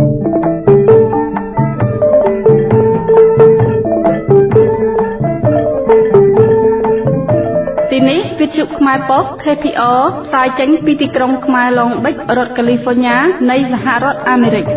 ទីនេះវិទ្យុខ្មែរប៉ុស្តិ៍ KPR ផ្សាយចេញពីទីក្រុងខ្មែរឡុងបិចរដ្ឋកាលីហ្វ័រញ៉ានៃសហរដ្ឋអាមេរិក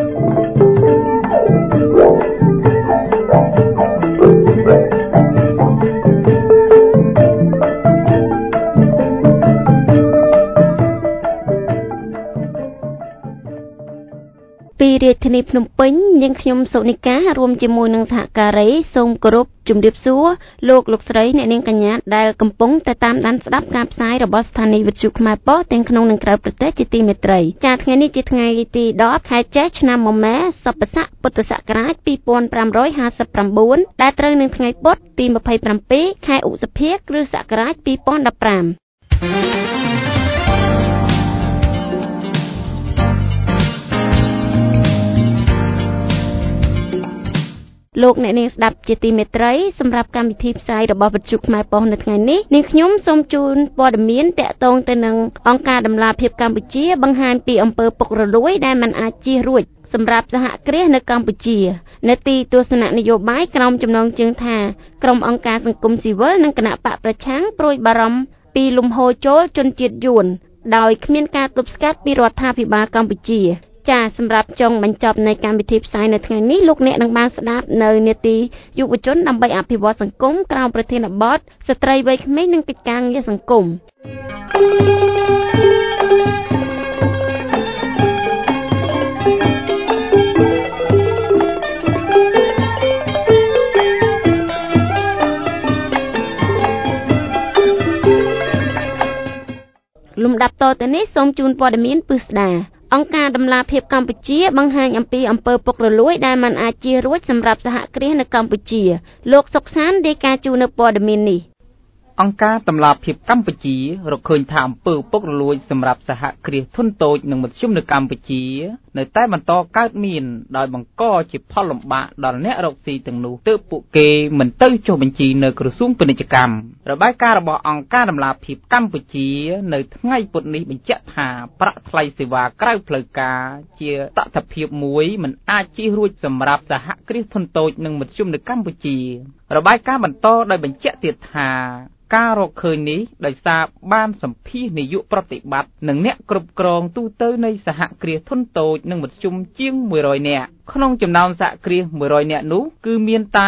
ពីរាជធានីភ្នំពេញយើងខ្ញុំសុនិការួមជាមួយនឹងសហការីសូមគោរពជំរាបសួរលោកស្រីអ្នកនាងកញ្ញាដែលកំពុងតែតាមដានស្ដាប់ការផ្សាយរបស់ស្ថានីយ៍វិទ្យុខ្មែរប៉ុស្តិ៍ទាំងក្នុងនិងក្រៅប្រទេសជាទីមេត្រីចា៎ថ្ងៃនេះជាថ្ងៃទី10ខែចេសឆ្នាំមមែសប្បស័កពុទ្ធសករាជ2559ដែលត្រូវនឹងថ្ងៃពុធទី27ខែឧសភាគ្រិស្តសករាជ2015លោកអ្នកនាងស្ដាប់ជាទីមេត្រីសម្រាប់កម្មវិធីផ្សាយរបស់វិទ្យុខ្មែរប៉ុស្តិ៍នៅថ្ងៃនេះនាងខ្ញុំសូមជូនព័ត៌មានតាក់ទងទៅនឹងអង្គការដំឡាភិបកម្ពុជាបង្ហាញពីអំពើពុករលួយដែលមិនអាចជៀសរួចសម្រាប់សហគ្រាសនៅកម្ពុជានៅទីទស្សនៈនយោបាយក្រោមចំណងជើងថាក្រុមអង្គការសង្គមស៊ីវិលនិងគណៈបកប្រឆាំងព្រួយបារម្ភពីលំហូរចូលជនជាតិយួនដោយគ្មានការទប់ស្កាត់ពីរដ្ឋាភិបាលកម្ពុជាចាសម្រាប់ចុងបញ្ចប់នៃកម្មវិធីផ្សាយនៅថ្ងៃនេះលោកអ្នកនឹងបានស្ដាប់នៅនាទីយុវជនដើម្បីអភិវឌ្ឍសង្គមក្រោមប្រធានបទស្ត្រីវ័យក្មេងនិងកិច្ចការងារសង្គមលំដាប់តទៅនេះសូមជូនព័ត៌មានពិស្ដាអង្គការដំឡាភិបកម្ពុជាបង្ហាញអំពីអំពើពុករលួយដែលមិនអាចជៀសរួចសម្រាប់សហគ្រាសនៅកម្ពុជាលោកសុកសានរាយការណ៍ជូននៅព័ត៌មាននេះអង្គការតម្លាភាពកម្ពុជារកឃើញថាអំពើពុករលួយសម្រាប់សហគ្រាសធុនតូចនិងមធ្យមនៅកម្ពុជានៅតែបន្តកើតមានដោយបង្កជាផលលំបាកដល់អ្នករកស៊ីទាំងនោះទើបពួកគេមិនទៅចុះបញ្ជីនៅក្រសួងពាណិជ្ជកម្មរបាយការណ៍របស់អង្គការតម្លាភាពកម្ពុជានៅថ្ងៃពុធនេះបញ្ជាក់ថាប្រាក់ថ្លៃសេវាក្រៅផ្លូវការជាតថភាពមួយមិនអាចជៀសរួចសម្រាប់សហគ្រាសធុនតូចនិងមធ្យមនៅកម្ពុជារបាយការណ៍បន្តដោយបញ្ជាក់ទៀតថាការរកឃើញនេះដោយសារបានសម្ភាសនាយកប្រតិបត្តិនិងអ្នកគ្រប់គ្រងទូទៅនៃសហគ្រាសធុនតូចនិងមធ្យមជាង100នាក់ក្នុងចំណោមសហគ្រាស100នាក់នោះគឺមានតែ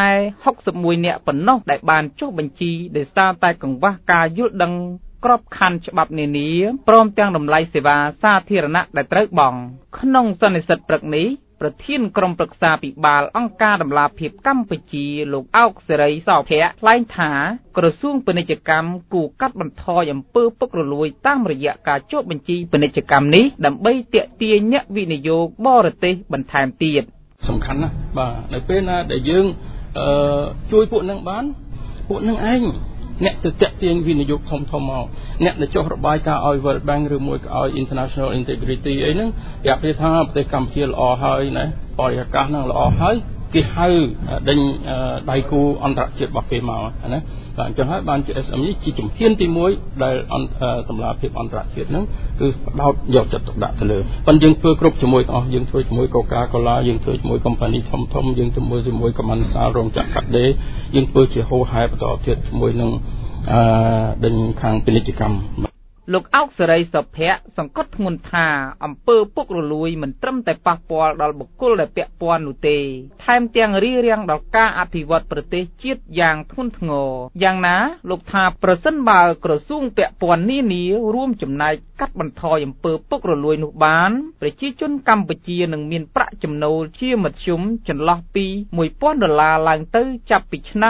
61នាក់ប៉ុណ្ណោះដែលបានចុះបញ្ជីដោយសារតែកង្វះការយល់ដឹងក្របខ័ណ្ឌច្បាប់នានាព្រមទាំងតម្លៃសេវាសាធារណៈដែលត្រូវបង់ក្នុងសន្និសីទព្រឹកនេះប្រធានក្រុមប្រឹក្សាពិបាលអង្គការដំឡាភិបកម្ពុជាលោកអោកសេរីសោភ័ក្រថ្លែងថាក្រសួងពាណិជ្ជកម្មគួរកាត់បន្ថយអំពើពុករលួយតាមរយៈការចុះបញ្ជីពាណិជ្ជកម្មនេះដើម្បីទាក់ទាញអ្នកវិនិយោគបរទេសបន្ថែមទៀតសំខាន់ណាស់បាទនៅពេលណាដែលយើងជួយពួកនឹងបានពួកនឹងឯងអ្នកទៅតាក់ទាញវិនិយោគធំមកអ្នកទៅចុះរបាយការណ៍ឲ្យ World Bank ឬមួយក៏ឲ្យ International Integrity អីហ្នឹងប្រាប់ថាប្រទេសកម្ពុជាល្អហើយណាបរិយាកាសហ្នឹងល្អហើយគេហៅដេញដៃគូអន្តរជាតិរបស់គេមកណាបាទអញ្ចឹងហើយបានជា SME ជាជំហានទី1ដែលតម្លាភាពអន្តរជាតិហ្នឹងគឺបដោតយកចិត្តទុកដាក់ទៅលើប៉ុន្តែយើងធ្វើគ្រប់ជាមួយទាំងអស់យើងធ្វើជាមួយ Coca-Cola យើងធ្វើជាមួយ company ធំយើងធ្វើជាមួយកម្មវិធីរោងចក្រកាត់ដេរយើងធ្វើជាហូរហែបន្តទៀតជាមួយនឹងដេញខាងពាណិជ្ជកម្មលោកអោកសេរីសុភ័ក្រសង្កត់ធ្ងន់ថាអំពើពុករលួយមិនត្រឹមតែប៉ះពាល់ដល់បុគ្គលដែលពាក់ព័ន្ធនោះទេថែមទាំងរារាំងដល់ការអភិវឌ្ឍប្រទេសជាតិយ៉ាងធ្ងន់ធ្ងរយ៉ាងណាលោកថាប្រសិនបើក្រសួងពាក់ព័ន្ធនានារួមចំណែកកាត់បន្ថយអំពើពុករលួយនោះបានប្រជាជនកម្ពុជានឹងមានប្រាក់ចំណូលជាមធ្យមចន្លោះពី$1000ឡើងទៅចាប់ពីឆ្នាំ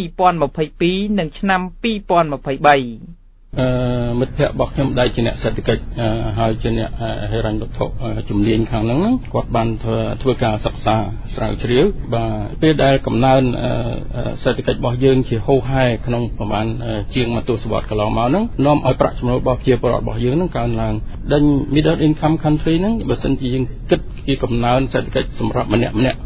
2022និងឆ្នាំ2023 មិត្តភ័ក្តិរបស់ខ្ញុំដែលជាអ្នកសេដ្ឋកិច្ចហើយជាអ្នកហិរញ្ញវត្ថុជំនាញខាងហ្នឹងគាត់បានធ្វើការសិក្សាស្រាវជ្រាវបាទពេលដែលកំណើនសេដ្ឋកិច្ចរបស់យើងជាហូរហែក្នុងប្រហែលជាងមួយទសវត្សរ៍កន្លងមកហ្នឹងនាំឲ្យប្រាក់ចំណូលរបស់ប្រជាពលរដ្ឋរបស់យើងហ្នឹងកើនឡើងដេញ middle income country ហ្នឹងបើសិនជាយើងគិតជាកំណើនសេដ្ឋកិច្ចសម្រាប់ម្នាក់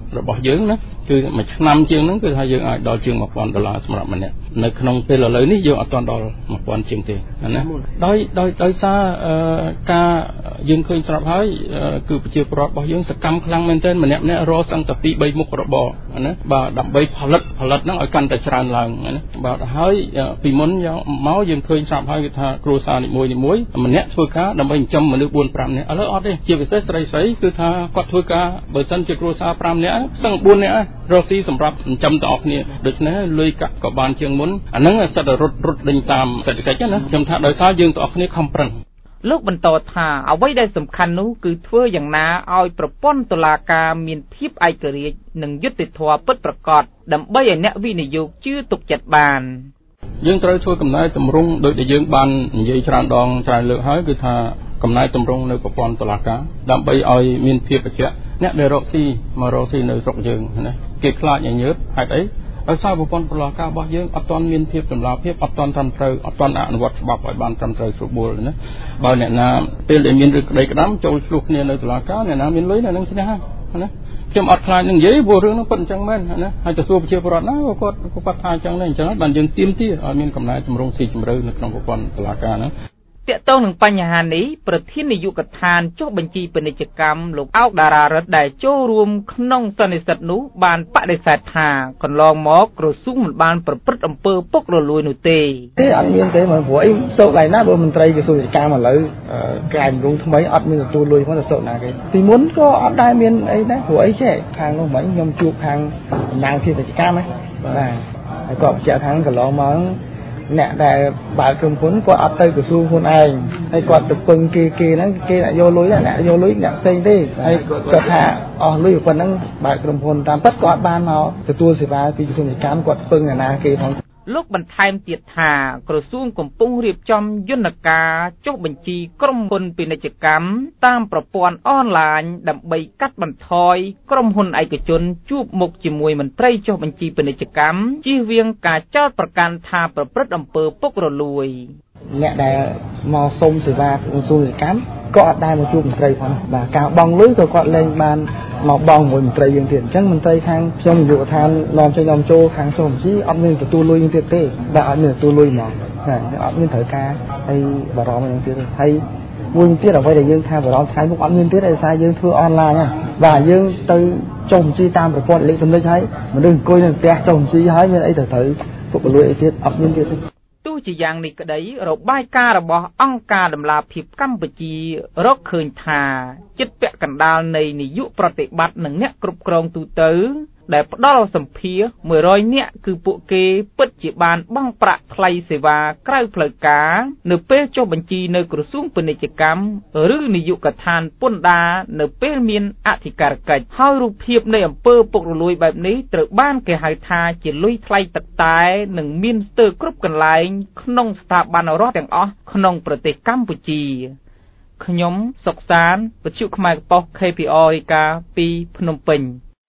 របស់យើងណាគឺមួយឆ្នាំជាងហ្នឹងគឺថាយើងអាចដល់ជាង$1000សម្រាប់ម្នាក់នៅក្នុងពេលឥឡូវនេះយើងអត់ទាន់ដល់1000ជាងទេណាដោយសារការយើងឃើញស្រាប់ហើយគឺប្រជាពលរដ្ឋរបស់យើងសកម្មខ្លាំងមែនទែនម្នាក់រកសឹងតែ2 3មុខរបរណាបាទដើម្បីផលិតហ្នឹងឲ្យកាន់តែច្រើនឡើងណាបាទហើយពីមុនមកយើងឃើញស្រាប់ហើយគឺថាគ្រួសារនីមួយម្នាក់ធ្វើការដើម្បីចិញ្ចឹមមនុស្ស 4-5 នាក់ឥឡូវអត់ទេជាពិសេសស្រីគឺថាគាត់ធ្វើការបើសិនជាគ្រួសារ5នាក់សឹង4នាក់រកស៊ីសម្រាប់ចិញ្ចឹមទាំងអស់គ្នាដូច្នេះលុយកាក់ក៏បានជាងមុនអាហ្នឹងសិតតែរត់ដេញតាមសេដ្ឋកិច្ចណាខ្ញុំថាដោយសារយើងទាំងអស់គ្នាខំប្រឹងលោកបន្តថាអ្វីដែលសំខាន់នោះគឺធ្វើយ៉ាងណាឲ្យប្រព័ន្ធតុលាការមានភាពឯករាជ្យនិងយុត្តិធម៌ពិតប្រាកដដើម្បីឲ្យអ្នកវិនិយោគជឿទុកចិត្តបានយើងត្រូវធ្វើកំណែតម្រង់ដោយដែលយើងបាននិយាយច្រើនដងច្រើនលើកហើយគឺថាកំណែតម្រង់នៅប្រព័ន្ធតុលាការដើម្បីឲ្យមានភាពបច្ចៈអ្នកដែលរកស៊ីមករកស៊ីនៅស្រុកយើងណាគេខ្លាចញញើតហេតុអីដោយសារប្រព័ន្ធតុលាការរបស់យើងអត់ទាន់មានភាពចម្លាភាពអត់ទាន់ត្រឹមត្រូវអត់ទាន់អនុវត្តច្បាប់ឲ្យបានត្រឹមត្រូវស្រួលបួលណាបើអ្នកណាពេលដែលមានរឿងក្តីក្តាមចូលឆ្លោះគ្នានៅតុលាការអ្នកណាមានលុយនៅនឹងឈ្នះណាខ្ញុំអត់ខ្លាចនឹងនិយាយព្រោះរឿងហ្នឹងពិតអញ្ចឹងមែនណាហើយទៅសួរប្រជាពលរដ្ឋណាគាត់ថាអញ្ចឹងដែរអញ្ចឹងបានយើងទាមទារឲ្យមានកំណែតម្រង់ស៊ីជម្រៅនៅក្នុងប្រព័ន្ធតុលាការហ្នឹងទាក់ទងនឹងបញ្ហានេះប្រធាននាយកដ្ឋានចុះបញ្ជីពាណិជ្ជកម្មលោកអោកតារារិទ្ធដែលចូលរួមក្នុងសន្និសីទនោះបានបដិសេធថាកន្លងមកក្រសួងមិនបានប្រព្រឹត្តអំពើពុករលួយនោះទេអត់មានទេមកព្រោះអីសោកឡើងណាបើមន្ត្រីក្រសួងរាជការឥឡូវកែតម្រង់ថ្មីអត់មានទទួលលុយផងទៅសោកណាគេពីមុនក៏អត់ដែលមានអីដែរព្រោះអីចេះខាងនោះមិញខ្ញុំជួបខាងតំណាងពាណិជ្ជកម្មណាបាទហើយក៏បញ្ជាក់ថាកន្លងមកអ្នកដែលបើកក្រុមហ៊ុនគាត់អត់ទៅក្រសួងខ្លួនឯងហើយគាត់ទៅពឹងគេហ្នឹងគេអ្នកយកលុយអ្នកយកលុយអ្នកផ្សេងទេហើយគាត់ថាអស់លុយប៉ុណ្ណឹងបើកក្រុមហ៊ុនតាមពិតគាត់បានមកទទួលសេវាពីក្រសួងរាជការគាត់ពឹងអាណាគេផងលោកបន្ថែមទៀតថាក្រសួងកំពុងរៀបចំយន្តការចុះបញ្ជីក្រុមហ៊ុនពាណិជ្ជកម្មតាមប្រព័ន្ធអនឡាញដើម្បីកាត់បន្ថយក្រុមហ៊ុនឯកជនជួបមុខជាមួយមន្ត្រីចុះបញ្ជីពាណិជ្ជកម្មជៀសវាងការចោទប្រកាន់ថាប្រព្រឹត្តអំពើពុករលួយអ្នកដែលមកសុំសេវាក្រសួងរាជការក៏អត់ដែលមកជួបមន្ត្រីផងបាទការបង់លុយក៏គាត់លែងបានមកបង់ជាមួយមន្ត្រីយើងទៀតអញ្ចឹងមន្ត្រីខាងខ្ញុំនាយកដ្ឋាននាំចេញនាំចូលខាងចុះបញ្ជីអត់មានទទួលលុយយើងទៀតទេបាទអត់មានទទួលលុយហ្មងបាទអត់មានត្រូវការហើយបារម្ភហ្នឹងទៀតហើយមួយទៀតអ្វីដែលយើងថាបារម្ភថ្ងៃមុខអត់មានទៀតដោយសារយើងធ្វើអនឡាញហ្នឹងបាទយើងទៅចុះបញ្ជីតាមប្រព័ន្ធអេឡិចត្រូនិកហើយមនុស្សអង្គុយនៅផ្ទះចុះបញ្ជីហើយមានអីទៅត្រូវពុករលួយអីទៀតអត់មានទៀតទេទោះជាយ៉ាងនេះក្តីរបាយការណ៍របស់អង្គការដំឡាភិបកម្ពុជារកឃើញថាជិតពាក់កណ្ដាលនៃនាយកប្រតិបត្តិនិងអ្នកគ្រប់គ្រងទូទៅដែលផ្ដល់សម្ភារ100នាក់គឺពួកគេពិតជាបានបង់ប្រាក់ថ្លៃសេវាក្រៅផ្លូវការនៅពេលចុះបញ្ជីនៅក្រសួងពាណិជ្ជកម្មឬនាយកដ្ឋានពន្ធដារនៅពេលមានអធិការកិច្ចហើយរូបភាពនៃអំពើពុករលួយបែបនេះត្រូវបានគេហៅថាជាលុយថ្លៃទឹកតែនិងមានស្ទើរគ្រប់កន្លែងក្នុងស្ថាប័នរដ្ឋទាំងអស់ក្នុងប្រទេសកម្ពុជាខ្ញុំសុកសានវិទ្យុខ្មែរកប៉ុស KPR រាយការណ៍ពីភ្នំពេញ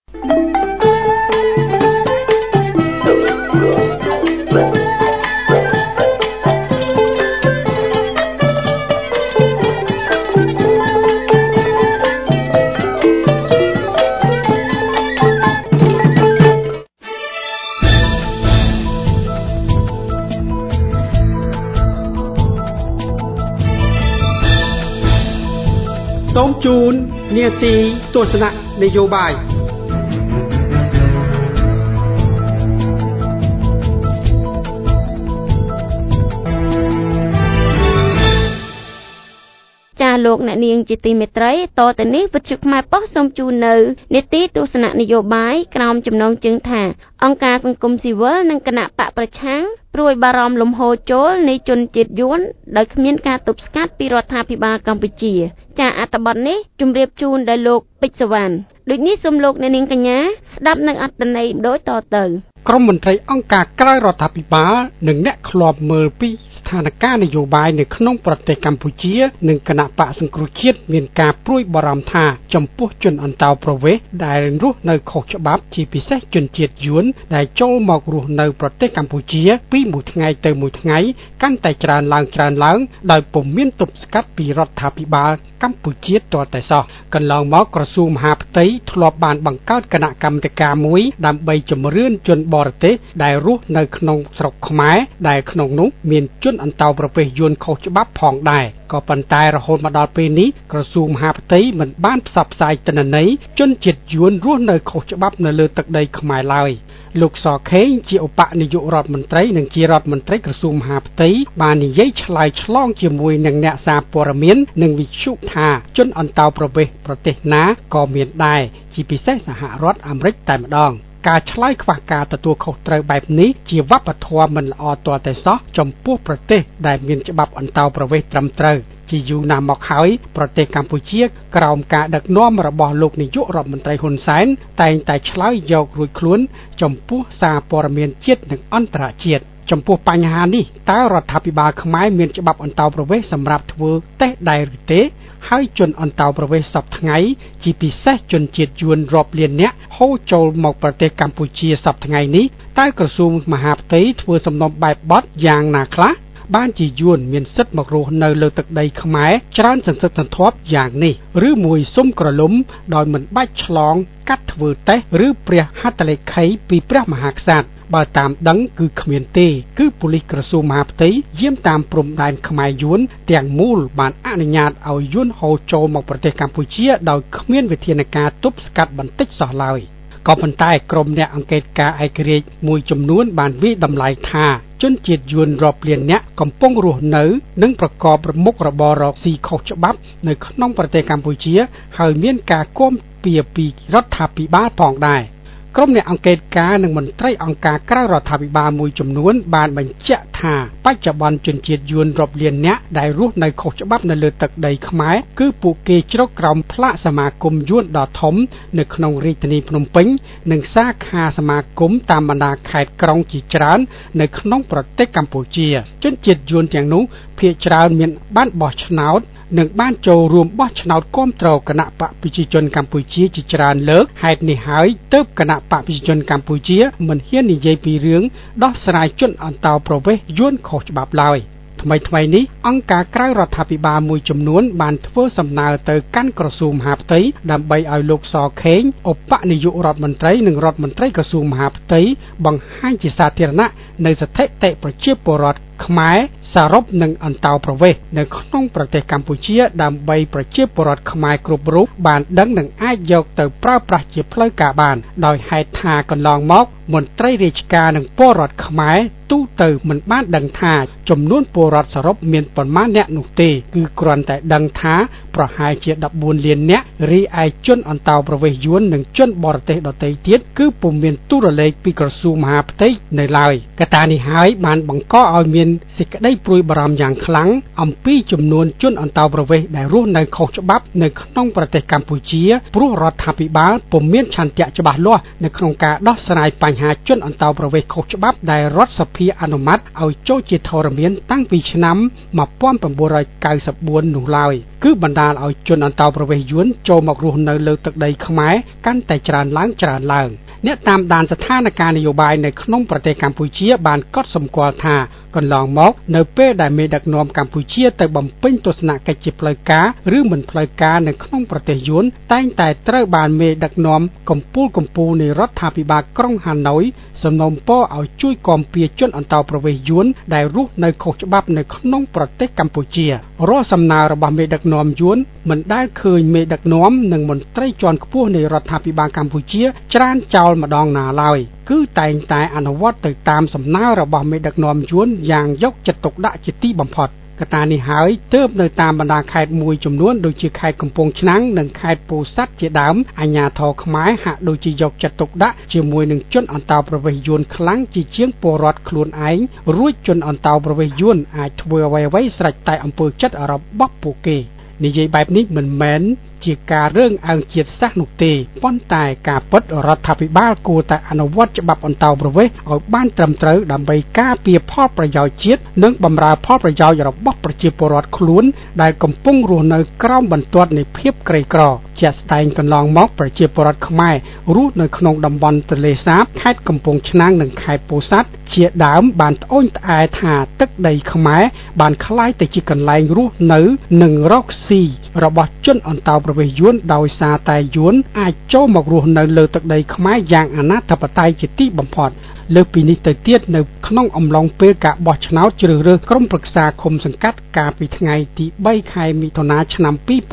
សូមជូននាទីទស្សនៈនយោបាយចាលោកអ្នកនាងជាទីមេត្រីតទៅនេះវិទ្យុខ្មែរប៉ុស្តិ៍សូមជូននៅនីតិទស្សនៈនយោបាយក្រោមចំណងជើងថាអង្គការសង្គមស៊ីវិលនិងគណៈបកប្រឆាំងព្រួយបារម្ភលំហូរចូលនៃជនជាតិយួនដោយគ្មានការទប់ស្កាត់ពីរដ្ឋាភិបាលកម្ពុជាចាអត្ថបទនេះជម្រាបជូនដោយលោកពេជ្រសវណ្ណដូចនេះសូមលោកអ្នកនាងកញ្ញាស្ដាប់នឹងអត្ថន័យដូចតទៅក្រមមន្ត្រីអង្គការក្រៅរដ្ឋាភិបាលនិងអ្នកឃ្លាំមើលពីស្ថានភាពនយោបាយនៅក្នុងប្រទេសកម្ពុជានិងគណៈបកសង្គ្រោះជាតិមានការព្រួយបារម្ភថាចំពោះជនអន្តោប្រវេសន៍ដែលរស់នៅខុសច្បាប់ជាពិសេសជនជាតិយួនដែលចូលមករស់នៅប្រទេសកម្ពុជាពីមួយថ្ងៃទៅមួយថ្ងៃកាន់តែច្រើនឡើងដោយពុំមានទប់ស្កាត់ពីរដ្ឋាភិបាលកម្ពុជាទាល់តែសោះកន្លងមកក្រសួងមហាផ្ទៃធ្លាប់បានបង្កើតគណៈកម្មាធិការមួយដើម្បីជំរឿនជនបរទេសដែលរស់នៅក្នុងស្រុកខ្មែរដែលក្នុងនោះមានជនអន្តោប្រវេសន៍យួនខុសច្បាប់ផងដែរក៏ប៉ុន្តែរហូតមកដល់ពេលនេះក្រសួងមហាផ្ទៃមិនបានផ្សព្វផ្សាយទិន្នន័យជនជាតិយួនរស់នៅខុសច្បាប់នៅលើទឹកដីខ្មែរឡើយលោកសខេងជាឧបនាយករដ្ឋមន្ត្រីនិងជារដ្ឋមន្ត្រីក្រសួងមហាផ្ទៃបាននិយាយឆ្លើយឆ្លងជាមួយនឹងអ្នកសារព័ត៌មាននិងវិទ្យុថាជនអន្តោប្រវេសន៍ប្រទេសណាក៏មានដែរជាពិសេសសហរដ្ឋអាមេរិកតែម្ដងការឆ្លើយខ្វះការទទួលខុសត្រូវបែបនេះជាវប្បធម៌មិនល្អទាល់តែសោះចំពោះប្រទេសដែលមានច្បាប់អន្តោប្រវេសន៍ត្រឹមត្រូវជាយូរណាស់មកហើយប្រទេសកម្ពុជាក្រោមការដឹកនាំរបស់លោកនាយករដ្ឋមន្ត្រីហ៊ុនសែនតែងតែឆ្លើយយករួចខ្លួនចំពោះសារព័ត៌មានជាតិនិងអន្តរជាតិចំពោះបញ្ហានេះតើរដ្ឋាភិបាលខ្មែរមានច្បាប់អន្តោប្រវេសន៍សម្រាប់ធ្វើតេស្តដែរឬទេហើយជនអន្តោប្រវេសន៍សពថ្ងៃជាពិសេសជនជាតិយួនរាប់លាននាក់ហូរចូលមកប្រទេសកម្ពុជាសពថ្ងៃនេះតើក្រសួងមហាផ្ទៃធ្វើសំណុំបែបបទយ៉ាងណាខ្លះបានជាយួនមានសិទ្ធិមករស់នៅលើទឹកដីខ្មែរច្រើនសន្ធឹកសន្ធាប់យ៉ាងនេះឬមួយសុំក្រឡុំដោយមិនបាច់ឆ្លងកាត់ធ្វើតេស្តឬព្រះហត្ថលេខីពីព្រះមហាក្សត្របើតាមដឹងគឺគ្មានទេគឺប៉ូលីសក្រសួងមហាផ្ទៃយាមតាមព្រំដែនខ្មែរយួនទាំងមូលបានអនុញ្ញាតឲ្យយួនហូរចូលមកប្រទេសកម្ពុជាដោយគ្មានវិធានការទប់ស្កាត់បន្តិចសោះឡើយក៏ប៉ុន្តែក្រុមអ្នកអង្កេតការឯករាជ្យមួយចំនួនបានវិតម្លៃថាជនជាតិយួនរាប់លានអ្នកកំពុងរស់នៅនិងប្រកបមុខរបររកស៊ីខុសច្បាប់នៅក្នុងប្រទេសកម្ពុជាហើយមានការគាំពារពីរដ្ឋាភិបាលផងដែរក្រុមអ្នកអង្កេតការនិងមន្ត្រីអង្គការក្រៅរដ្ឋាភិបាលមួយចំនួនបានបញ្ជាក់ថាបច្ចុប្បន្នជនជាតិយួនរាប់លានអ្នកដែលរស់នៅខុសច្បាប់នៅលើទឹកដីខ្មែរគឺពួកគេជ្រកក្រោមផ្លាកសមាគមយួនដ៏ធំនៅក្នុងរាជធានីភ្នំពេញនិងសាខាសមាគមតាមបណ្ដាខេត្តក្រុងជាច្រើននៅក្នុងប្រទេសកម្ពុជាជនជាតិយួនទាំងនោះភាគច្រើនមានបានបោះឆ្នោតនិងបានចូលរួមបោះឆ្នោតគាំទ្រគណៈបកប្រជាជនកម្ពុជាជាច្រើនលើកហេតុនេះហើយទើបគណៈបកប្រជាជនកម្ពុជាមិនហ៊ាននិយាយពីរឿងដោះស្រាយជនអន្តោប្រវេសន៍យួនខុសច្បាប់ឡើយថ្មីនេះអង្គការក្រៅរដ្ឋាភិបាលមួយចំនួនបានធ្វើសំណើទៅកាន់ក្រសួងមហាផ្ទៃដើម្បីឲ្យលោកសខេងឧបនាយករដ្ឋមន្ត្រីនិងរដ្ឋមន្ត្រីក្រសួងមហាផ្ទៃបង្ហាញជាសាធារណៈនៅស្ថិតិប្រជាពលរដ្ឋខ្មែរសរុបនឹងអន្តោប្រវេសន៍នៅក្នុងប្រទេសកម្ពុជាដើម្បីប្រជាពលរដ្ឋខ្មែរគ្រប់រូបបានដឹងនិងអាចយកទៅប្រើប្រាស់ជាផ្លូវការបានដោយហេតុថាកន្លងមកមន្ត្រីរាជការនិងពលរដ្ឋខ្មែរទូទៅមិនបានដឹងថាចំនួនពលរដ្ឋសរុបមានប៉ុន្មានអ្នកនោះទេគឺគ្រាន់តែដឹងថាប្រហែលជា14លានអ្នករីឯជនអន្តោប្រវេសន៍យួននិងជនបរទេសដទៃទៀតគឺពុំមានទូរលេខពីក្រសួងមហាផ្ទៃនៅឡើយកត្តានេះហើយបានបង្កឲ្យមានសេចក្តីព្រួយបារម្ភយ៉ាងខ្លាំងអំពីចំនួនជនអន្តោប្រវេសន៍ដែលរស់នៅខុសច្បាប់នៅក្នុងប្រទេសកម្ពុជាព្រោះរដ្ឋាភិបាលពុំមានឆន្ទៈច្បាស់លាស់នៅក្នុងការដោះស្រាយបញ្ហាជនអន្តោប្រវេសន៍ខុសច្បាប់ដែលរដ្ឋសភាអនុម័តឲ្យចូលជាធរមានតាំងពីឆ្នាំ1994នោះឡើយគឺបណ្ដាលឲ្យជនអន្តោប្រវេសន៍យួនចូលមករស់នៅលើទឹកដីខ្មែរកាន់តែច្រើនឡើងអ្នកតាមដានស្ថានភាពនយោបាយនៅក្នុងប្រទេសកម្ពុជាបានកត់សម្គាល់ថាកន្លងមកនៅពេលដែលមេដឹកនាំកម្ពុជាទៅបំពេញទស្សនកិច្ចជាផ្លូវការឬមិនផ្លូវការនៅក្នុងប្រទេសយួនតែងតែត្រូវបានមេដឹកនាំកំពូលនៃរដ្ឋាភិបាលក្រុងហាណូយសំណូមពរឲ្យជួយគាំពារជនអន្តោប្រវេសន៍យួនដែលរស់នៅខុសច្បាប់នៅក្នុងប្រទេសកម្ពុជារាល់សំណើរបស់មេដឹកនាំយួនមិនដែលឃើញមេដឹកនាំនិងមន្ត្រីជាន់ខ្ពស់នៃរដ្ឋាភិបាលកម្ពុជាច្រានចោលម្ដងណាឡើយគឺតែងតែអនុវត្តទៅតាមសំណើរបស់មេដឹកនាំយួនយ៉ាងយកចិត្តទុកដាក់ជាទីបំផុតកត្តានេះហើយទើបនៅតាមបណ្ដាខេត្តមួយចំនួនដូចជាខេត្តកំពង់ឆ្នាំងនិងខេត្តពោធិ៍សាត់ជាដើមអាជ្ញាធរខ្មែរហាក់ដូចជាយកចិត្តទុកដាក់ជាមួយនឹងជនអន្តោប្រវេសន៍យួនខ្លាំងជាជាងពលរដ្ឋខ្លួនឯងរួចជនអន្តោប្រវេសន៍យួនអាចធ្វើអ្វីៗស្រេចតែអំពើចិត្តរបស់ពួកគេនិយាយបែបនេះមិនមែនជាការរឿងអើងជាតិសាសន៍នោះទេប៉ុន្តែការពិតរដ្ឋាភិបាលគួរតែអនុវត្តច្បាប់អន្តោប្រវេសន៍ឲ្យបានត្រឹមត្រូវដើម្បីការពារផលប្រយោជន៍ជាតិនិងបម្រើផលប្រយោជន៍របស់ប្រជាពលរដ្ឋខ្លួនដែលកំពុងរស់នៅក្រោមបន្ទាត់នៃភាពក្រីក្រជាក់ស្ដែងកន្លងមកប្រជាពលរដ្ឋខ្មែររស់នៅក្នុងតំបន់ទន្លេសាបខេត្តកំពង់ឆ្នាំងនិងខេត្តពោធិ៍សាត់ជាដើមបានត្អូញត្អែថាទឹកដីខ្មែរបានក្លាយទៅជាកន្លែងរស់នៅនិងរកស៊ីរបស់ជនអន្តោប្រវេសន៍យួនដោយសារតែយួនអាចចូលមករស់នៅលើទឹកដីខ្មែរយ៉ាងអនាធិបតេយ្យជាទីបំផុតលើពីនេះទៅទៀតនៅក្នុងអំឡុងពេលការបោះឆ្នោតជ្រើសរើសក្រុមប្រឹក្សាឃុំសង្កាត់កាលពីថ្ងៃទី3ខែមិថុនាឆ្នាំ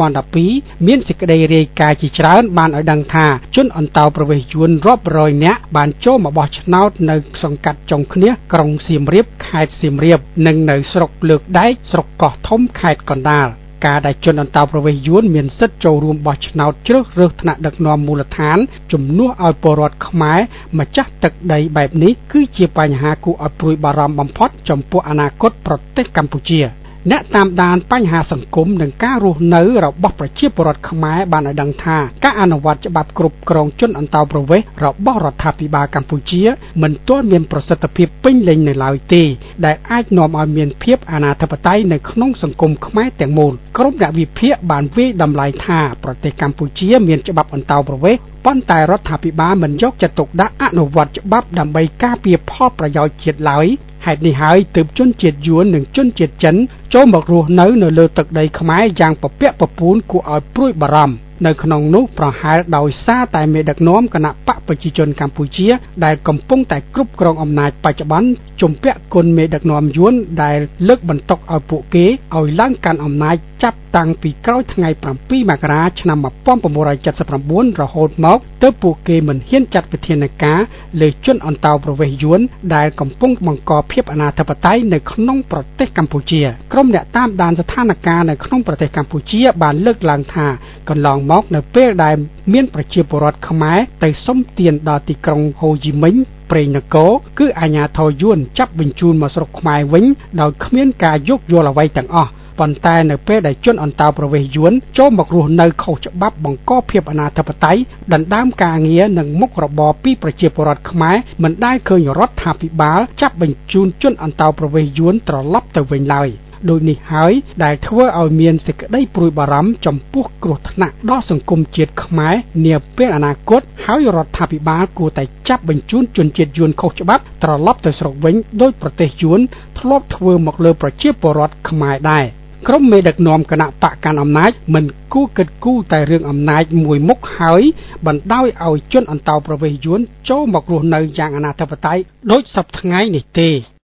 2012មានសេចក្តីរាយការណ៍ជាច្រើនបានឲ្យដឹងថាជនអន្តោប្រវេសន៍យួនរាប់រយនាក់បានចូលមកបោះឆ្នោតនៅសង្កាត់ចុងឃ្នៀសក្រុងសៀមរាបខេត្តសៀមរាបនិងនៅស្រុកលើកដែកស្រុកកោះធំខេត្តកណ្ដាលការដែលជនអន្តោប្រវេសន៍យួនមានសិទ្ធិចូលរួមបោះឆ្នោតជ្រើសរើសថ្នាក់ដឹកនាំមូលដ្ឋានជំនួសឲ្យពលរដ្ឋខ្មែរម្ចាស់ទឹកដីបែបនេះគឺជាបញ្ហាគួរឲ្យព្រួយបារម្ភបំផុតចំពោះអនាគតប្រទេសកម្ពុជាអ្នកតាមដានបញ្ហាសង្គមនិងការរស់នៅរបស់ប្រជាពលរដ្ឋខ្មែរបានឲ្យដឹងថាការអនុវត្តច្បាប់គ្រប់គ្រងជនអន្តោប្រវេសន៍របស់រដ្ឋាភិបាលកម្ពុជាមិនទាន់មានប្រសិទ្ធភាពពេញលេញនៅឡើយទេដែលអាចនាំឲ្យមានភាពអនាធិបតេយ្យនៅក្នុងសង្គមខ្មែរទាំងមូលក្រុមអ្នកវិភាគបានវាយតម្លៃថាប្រទេសកម្ពុជាមានច្បាប់អន្តោប្រវេសន៍ប៉ុន្តែរដ្ឋាភិបាលមិនយកចិត្តទុកដាក់អនុវត្តច្បាប់ដើម្បីការពារផលប្រយោជន៍ជាតិឡើយហេតុនេះហើយទើបជនជាតិយួននិងជនជាតិចិនចូលមករស់នៅលើទឹកដីខ្មែរយ៉ាងពពាក់ពពូនគួរឲ្យព្រួយបារម្ភនៅក្នុងនោះប្រហែលដោយសារតែមេដឹកនាំគណៈបកប្រជាជនកម្ពុជាដែលកំពុងតែគ្រប់គ្រងអំណាចបច្ចុប្បន្នជំពាក់គុណមេដឹកនាំយួនដែលលើកបន្ទុកឲ្យពួកគេឲ្យឡើងកាន់អំណាចចាប់តាំងពីក្រោយថ្ងៃ7មករាឆ្នាំ1979រហូតមកទើបពួកគេមិនហ៊ានចាត់វិធានការលើជនអន្តោប្រវេសន៍យួនដែលកំពុងបង្កភាពអនាធិបតេយ្យនៅក្នុងប្រទេសកម្ពុជាក្រុមអ្នកតាមដានស្ថានភាពនៅក្នុងប្រទេសកម្ពុជាបានលើកឡើងថាកន្លងមកនៅពេលដែលមានប្រជាពលរដ្ឋខ្មែរទៅសុំទានដល់ទីក្រុងហូជីមិញព្រៃនគរគឺអាជ្ញាធរយួនចាប់បញ្ជូនមកស្រុកខ្មែរវិញដោយគ្មានការយោគយល់អ្វីទាំងអស់ប៉ុន្តែនៅពេលដែលជនអន្តោប្រវេសន៍យួនចូលមករស់នៅខុសច្បាប់បង្កភាពអនាធិបតេយ្យដណ្ដើមការងារនិងមុខរបរពីប្រជាពលរដ្ឋខ្មែរមិនដែលឃើញរដ្ឋាភិបាលចាប់បញ្ជូនជនអន្តោប្រវេសន៍យួនត្រឡប់ទៅវិញឡើយដូចនេះហើយដែលធ្វើឲ្យមានសេចក្តីព្រួយបារម្ភចំពោះគ្រោះថ្នាក់ដល់សង្គមជាតិខ្មែរនាពេលអនាគតហើយរដ្ឋាភិបាលគួរតែចាប់បញ្ជូនជនជាតិយួនខុសច្បាប់ត្រឡប់ទៅស្រុកវិញដោយប្រទេសយួនធ្លាប់ធ្វើមកលើប្រជាពលរដ្ឋខ្មែរដែរក្រុមមេដឹកនាំគណៈបកកាន់អំណាចមិនគួរគិតគូរតែរឿងអំណាចមួយមុខហើយបណ្ដោយឲ្យជនអន្តោប្រវេសន៍យួនចូលមករស់នៅយ៉ាងអនាធិបតេយ្យដូចសពថ្ងៃនេះទេ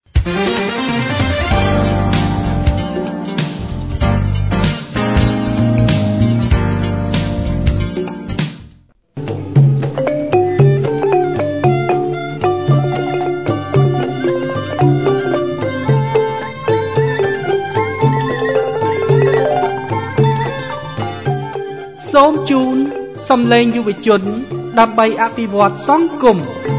សូមជូនសំឡេងយុវជនដើម្បីអភិវឌ្ឍសង្គម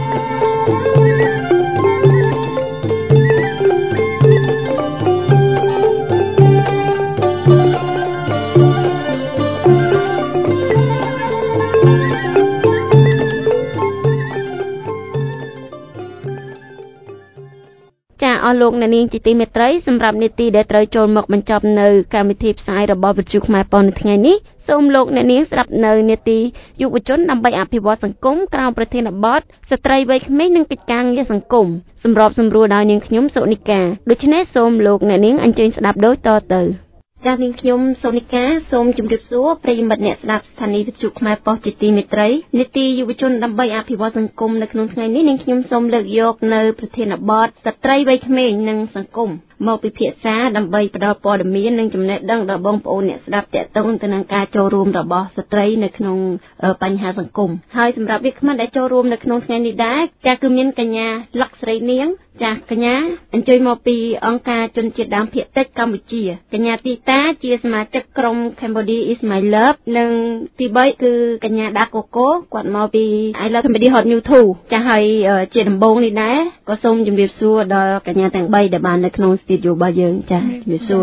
អស់លោកអ្នកនាងជាទីមេត្រីសម្រាប់នីតិដែលត្រូវចូលមកបញ្ចប់នៅកម្មវិធីផ្សាយរបស់វិទ្យុខ្មែរប៉ុននៅថ្ងៃនេះសូមលោកអ្នកនាងស្ដាប់នៅនីតិយុវជនដើម្បីអភិវឌ្ឍសង្គមក្រោមប្រធានបទស្ត្រីវ័យក្មេងនិងកិច្ចការងារសង្គមសម្របសម្រួលដោយនាងខ្ញុំសុនិកាដូច្នេះសូមលោកអ្នកនាងអញ្ជើញស្ដាប់ដូចតទៅចា៎នាងខ្ញុំសូនិកាសូមជម្រាបសួរប្រិយមិត្តអ្នកស្ដាប់ស្ថានីយ៍វិទ្យុខ្មែរប៉ុស្តិ៍ជាទីមេត្រីនីតិយុវជនដើម្បីអភិវឌ្ឍសង្គមនៅក្នុងថ្ងៃនេះនាងខ្ញុំសូមលើកយកនៅប្រធានបទស្ត្រីវ័យក្មេងនិងសង្គមមកពិភាក្សាដើម្បីផ្ដល់ព័ត៌មាននិងចំណេះដឹងដល់បងប្អូនអ្នកស្ដាប់ទាក់ទងទៅនឹងការចូលរួមរបស់ស្ត្រីនៅក្នុងបញ្ហាសង្គមហើយសម្រាប់វាគ្មិនដែលចូលរួមនៅក្នុងថ្ងៃនេះដែរចាគឺមានកញ្ញាលក្ខស្រីនាងចាកញ្ញាអញ្ជើញមកពីអង្គការជនជាតិដើមភាគតិចកម្ពុជាកញ្ញាទីតាជាសមាជិកក្រុម Cambodia is my love និងទី3គឺកញ្ញាដាកូកូគាត់មកពី I love Cambodia hot new 2ចាហើយជាដំបូងនេះដែរក៏សូមជម្រាបសួរដល់កញ្ញាទាំង3ដែលបាននៅក្នុងស្ទូឌីយោរបស់យើងចាជម្រាបសួរ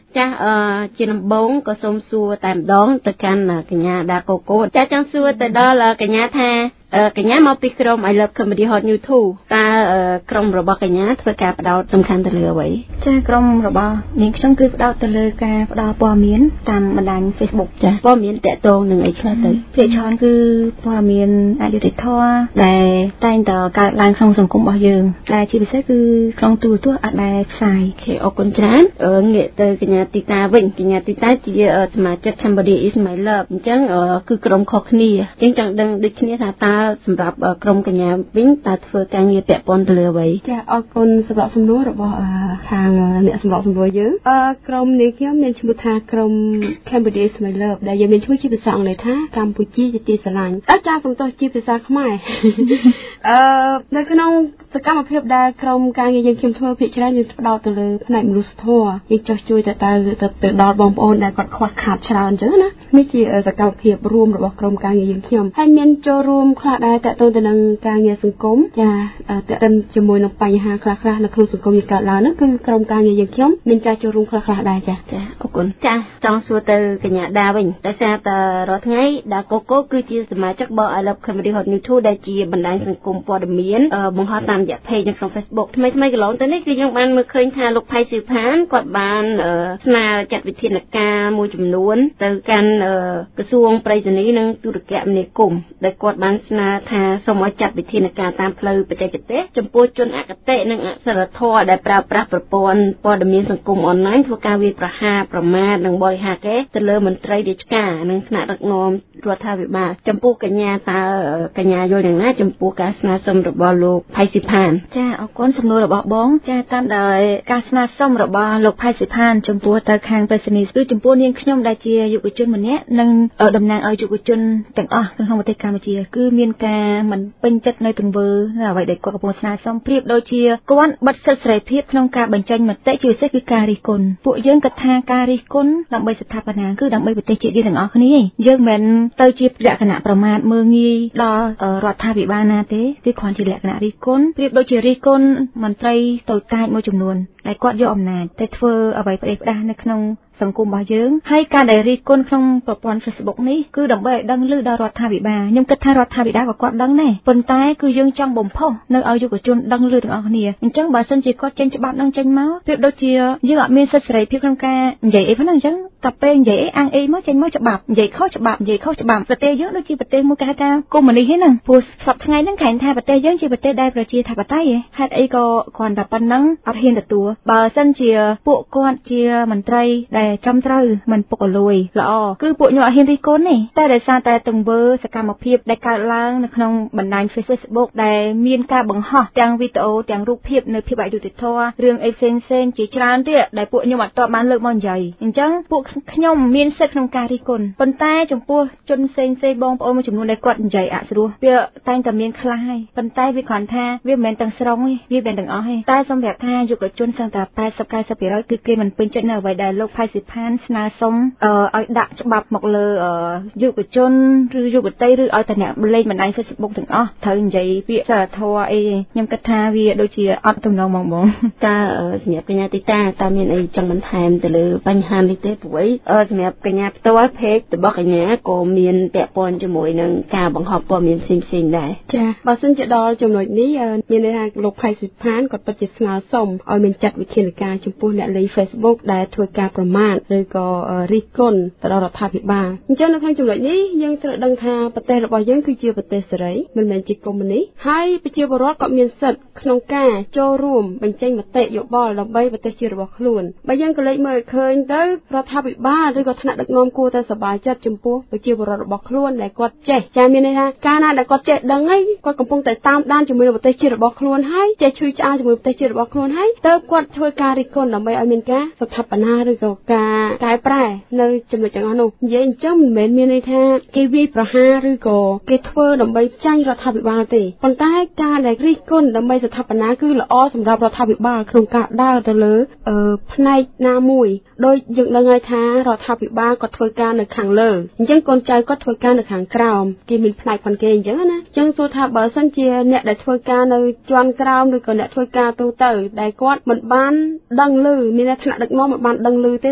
ចាជាដំបូងក៏សូមសួរតែម្ដងទៅកាន់កញ្ញាដាកូកូចាចង់សួរទៅដល់កញ្ញាថាកញ្ញាមកពីក្រុម I Love Comedy Hot New 2តើក្រុមរបស់កញ្ញាធ្វើការបដោតសំខាន់ទៅលើអ្វីចាក្រុមរបស់នាងខ្ញុំគឺបដោតទៅលើការផ្ដល់ព័ត៌មានតាមបណ្ដាញ Facebook ចាព័ត៌មានតាក់ទងនឹងអីខ្លះទៅភាគច្រើនគឺព័ត៌មានអយុត្តិធម៌ដែលតែងតែកើតឡើងក្នុងសង្គមរបស់យើងដែលជាពិសេសគឺក្នុងទូរទស្សន៍អាចដែលផ្សាយអរគុណច្រើនងាកទៅកញ្ញាទីតាវិញកញ្ញាទីតាជាសមាជិក Cambodia is my love អញ្ចឹងគឺក្រុមខុសគ្នាអញ្ចឹងចង់ដឹងដូចគ្នាថាតើសម្រាប់ក្រុមកញ្ញាវិញតើធ្វើការងារពាក់ព័ន្ធទៅលើអ្វីចាអរគុណសម្រាប់សំណួររបស់ខាងអ្នកសម្របសម្រួលយើងក្រុមនេះខ្ញុំមានឈ្មោះថាក្រុម Cambodia is my love ដែលយើងមានឈ្មោះជាភាសាអង់គ្លេសថាកម្ពុជាជាទីស្រឡាញ់ចាសំទោសជាភាសាខ្មែរនៅក្នុងសកម្មភាពដែលក្រុមការងារយើងខ្ញុំធ្វើភាគច្រើនយើងផ្ដោតទៅលើផ្នែកមនុស្សធម៌យើងចោះជួយទៅដល់បងប្អូនដែលគាត់ខ្វះខាតច្រើនអញ្ចឹងណានេះជាសកម្មភាពរួមរបស់ក្រុមការងារយើងខ្ញុំហើយមានចូលរួមខ្លះដែរតទៅទៅនឹងការងារសង្គមចាតទៅជាមួយនឹងបញ្ហាខ្លះៗនៅក្នុងសង្គមយើងកើតឡើងហ្នឹងគឺក្រុមការងារយើងខ្ញុំមានការចូលរួមខ្លះៗដែរចាអរគុណចាចង់សួរទៅកញ្ញាដាវិញតែសារតរាល់ថ្ងៃដាកូកូគឺជាសមាជិករបស់ I Love Comedy Hot New 2ដែលជាបណ្ដាញសង្គមព័ត៌មានបង្ហោះតាមរយៈ page នៅក្នុង Facebook ថ្មីកន្លងទៅនេះគឺយើងបានមើលឃើញថាលោកផៃស៊ីផានគាត់បានស្នើចាត់វិធានការមួយចំនួនទៅកាន់ក្រសួងប្រៃសណីនិងទូរគមនាគមន៍ដែលគាត់បានស្នើថាសូមឲ្យចាត់វិធានការតាមផ្លូវបច្ចេកទេសចំពោះជនអគតិនិងអសិលធម៌ដែលប្រើប្រាស់ប្រព័ន្ធព័ត៌មានសង្គមអនឡាញធ្វើការវាយប្រហារប្រមាថនិងបរិហាកេរទៅលើមន្ត្រីរាជការនិងថ្នាក់ដឹកនាំរដ្ឋាភិបាលចំពោះកញ្ញាតើកញ្ញាយល់យ៉ាងណាចំពោះការស្នើសុំរបស់លោកផៃស៊ីផានចាអរគុណសំណួររបស់បងចាតាមដោយការស្នើសុំរបស់លោកផៃស៊ីផានចំពោះទៅខាងប្រេសិនីគឺចំពោះនាងខ្ញុំដែលជាយុវជនម្នាក់និងតំណាងឲ្យយុវជនទាំងអស់ក្នុងប្រទេសកម្ពុជាគឺមានការមិនពេញចិត្តនៅទង្វើអ្វីដែលគាត់កំពុងស្នើសុំប្រៀបដូចជាគាត់បិទសិទ្ធិសេរីភាពក្នុងការបញ្ចេញមតិជាពិសេសគឺការរិះគន់ពួកយើងគិតថាការរិះគន់ដើម្បីស្ថាបនាគឺដើម្បីប្រទេសជាតិយើងទាំងអស់គ្នាយើងមិនទៅជាលក្ខណៈប្រមាថមើលងាយដល់រដ្ឋាភិបាលណាទេគឺគ្រាន់ជាលក្ខណៈរិះគន់ប្រៀបដូចជារិះគន់មន្ត្រីតូចតាចមួយចំនួនដែលគាត់យកអំណាចតែធ្វើអ្វីផ្ដេសផ្ដាសនៅក្នុងសង្គមរបស់យើងហើយការដែលរិះគន់ក្នុងប្រព័ន្ធ Facebook នេះគឺដើម្បីឲ្យដឹងឮដល់រដ្ឋាភិបាលខ្ញុំគិតថារដ្ឋាភិបាលក៏គាត់ដឹងដែរប៉ុន្តែគឺយើងចង់បំផុសនៅឲ្យយុវជនដឹងឮទាំងអស់គ្នាអញ្ចឹងបើសិនជាគាត់ចេញច្បាប់នឹងចេញមកប្រៀបដូចជាយើងអត់មានសិទ្ធិសេរីភាពក្នុងការនិយាយអីផងហ្នឹងអញ្ចឹងតែពេលនិយាយអីអាងអីមកចេញមកច្បាប់និយាយខុសច្បាប់ប្រទេសយើងដូចជាប្រទេសមួយគេហៅថាកុម្មុយនីសហ្នឹងព្រោះសប្តាហ៍ថ្ងៃហ្នឹងគេថាប្រទេសយើងជាប្រទេសដែលប្រជាធិបតេយ្យហេតុអីក៏គ្រាន់តែប៉ុណ្ណឹងអត់ហ៊ានទទួលបើសិនជាពួកគាត់ជាមន្ត្រីដែលត្រឹមត្រូវមិនពុករលួយល្អគឺពួកខ្ញុំអត់ហ៊ានរិះគន់ទេតែដោយសារតែទង្វើសកម្មភាពដែលកើតឡើងនៅក្នុងបណ្ដាញ Facebook ដែលមានការបង្ហោះទាំងវីដេអូទាំងរូបភាពនៅភាពអយុត្តិធម៌រឿងអីផ្សេងជាច្រើនទៀតដែលពួកខ្ញុំអត់តបបានលើកមកនិយាយអញ្ចឹងពួកខ្ញុំមានសិទ្ធិក្នុងការរិះគន់ប៉ុន្តែចំពោះជនផ្សេងបងប្អូនមួយចំនួនដែលគាត់និយាយអសុរោះវាតែងតែមានខ្លះហើយប៉ុន្តែវាគ្រាន់ថាវាមិនមែនទាំងស្រុងទេវាមិនទាំងអស់ទេតែសម្រាប់ថាយុវជនសឹងតែ 80-90% គឺគេមិនពេញចិត្តនៅអ្វីដែលលោកផៃស៊ីផានស្នើសុំឲ្យដាក់ច្បាប់មកលើយុវជនឬយុវតីឬឲ្យតែអ្នកលេងបណ្ដាញ Facebook ទាំងអស់ត្រូវនិយាយពាក្យសារធម៌អីខ្ញុំគិតថាវាដូចជាអត់ទំនងហ្មងតើសម្រាប់កញ្ញាទីតាតើមានអីចង់បន្ថែមទៅលើបញ្ហានេះទេព្រោះសម្រាប់កញ្ញាផ្ទាល់ page របស់កញ្ញាក៏មានពាក់ព័ន្ធជាមួយនឹងការបង្ហោះព័ត៌មានផ្សេងដែរចាបើសិនជាដល់ចំណុចនេះមានន័យថាលោកផៃស៊ីផានគាត់ពិតជាស្នើសុំឲ្យមានចាត់វិធានការចំពោះអ្នកលេង Facebook ដែលធ្វើការប្រមាថឬក៏រិះគន់ទៅដល់រដ្ឋាភិបាលអញ្ចឹងនៅក្នុងចំណុចនេះយើងត្រូវដឹងថាប្រទេសរបស់យើងគឺជាប្រទេសសេរីមិនមែនជាកុម្មុយនីសហើយប្រជាពលរដ្ឋក៏មានសិទ្ធិក្នុងការចូលរួមបញ្ចេញមតិយោបល់ដើម្បីប្រទេសជាតិរបស់ខ្លួនបើយើងក៏លេចមើលឃើញទៅរដ្ឋាភិបាលឬក៏ថ្នាក់ដឹកនាំគួរតែសប្បាយចិត្តចំពោះប្រជាពលរដ្ឋរបស់ខ្លួនដែលគាត់ចេះចាមានន័យថាកាលណាដែលគាត់ចេះដឹងហើយគាត់កំពុងតែតាមដានជាមួយនឹងប្រទេសជាតិរបស់ខ្លួនហើយចេះឈឺឆ្អាលជាមួយប្រទេសជាតិរបស់ខ្លួនហើយទៅគាត់ធ្វើការរិះគន់ដើម្បីឲ្យមានការស្ថាបនាឬក៏ការកែប្រែនៅចំណុចទាំងអស់នោះនិយាយអញ្ចឹងមិនមែនមានន័យថាគេវាយប្រហារឬក៏គេធ្វើដើម្បីចាញ់រដ្ឋាភិបាលទេប៉ុន្តែការដែលរិះគន់ដើម្បីស្ថាបនាគឺល្អសម្រាប់រដ្ឋាភិបាលក្នុងការដើរទៅលើផ្នែកណាមួយដោយយើងដឹងហើយថារដ្ឋាភិបាលគាត់ធ្វើការនៅខាងលើអញ្ចឹងកូនចៅគាត់ធ្វើការនៅខាងក្រោមគេមានផ្នែកផងគេអញ្ចឹងណាអញ្ចឹងសួរថាបើសិនជាអ្នកដែលធ្វើការនៅជាន់ក្រោមឬក៏អ្នកធ្វើការទូទៅដែលគាត់មិនបានដឹងឮមានថ្នាក់ដឹកនាំមិនបានដឹងឮទេ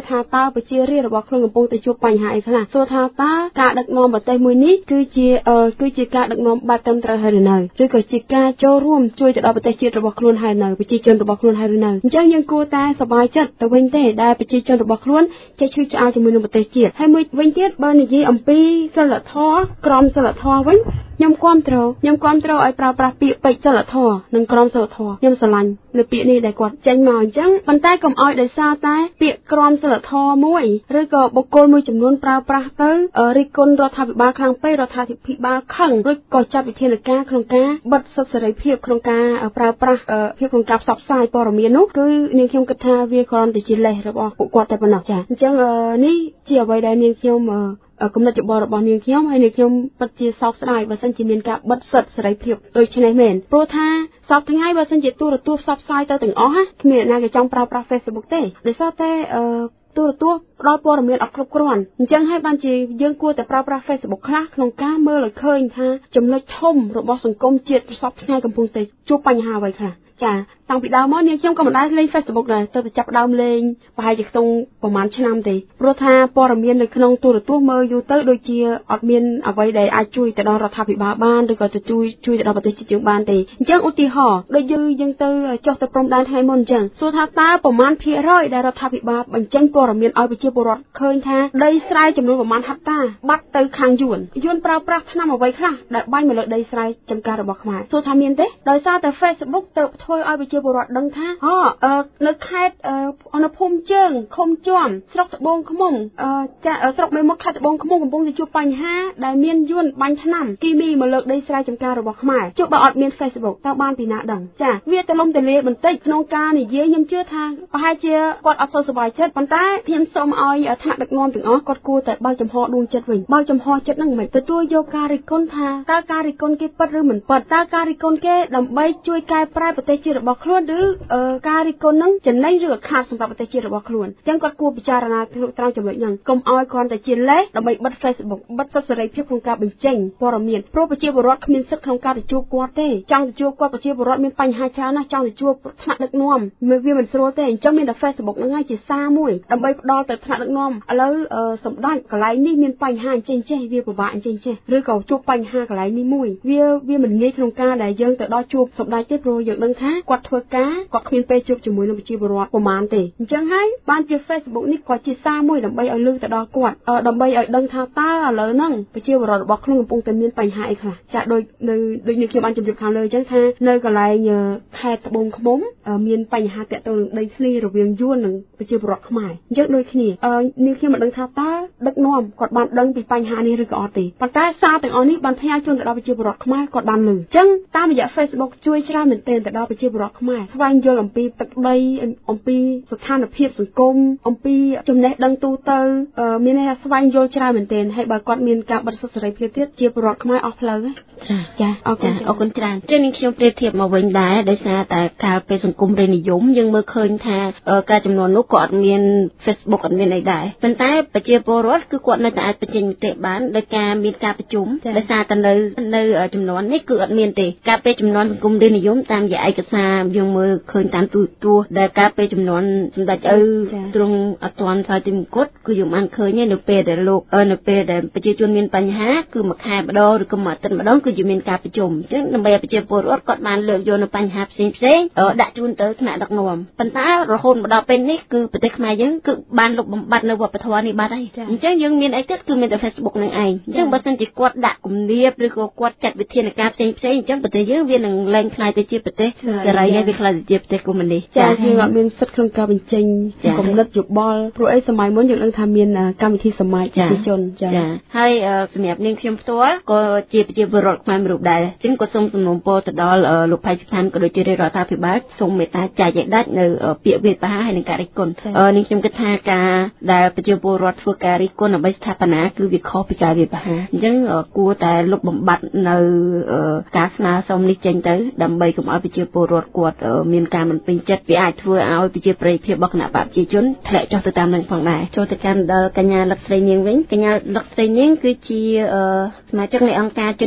ថាតើប្រជារាស្ត្ររបស់ខ្លួនកំពុងតែជួបបញ្ហាអីខ្លះសួរថាតើការដឹកនាំប្រទេសមួយនេះគឺជាការដឹកនាំបែបត្រឹមត្រូវហើយឬនៅឬក៏ជាការចូលរួមជួយទៅដល់ប្រទេសជាតិរបស់ខ្លួនហើយនៅប្រជាជនរបស់ខ្លួនហើយឬនៅអញ្ចឹងយើងគួរតែសប្បាយចិត្តទៅវិញទេដែលប្រជាជនរបស់ខ្លួនចេះឈឺឆ្អាលជាមួយនឹងប្រទេសជាតិហើយមួយវិញទៀតបើនិយាយអំពីសិលធម៌ក្រមសិលធម៌វិញខ្ញុំគាំទ្រឲ្យប្រើប្រាស់ពាក្យពេចន៍សិលធម៌និងក្រមសិលធម៌ខ្ញុំស្រឡាញ់នៅពាក្យនេះដែលគាត់ចេញមកអញ្ចឹងប៉ុន្តែកុំឲ្យដោយសារតែពាក្យក្រមសិលធម៌មួយឬក៏បុគ្គលមួយចំនួនប្រើប្រាស់ទៅរិះគន់រដ្ឋាភិបាលខ្លាំងពេករដ្ឋាភិបាលខឹងឬក៏ចាត់វិធានការក្នុងការបិទសិទ្ធិសេរីភាពក្នុងការប្រើប្រាស់ភាពក្នុងការផ្សព្វផ្សាយព័ត៌មាននោះគឺនាងខ្ញុំគិតថាវាគ្រាន់តែជាលេសរបស់ពួកគាត់តែប៉ុណ្ណោះចាអញ្ចឹងនេះជាអ្វីដែលនាងខ្ញុំគំនិតយោបល់របស់នាងខ្ញុំហើយនាងខ្ញុំពិតជាសោកស្ដាយបើសិនជាមានការបិទសិទ្ធិសេរីភាពដូចនេះមែនព្រោះថាសប្តាហ៍ថ្ងៃបើសិនជាទូរទស្សន៍ផ្សព្វផ្សាយទៅទាំងអស់ណាគ្មានអ្នកណាគេចង់ប្រើប្រាស់ Facebook ទេដោយសារតែទូរទស្សន៍ផ្ដល់ព័ត៌មានអត់គ្រប់គ្រាន់អញ្ចឹងហើយបានជាយើងគួរតែប្រើប្រាស់ Facebook ខ្លះក្នុងការមើលឲ្យឃើញថាចំណុចធំរបស់សង្គមជាតិប្រសពថ្ងៃកំពុងតែជួបបញ្ហាអ្វីខ្លះចាតាំងពីដើមមកនាងខ្ញុំក៏មិនដែលលេង Facebook ដែរទៅចាប់ដើមលេងប្រហែលជាក្នុងប្រហែលឆ្នាំទេព្រោះថាព័ត៌មាននៅក្នុងទូរទស្សន៍មើលយូរទៅដូចជាអត់មានអ្វីដែលអាចជួយទៅដល់រដ្ឋាភិបាលបានឬក៏ទៅជួយទៅដល់ប្រទេសជាតិយើងបានទេអញ្ចឹងឧទាហរណ៍ដូចយើងទៅចុះទៅព្រំដែនថ្ងៃមុនអញ្ចឹងសួរថាតើប្រមាណភាគរយដែលរដ្ឋាភិបាលបញ្ចេញព័ត៌មានឲ្យប្រជាពលរដ្ឋឃើញថាដីស្រែចំនួនប្រមាណហិកតាបាត់ទៅខាងយួនប្រើប្រាស់ថ្នាំអ្វីខ្លះដែលបាញ់មកលើដីស្រែចម្ការរបស់ខ្មែរសួរថាមានទេដោយសារតែ Facebook ទៅធ្វើឲ្យប្រជាពលរដ្ឋដឹងថានៅខេត្តនៅភូមិជើងឃុំជាំស្រុកត្បូងឃ្មុំស្រុកមេមត់ខេត្តត្បូងឃ្មុំកំពុងតែជួបបញ្ហាដែលមានយួនបាញ់ថ្នាំគីមីមកលើដីស្រែចម្ការរបស់ខ្មែរជុំបើអត់មាន Facebook តើបានពីណាដឹងចាវាទលំទលាបន្តិចក្នុងការនិយាយខ្ញុំជឿថាប្រហែលជាគាត់អត់សូវសប្បាយចិត្តប៉ុន្តែខ្ញុំសូមឲ្យថ្នាក់ដឹកនាំទាំងអស់គាត់គួរតែបើកចំហដួងចិត្តវិញបើកចំហចិត្តហ្នឹងមិនទទួលយកការរិះគន់ថាតើការរិះគន់គេពិតឬមិនពិតតើការរិះគន់គេដើម្បីជួយកែប្រែប្រទេសជាតិរបស់ខ្លួនឬការរិះគន់ហ្នឹងចំណេញឬខាតសម្រាប់ប្រទេសជាតិរបស់ខ្លួនអញ្ចឹងគាត់គួរពិចារណាត្រង់ចំណុចហ្នឹងកុំឲ្យគ្រាន់តែជាលេសដើម្បីបិទ Facebook បិទសិទ្ធិសេរីភាពក្នុងការបញ្ចេញព័ត៌មានព្រោះប្រជាពលរដ្ឋគ្មានសិទ្ធិក្នុងការទៅជួបគាត់ទេចង់ទៅជួបគាត់ប្រជាពលរដ្ឋមានបញ្ហាច្រើនណាស់ចង់ទៅជួបថ្នាក់ដឹកនាំវាមិនស្រួលទេអញ្ចឹងមានតែ Facebook ហ្នឹងហើយជាសារមួយដើម្បីផ្ដល់ទៅថ្នាក់ដឹកនាំឥឡូវសម្ដេចកន្លែងនេះមានបញ្ហាអញ្ចឹងចេះវាពិបាកអញ្ចឹងចេះឬក៏ជួបបញ្ហាកន្លែងនេះមួយវាមិនងាយក្នុងការដែលយើងទៅដល់ជួបសម្ដេចទេព្រោះយើងដឹងថាគាត់ធ្វើការគាត់គ្មានពេលជួបជាមួយនឹងប្រជាពលរដ្ឋប្រហែលទេអញ្ចឹងហើយបានជា Facebook នេះក៏ជាសារមួយដើម្បីឲ្យលើកទៅដល់គាត់ដើម្បីឲ្យដឹងថាតើឥឡូវហ្នឹងប្រជាពលរដ្ឋរបស់ខ្លួនកំពុងតែមានបញ្ហាអីខ្លះចាដូចនេះខ្ញុំបានជម្រាបខាងលើអញ្ចឹងថានៅកន្លែងខេត្តត្បូងឃ្មុំមានបញ្ហាទាក់ទងនឹងដីធ្លីរវាងយួននិងប្រជាពលរដ្ឋខ្មែរអញ្ចឹងដូចគ្នានាងខ្ញុំមិនដឹងថាតើដឹកនាំគាត់បានដឹងពីបញ្ហានេះឬក៏អត់ទេប៉ុន្តែសារទាំងអស់នេះបានផ្ញើជូនទៅដល់ប្រជាពលរដ្ឋខ្មែរគាត់បានឮអញ្ចឹងតាមរយៈ Facebook ជួយច្រើនមែនទែនទៅដល់ប្រជាពលរដ្ឋខ្មែរស្វែងយល់អំពីទឹកដីអំពីស្ថានភាពសង្គមអំពីចំណេះដឹងទូទៅមានន័យថាស្វែងយល់ច្រើនមែនទែនហើយបើគាត់មានការបិទសិទ្ធិសេរីភាពទៀតជាពលរដ្ឋខ្មែរអស់ផ្លូវចាអរគុណច្រើនចឹងនាងខ្ញុំប្រៀបធៀបមកវិញដែរដោយសារតែកាលពេលសង្គមរាជនិយមយើងមើលឃើញថាការចំនួននោះក៏អត់មាន Facebook អត់មានអីដែរប៉ុន្តែប្រជាពលរដ្ឋគឺគាត់នៅតែអាចបញ្ចេញមតិបានដោយការមានការប្រជុំដោយសារតែនៅចំនួននេះគឺអត់មានទេការពេលចំនួនសង្គមរាជនិយមតាមរយៈឯកសារយើងមើលឃើញតាមទូរទស្សន៍ដែលការពេលចំនួនសម្ដេចឪទ្រង់អត់ទាន់សោយទីមង្គតគឺយើងបានឃើញនៅពេលដែលលោកនៅពេលដែលប្រជាជនមានបញ្ហាគឺមួយខែម្ដងឬក៏មួយអាទិត្យម្ដងគឺយើងមានការប្រជុំអញ្ចឹងដើម្បីឲ្យប្រជាពលរដ្ឋគាត់បានលើកយកនៅបញ្ហាផ្សេងដាក់ជូនទៅថ្នាក់ដឹកនាំប៉ុន្តែរហូតមកដល់ពេលនេះគឺប្រទេសខ្មែរយើងគឺបានលុបបំបាត់នៅវប្បធម៌នេះបាត់ហើយអញ្ចឹងយើងមានអីទៀតគឺមានតែ Facebook នឹងឯងអញ្ចឹងបើសិនជាគាត់ដាក់គំនាបឬក៏គាត់ចាត់វិធានការផ្សេងអញ្ចឹងប្រទេសយើងវានឹងលែងខ្លាយទៅជាប្រទេសសេរីហើយវាខ្លាយទៅជាប្រទេសកុម្មុយនីសចាយើងអត់មានសិទ្ធិក្នុងការបញ្ចេញគំនិតយោបល់ព្រោះអីសម័យមុនយើងដឹងថាមានកម្មវិធីសម័យប្រជាជនចាហើយសម្រាប់នាងខ្ញុំផ្ទាល់ក៏ជាប្រជាពលរដ្ឋខ្មែរមួយរូបដែរអញ្ចឹងក៏សូមសំណូមពរទៅដល់លោកផៃសិដ្ឋានក៏ដូចជារដ្ឋាភិបាលសូមមេត្តាចែកឲ្យដាច់នៅពាក្យវាបហាហើយនឹងការរិះគន់នាងខ្ញុំគិតថាការដែលប្រជាពលរដ្ឋធ្វើការរិះគន់ដើម្បីស្ថាបនាគឺវាខុសពីការវាបហាអញ្ចឹងគួរតែលុបបំបាត់នៅការស្នើសុំនេះចេញទៅដើម្បីកុំឲ្យប្រជាពលរដ្ឋគាត់មានការមិនពេញចិត្តវាអាចធ្វើឲ្យប្រជាប្រិយភាពរបស់គណៈបកប្រជាជនធ្លាក់ចុះទៅតាមនឹងផងដែរចូលទៅកាន់ដល់កញ្ញាលឹកស្រីនាងវិញកញ្ញាលឹកស្រីនាងគឺជាសមាជិកនៃអង្គការជនជាតិដើម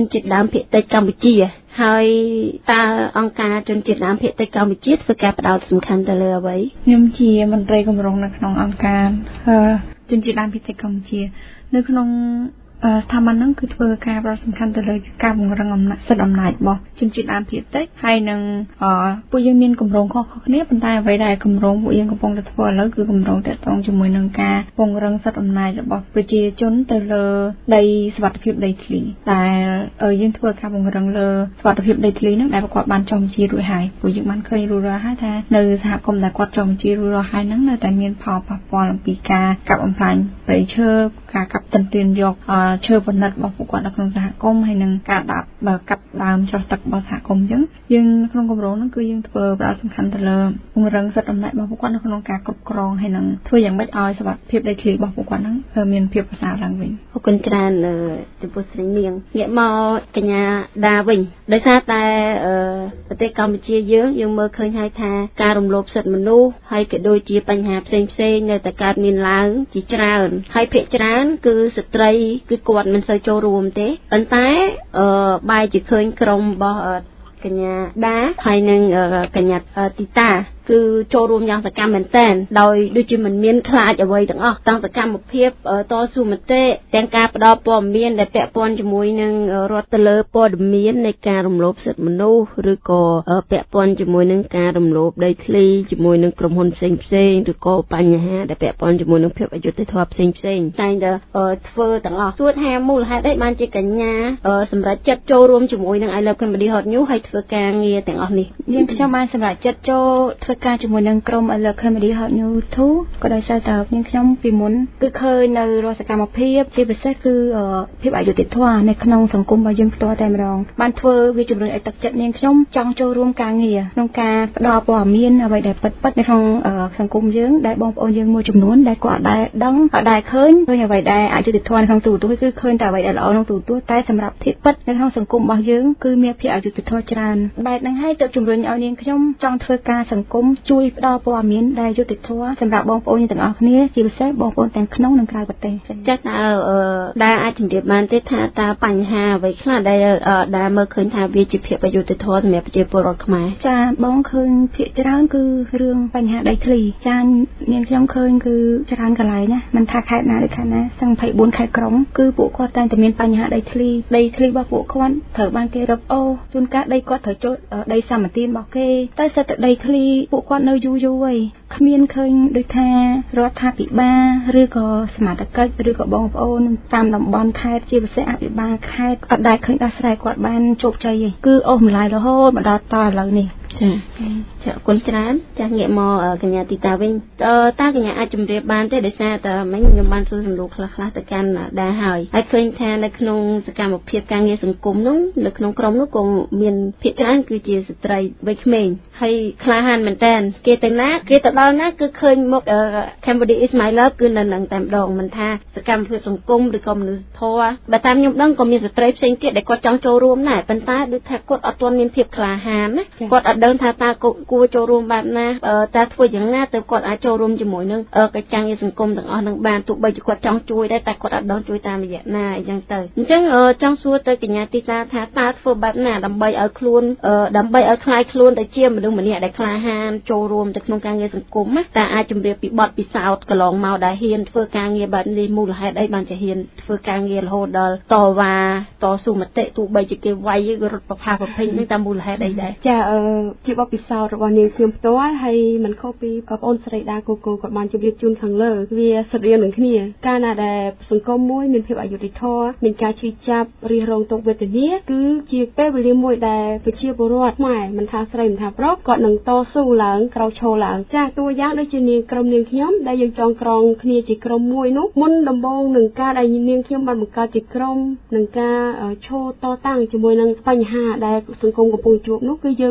ភាគតិចកម្ពុជាហើយតើអង្គការជនជាតិដើមភាគតិចកម្ពុជាធ្វើការផ្ដោតសំខាន់ទៅលើអ្វីខ្ញុំជាមន្ត្រីគម្រោងនៅក្នុងអង្គការជនជាតិដើមភាគតិចកម្ពុជានៅក្នុងស្ថាប័នហ្នឹងគឺធ្វើការផ្ដោតសំខាន់ទៅលើការពង្រឹងអំណាចសិទ្ធិអំណាចរបស់ជនជាតិដើមភាគតិចហើយនឹងពួកយើងមានគម្រោងខុសៗគ្នាប៉ុន្តែអ្វីដែលគម្រោងពួកយើងកំពុងតែធ្វើឥឡូវគឺគម្រោងទាក់ទងជាមួយនឹងការពង្រឹងសិទ្ធិអំណាចរបស់ប្រជាជនទៅលើដីសុវត្ថិភាពដីធ្លីដែលយើងធ្វើការពង្រឹងលើសុវត្ថិភាពដីធ្លីហ្នឹងដែលគាត់បានចុះបញ្ជីរួចហើយពួកយើងបានឃើញរួចរាល់ហើយថានៅសហគមន៍ដែលគាត់ចុះបញ្ជីរួចរាល់ហើយហ្នឹងនៅតែមានផលប៉ះពាល់អំពីការកាប់បំផ្លាញព្រៃឈើការកាប់ទន្ទ្រានយកឈើបណ្ឌិតរបស់ពួកគាត់នៅក្នុងសហគមន៍ហើយនឹងការកាប់ដើមច្រោះទឹករបស់សហគមន៍អញ្ចឹងយើងក្នុងគម្រោងហ្នឹងគឺយើងធ្វើផ្ដោតសំខាន់ទៅលើពង្រឹងសិទ្ធិអំណាចរបស់ពួកគាត់នៅក្នុងការគ្រប់គ្រងហើយនឹងធ្វើយ៉ាងម៉េចឲ្យសុវត្ថិភាពដីធ្លីរបស់ពួកគាត់ហ្នឹងមានភាពប្រសើរឡើងវិញអរគុណច្រើនចំពោះស្រីនាងងាកមកកញ្ញាដាវិញដោយសារតែប្រទេសកម្ពុជាយើងមើលឃើញហើយថាការរំលោភសិទ្ធិមនុស្សហើយក៏ដូចជាបញ្ហាផ្សេងនៅតែកើតមានឡើងជាច្រើនហើយភាគច្រើនគឺស្ត្រីគឺគាត់មិនសូវចូលរួមទេប៉ុន្តែបែរជាឃើញក្រុមរបស់កញ្ញាដាហើយនឹងកញ្ញាទីតាគឺចូលរួមយ៉ាងសកម្មមែនទែនដោយដូចជាមិនមានខ្លាចអ្វីទាំងអស់ទាំងសកម្មភាពតស៊ូមតិទាំងការផ្ដល់ព័ត៌មានដែលពាក់ព័ន្ធជាមួយនឹងរដ្ឋទៅលើព័ត៌មាននៃការរំលោភសិទ្ធិមនុស្សឬក៏ពាក់ព័ន្ធជាមួយនឹងការរំលោភដីធ្លីជាមួយនឹងក្រុមហ៊ុនផ្សេងឬក៏បញ្ហាដែលពាក់ព័ន្ធជាមួយនឹងភាពអយុត្តិធម៌ផ្សេងតែងតែធ្វើទាំងអស់ទោះថាមូលហេតុអីបានជាកញ្ញាសម្រាប់ចិត្តចូលរួមជាមួយនឹង I Love Comedy Hot News ហើយធ្វើការងារទាំងអស់នេះខ្ញុំបានសម្រាប់ចិត្តចូលធ្វើការជាមួយនឹងក្រុម I Love Comedy Hot News 2ក៏ដោយសារតែខ្ញុំពីមុនគឺឃើញនៅរាល់សកម្មភាពជាពិសេសគឺភាពអយុត្តិធម៌នៅក្នុងសង្គមរបស់យើងផ្ទាល់តែម្ដងបានធ្វើវាជំរុញឲ្យទឹកចិត្តនាងខ្ញុំចង់ចូលរួមការងារក្នុងការផ្ដល់ព័ត៌មានអ្វីដែលពិតៗនៅក្នុងសង្គមយើងដែលបងប្អូនយើងមួយចំនួនដែលគាត់អត់ដែលដឹងអត់ដែលឃើញអ្វីដែលអយុត្តិធម៌ក្នុងទូរទស្សន៍គឺឃើញតែអ្វីដែលល្អក្នុងទូរទស្សន៍តែសម្រាប់ភាពពិតនៅក្នុងសង្គមរបស់យើងគឺមានភាពអយុត្តិធម៌ច្រើនបែបហ្នឹងហើយទើបជំរុញឲ្យនាងខ្ញុំចង់ធ្វើការសង្គមជួយផ្ដល់ព័ត៌មានដែលយុត្តិធម៌សម្រាប់បងប្អូនទាំងអស់គ្នាជាពិសេសបងប្អូនទាំងក្នុងនិងក្រៅប្រទេសចាស់ដែលអាចជម្រាបបានទេថាតើបញ្ហាអ្វីខ្លះដែលមើលឃើញថាវាជាភាពអយុត្តិធម៌សម្រាប់ប្រជាពលរដ្ឋខ្មែរចាបងឃើញភាគច្រើនគឺរឿងបញ្ហាដីធ្លីចានាងខ្ញុំឃើញគឺច្រើនកន្លែងណាមិនថាខេត្តណាឬខេត្តណាសឹង24ខេត្តក្រុងគឺពួកគាត់តែងតែមានបញ្ហាដីធ្លីរបស់ពួកគាត់ត្រូវបានគេរឹបអូសជួនកាលដីគាត់ត្រូវចូលដីសម្បត្តិរបស់គេតែសិទ្ធិដីធ្លីពួកគាត់នៅយូរហើយគ្មានឃើញដូចថារដ្ឋាភិបាលឬក៏សមាជិកឬក៏បងប្អូនតាមតំបន់ខេត្តជាពិសេសអភិបាលខេត្តអត់ដែលឃើញដោះស្រាយគាត់បានជោគជ័យទេគឺអូសម្លាយរហូតមកដល់តឥឡូវនេះចាអរគុណច្រើនចាងាកមកកញ្ញាទីតាវិញតើកញ្ញាអាចជម្រាបបានទេដោយសារតែមិញខ្ញុំបានសួរសំណួរខ្លះៗទៅកាន់ដាហើយឃើញថានៅក្នុងសកម្មភាពការងារសង្គមនោះនៅក្នុងក្រុមនោះក៏មានភាគច្រើនគឺជាស្ត្រីវ័យក្មេងហើយក្លាហានមែនតើគេទៅណាគេទៅដល់ណាគឺឃើញមុខ Cambodia is my love គឺនៅនឹងតែម្ដងមិនថាសកម្មភាពសង្គមឬក៏មនុស្សធម៌បើតាមខ្ញុំដឹងក៏មានស្ត្រីផ្សេងទៀតដែលគាត់ចង់ចូលរួមដែរប៉ុន្តែដូចថាគាត់អត់ទាន់មានភាពក្លាហានណាគាត់អត់ដឹងថាតើគួរចូលរួមបែបណាតើធ្វើយ៉ាងណាទៅគាត់អាចចូលរួមជាមួយនឹងកិច្ចការងារសង្គមទាំងអស់នឹងបានទោះបីជាគាត់ចង់ជួយដែរតែគាត់អត់ដឹងជួយតាមរយៈណាអីចឹងទៅអញ្ចឹងចង់សួរទៅកញ្ញាទីតាថាតើធ្វើបែបណាដើម្បីឲ្យខ្លួនដើម្បីឲ្យคลายខ្លួនទៅជាមនុស្សម្នាក់ដែលក្លាហានចូលរួមទៅក្នុងការងារសង្គមណាតើអាចជម្រាបពីបទពិសោធន៍កន្លងមកដែលហ៊ានធ្វើការងារបែបនេះមូលហេតុអីបានជាហ៊ានធ្វើការងាររហូតដល់តវ៉ាតស៊ូមតិទោះបីជាគេវាយឬរត់ប្រផាសប្រភេទហ្នឹងតាមមូលហេតុអីដែរចាជាបទពិសោធន៍របស់នាងខ្ញុំផ្ទាល់ហើយមិនខុសពីបងប្អូនស្រីដាកូកូគាត់បានជម្រាបជូនខាងលើវាស្រដៀងនឹងគ្នាកាលណាដែលសង្គមមួយមានភាពអយុត្តិធម៌មានការឈឺចាប់រិះរងទុក្ខវេទនាគឺជាពេលវេលាមួយដែលប្រជាពលរដ្ឋខ្មែរមិនថាស្រីមិនថាប្រុសគាត់នឹងតស៊ូឡើងក្រោកឈរឡើងចាតួយ៉ាងដូចជានាងក្រុមនាងខ្ញុំដែលយើងចងក្រងគ្នាជាក្រុមមួយនោះមុនដំបូងនឹងការដែលនាងខ្ញុំបានបង្កើតជាក្រុមនឹងការឈរតតាំងជាមួយនឹងបញ្ហាដែលសង្គមកំពុងជួបនោះគឺយើងមានក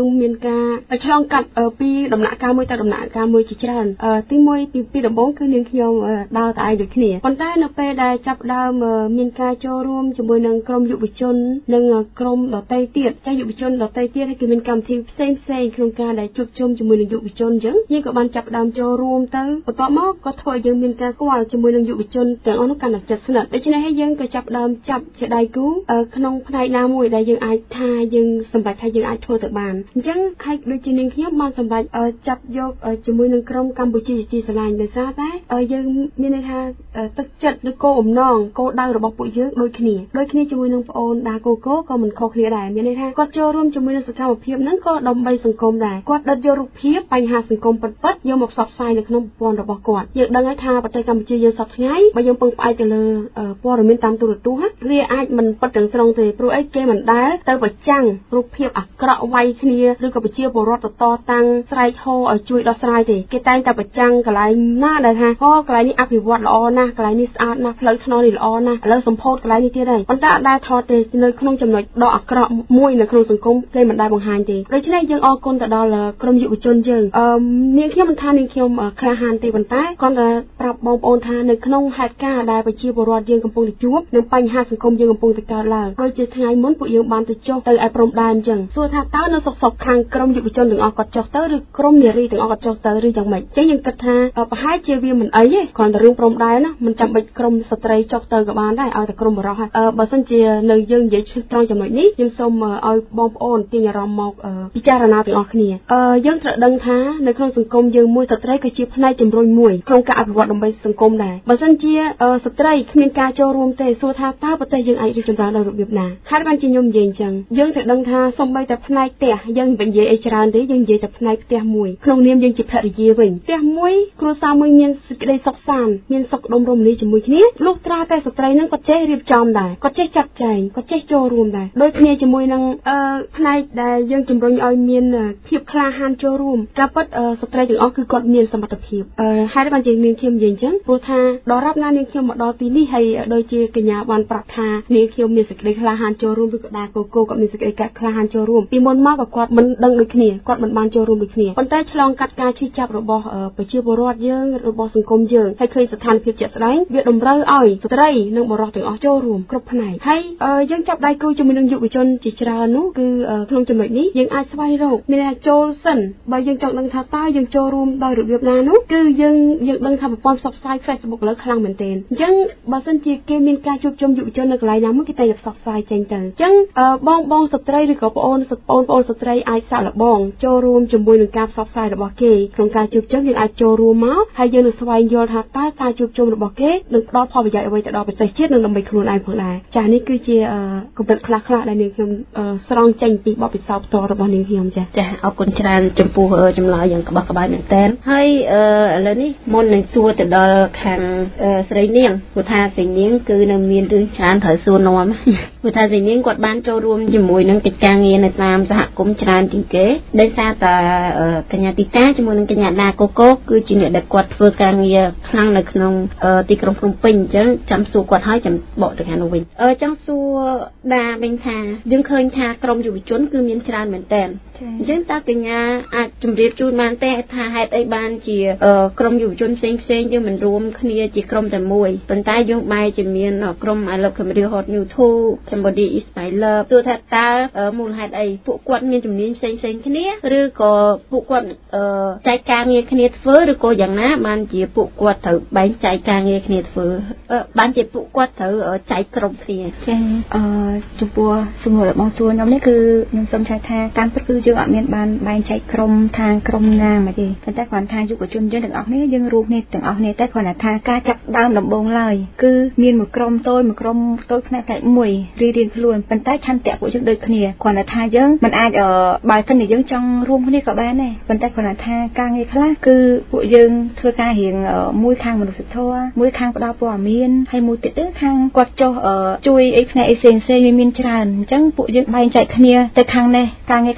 ឆ្លងកាត់ពីដំណាក់កាលមួយទៅដំណាក់កាលមួយជាច្រើនទី1ពីដំបូងគឺនាងខ្ញុំដើរតែឯងដូចគ្នាប៉ុន្តែនៅពេលដែលចាប់ដើមមានការចូលរួមជាមួយនឹងក្រុមយុវជននិងក្រុមដទៃទៀតចាយុវជនដទៃទៀតហើយគឺមានកម្មវិធីផ្សេងក្នុងការដែលជួបជុំជាមួយនឹងយុវជនអញ្ចឹងយើងក៏បានចាប់ដើមចូលរួមទៅបន្ទាប់មកក៏ធ្វើឲ្យយើងមានការស្គាល់ជាមួយនឹងយុវជនទាំងអស់នោះកាន់តែជិតស្និទ្ធដូច្នេះហើយយើងក៏ចាប់ដើមចាប់ជាដៃគូក្នុងផ្នែកណាមួយដែលយើងអាចថាយើងសម្រេចថាយើងអាចធ្វើទៅបានអញ្ចឹងហើយដូចជានាងខ្ញុំបានសម្រេចចាប់យកជាមួយនឹងក្រុមកម្ពុជាជាទីស្រឡាញ់ដោយសារតែយើងមានន័យថាទឹកចិត្តឬគោលបំណងគោលដៅរបស់ពួកយើងដូចគ្នាជាមួយនឹងប្អូនដាកូកូក៏មិនខុសគ្នាដែរមានន័យថាគាត់ចូលរួមជាមួយនឹងសកម្មភាពហ្នឹងក៏ដើម្បីសង្គមដែរគាត់ដិតយករូបភាពបញ្ហាសង្គមពិតៗយកមកផ្សព្វផ្សាយនៅក្នុងប្រព័ន្ធរបស់គាត់យើងដឹងហើយថាប្រទេសកម្ពុជាយើងសប្តាហ៍ថ្ងៃបើយើងពឹងផ្អែកទៅលើព័ត៌មានតាមទូរទស្សន៍វាអាចមិនពិតទាំងស្រុងទេព្រោះអីគេមិនដែលទៅប្រចាំងរូបភាពអាក្រក់វាយគ្នាឬក៏ប្រជាពលរដ្ឋតតាំងស្រែកហូឲ្យជួយដោះស្រាយទេគេតែងតែប្រចាំងកន្លែងណាដែលថាកន្លែងនេះអភិវឌ្ឍល្អណាស់កន្លែងនេះស្អាតណាស់ផ្លូវថ្នល់នេះល្អណាស់ឥឡូវសម្ពោធកន្លែងនេះទៀតហើយប៉ុន្តែអត់ដែលថតទេនៅក្នុងចំណុចដ៏អាក្រក់មួយនៅក្នុងសង្គមគេមិនដែលបង្ហាញទេដូច្នេះយើងអរគុណទៅដល់ក្រុមយុវជនយើងនាងខ្ញុំមិនថានាងខ្ញុំក្លាហានទេប៉ុន្តែគ្រាន់តែប្រាប់បងប្អូនថានៅក្នុងហេតុការណ៍ដែលប្រជាពលរដ្ឋយើងកំពុងតែជួបនឹងបញ្ហាសង្គមយើងកំពុងតែកើតឡើងដូចជាថ្ងៃមុនពួកយើងបានទៅចុះទៅឯព្រំដែនអញ្ចឹងសួរថាតើនៅសុកខាងក្រុមយុវជនទាំងអស់គាត់ចុះទៅឬក្រុមនារីទាំងអស់គាត់ចុះទៅឬយ៉ាងម៉េចអញ្ចឹងយើងគិតថាប្រហែលជាវាមិនអីទេគ្រាន់តែរឿងព្រំដែនណាមិនចាំបាច់ក្រុមស្ត្រីចុះទៅក៏បានដែរឲ្យតែក្រុមបរិសុទ្ធហើយបើសិនជានៅយើងនិយាយត្រង់ចំណុចនេះខ្ញុំសូមឲ្យបងប្អូនទាញអារម្មណ៍មកពិចារណាទាំងអស់គ្នាយើងត្រូវដឹងថានៅក្នុងសង្គមយើងមួយស្ត្រីក៏ជាផ្នែកជំរុញមួយក្នុងការអភិវឌ្ឍដើម្បីសង្គមដែរបើសិនជាស្ត្រីគ្មានការចូលរួមទេសួរថាតើប្រទេសយើងអាចរីកចម្រើនដោយរបៀបណាហើយបានជាខ្ញុំនិយាយអញ្ចឹងយើងត្រូវដឹងថាសូម្បីតែផ្នែកផ្ទះយើងមិននិយាយអីច្រើនទេយើងនិយាយតែផ្នែកផ្ទះមួយក្នុងនាមយើងជាភរិយាវិញផ្ទះមួយគ្រួសារមួយមានសេចក្តីសុខសាន្តមានសុខដុមរមនាជាមួយគ្នាលុះត្រាតែស្ត្រីនឹងគាត់ចេះរៀបចំដែរគាត់ចេះចាត់ចែងគាត់ចេះចូលរួមដែរដូចគ្នាជាមួយនឹងផ្នែកដែលយើងជំរុញឲ្យមានភាពក្លាហានចូលរួមការពិតស្ត្រីទាំងអស់គឺគាត់មានសមត្ថភាពហើយបានជានាងខ្ញុំនិយាយអញ្ចឹងព្រោះថាដរាបណានាងខ្ញុំមកដល់ទីនេះហើយដូចជាកញ្ញាបានប្រាប់ថានាងខ្ញុំមានសេចក្តីក្លាហានចូលរួមឬក៏ដាកូកូគាត់មានសេចក្តីក្លាហានចូលរួមពីមុនមកក៏គាត់មិនដឹងដូចគ្នាគាត់មិនបានចូលរួមដូចគ្នាប៉ុន្តែឆ្លងកាត់ការឈឺចាប់របស់ប្រជាពលរដ្ឋយើងរបស់សង្គមយើងហើយឃើញស្ថានភាពជាក់ស្ដែងវាតម្រូវឲ្យស្ត្រីនិងបុរសទាំងអស់ចូលរួមគ្រប់ផ្នែកហើយយើងចាប់ដៃគូជាមួយនឹងយុវជនជាច្រើននោះគឺក្នុងចំណុចនេះយើងអាចស្វែងរកមានថាចូលសិនបើយើងចង់ដឹងថាតើយើងចូលរួមដោយរបៀបណានោះគឺយើងដឹងថាប្រព័ន្ធផ្សព្វផ្សាយ Facebook លើខ្លាំងមែនទែនអញ្ចឹងបើសិនជាគេមានការជួបជុំយុវជននៅកន្លែងណាមួយគេតែផ្សព្វផ្សាយចេញទៅអញ្ចឹងបងស្ត្រីឬក៏បងប្អូនស្ត្រីអាចសាកល្បងចូលរួមជាមួយនឹងការផ្សព្វផ្សាយរបស់គេក្នុងការជួបជុំយើងអាចចូលរួមមកហើយយើងនឹងស្វែងយល់ថាតើការជួបជុំរបស់គេនឹងផ្ដល់ផលប្រយោជន៍អ្វីទៅដល់ប្រទេសជាតិនិងដើម្បីខ្លួនឯងផងដែរចា៎នេះគឺជាកម្រិតខ្លះដែលនាងខ្ញុំស្រង់ចេញពីបទពិសោធន៍ផ្ទាល់របស់នាងខ្ញុំចាអរគុណច្រើនចំពោះចម្លើយយ៉ាងក្បោះក្បាយមែនតើហើយឥឡូវនេះមុននឹងសួរទៅដល់ខាងស្រីនាងព្រោះថាស្រីនាងគឺនៅមានរឿងច្រើនត្រូវសួរនាំព្រោះថាស្រីនាងគាត់បានចូលរួមជាមួយនឹងកិច្ចការងារនៅតាមសហគមន៍ច្រើនជាងគេដោយសារតែកញ្ញាទីតាជាមួយនឹងកញ្ញាដាកូកូគឺជាអ្នកដែលគាត់ធ្វើការងារខ្លាំងនៅក្នុងទីក្រុងភ្នំពេញអញ្ចឹងចាំសួរគាត់ហើយចាំបកទៅខាងនោះវិញចង់សួរដាវិញថាយើងឃើញថាក្រុមយុវជនគឺមានច្រើនមែនតើអញ្ចឹងតើកញ្ញាអាចជម្រាបជូនបានទេថាហេតុអីបានជាក្រុមយុវជនផ្សេងយើងមិនរួមគ្នាជាក្រុមតែមួយប៉ុន្តែយើងបែរជាមានក្រុម I Love Cambodia Hot New 2 Cambodia is my love ទោះថាតើមូលហេតុអីពួកគាត់មានជំនាញផ្សេងគ្នាឬក៏ពួកគាត់ចែកការងារគ្នាធ្វើឬក៏យ៉ាងណាបានជាពួកគាត់ត្រូវបែងចែកការងារគ្នាធ្វើបានជាពួកគាត់ត្រូវចែកក្រុមគ្នាចាចំពោះសំណួររបស់សួរខ្ញុំនេះគឺខ្ញុំសូមឆ្លើយថាតាមពិតគឺយើងអត់មានបានបែងចែកក្រុមខាងក្រុមណាមកទេប៉ុន្តែគ្រាន់ថាយុវជនយើងទាំងអស់នេះយើងរួមគ្នាទាំងអស់គ្នាតែគ្រាន់តែថាការចាប់ដើមដំបូងឡើយគឺមានមួយក្រុមតូចផ្នែកមួយរៀងខ្លួនប៉ុន្តែឆន្ទៈពួកយើងដូចគ្នាគ្រាន់តែថាយើងមិនអាចបើសិនជាយើងចង់រួមគ្នាក៏បានដែរប៉ុន្តែគ្រាន់តែថាការងារខ្លះគឺពួកយើងធ្វើការរៀងមួយខាងមនុស្សធម៌មួយខាងផ្ដល់ព័ត៌មានហើយមួយទៀតខាងគាត់ចុះជួយអីផ្នែកអីផ្សេងមានច្រើនអញ្ចឹងពួកយើងបែងចែកគ្នាទៅខាងនេះការងារខាងនេះផង